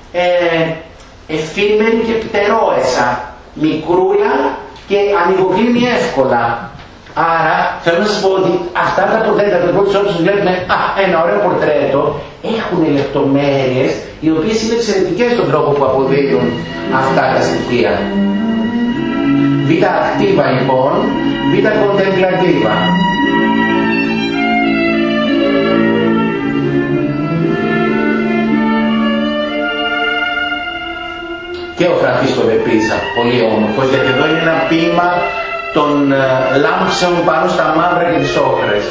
εφήμερη και πτερόεσα, μικρούλα και ανοιγοκλίνει εύκολα. Άρα θέλω να σας πω ότι αυτά τα πορτρέτα, το πρώτο όπως βλέπουμε, ένα ωραίο πορτρέτο, έχουν λεπτομέρειες οι οποίες είναι εξαιρετικές στον τρόπο που αποδίδουν αυτά τα στοιχεία. Β' ακτίβα λοιπόν, β' κοντεμπλατίβα. Και ο Φρανσίσκο δε Πίζα, πολύ όμορφος, γιατί εδώ είναι ένα ποίημα των λάμψεων πάνω στα μαύρα και τις όχρες.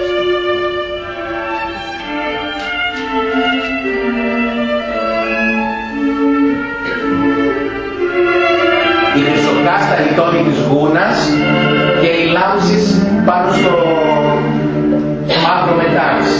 Η χρυσοκάστα λιτώνει της γούνας και οι λάμψεις πάνω στο μαύρο μετάξι.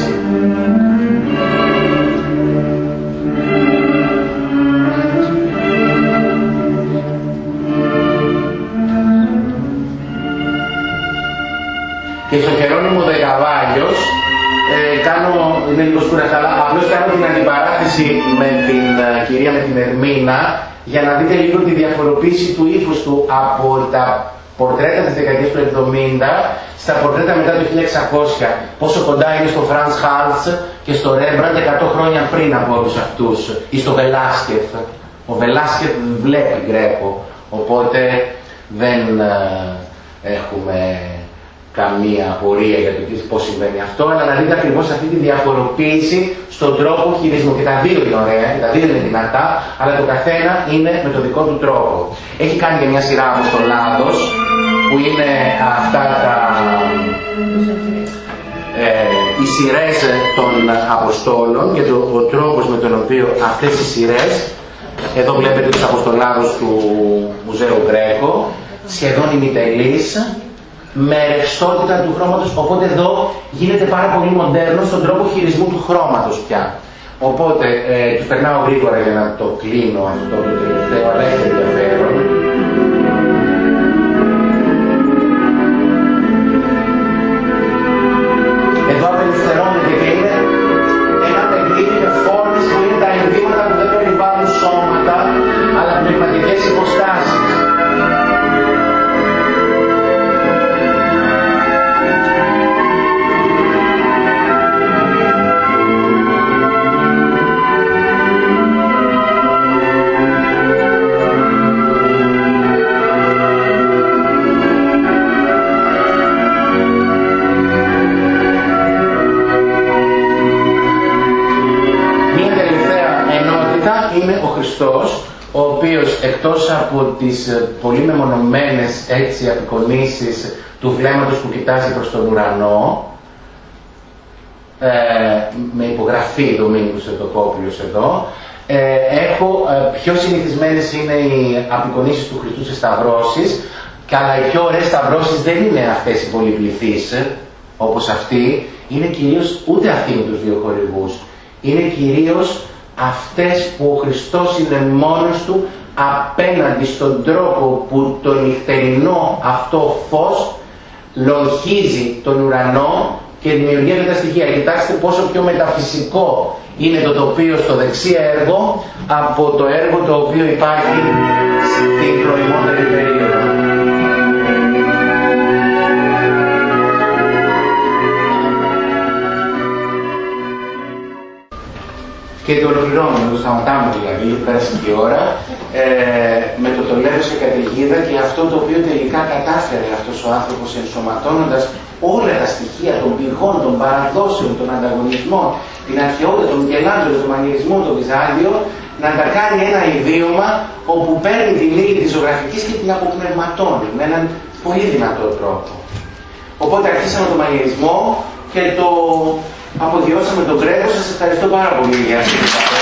Και στο Χερόνιμο Δεκαβάλιος είναι λίγο σκούρα, αλλά απλώς κάνω την αντιπαράθεση με την κυρία, με την Ερμίνα, για να δείτε λίγο τη διαφοροποίηση του ύφους του από τα πορτρέτα της δεκαετίας του 70 στα πορτρέτα μετά το 1600. Πόσο κοντά είναι στο Φρανς Χάλς και στο Ρέμπραντ 100 χρόνια πριν από όλους αυτούς, ή στο Βελάσκεφ. Ο Βελάσκεφ βλέπει Γκρέκο, οπότε δεν έχουμε καμία απορία για το πώς συμβαίνει αυτό, αλλά να δείτε ακριβώς αυτή τη διαφοροποίηση στον τρόπο χειρισμού. Και τα δύο είναι ωραία, και τα δύο είναι δυνατά, αλλά το καθένα είναι με το δικό του τρόπο. Έχει κάνει και μια σειρά αποστολάδος, που είναι αυτά τα... οι σειρές των Αποστόλων και ο τρόπος με τον οποίο αυτές οι σειρές, εδώ βλέπετε τους αποστολάδους του Μουζέου Γκρέκο, σχεδόν ημιτελείς, με ρευστότητα του χρώματος, οπότε εδώ γίνεται πάρα πολύ μοντέρνο στον τρόπο χειρισμού του χρώματος πια. Οπότε, του περνάω γρήγορα για να το κλείνω αυτό το τελευταίο, αλλά έχει ενδιαφέρον. Εδώ απελευθερώνεται και είναι ένα παιχνίδι με φόρμες που είναι τα ενδύματα που δεν περιβάλλουν σώματα, αλλά πνευματικές υποστάσεις. Είναι ο Χριστός, ο οποίος εκτός από τις πολύ μεμονωμένες έτσι απεικονίσεις του βλέμματος που κοιτάζει προς τον ουρανό, με υπογραφή Δομήνικου Σωτοκόπουλος εδώ, έχω πιο συνηθισμένες είναι οι απεικονίσεις του Χριστού σε σταυρώσεις, αλλά οι πιο ωραίες σταυρώσεις δεν είναι αυτές οι πολυπληθείς όπως αυτή, είναι κυρίως ούτε αυτοί με τους δύο χορηγούς, είναι κυρίως αυτές που ο Χριστός είναι μόνος του απέναντι στον τρόπο που το νυχτερινό αυτό φως λογίζει τον ουρανό και δημιουργεί αυτά τα στοιχεία. Κοιτάξτε πόσο πιο μεταφυσικό είναι το τοπίο στο δεξί έργο από το έργο το οποίο υπάρχει στην προηγούμενη περίοδο. Και το ολοκληρώνουμε, το σταματάμε δηλαδή, πέρασε και η ώρα, με το λέω σε καταιγίδα και αυτό το οποίο τελικά κατάφερε αυτός ο άνθρωπος ενσωματώνοντας όλα τα στοιχεία των πηγών, των παραδόσεων, των ανταγωνισμών, την αρχαιότητα, τον Μικελάντζελο, τον μανιερισμό, τον Βυζάντιο, να τα κάνει ένα ιδίωμα όπου παίρνει την ύλη της ζωγραφικής και την αποπνευματώνει με έναν πολύ δυνατό τρόπο. Οπότε αρχίσαμε τον μανιερισμό και το αποδιώσαμε τον Γκρέκο. Σας ευχαριστώ πάρα πολύ για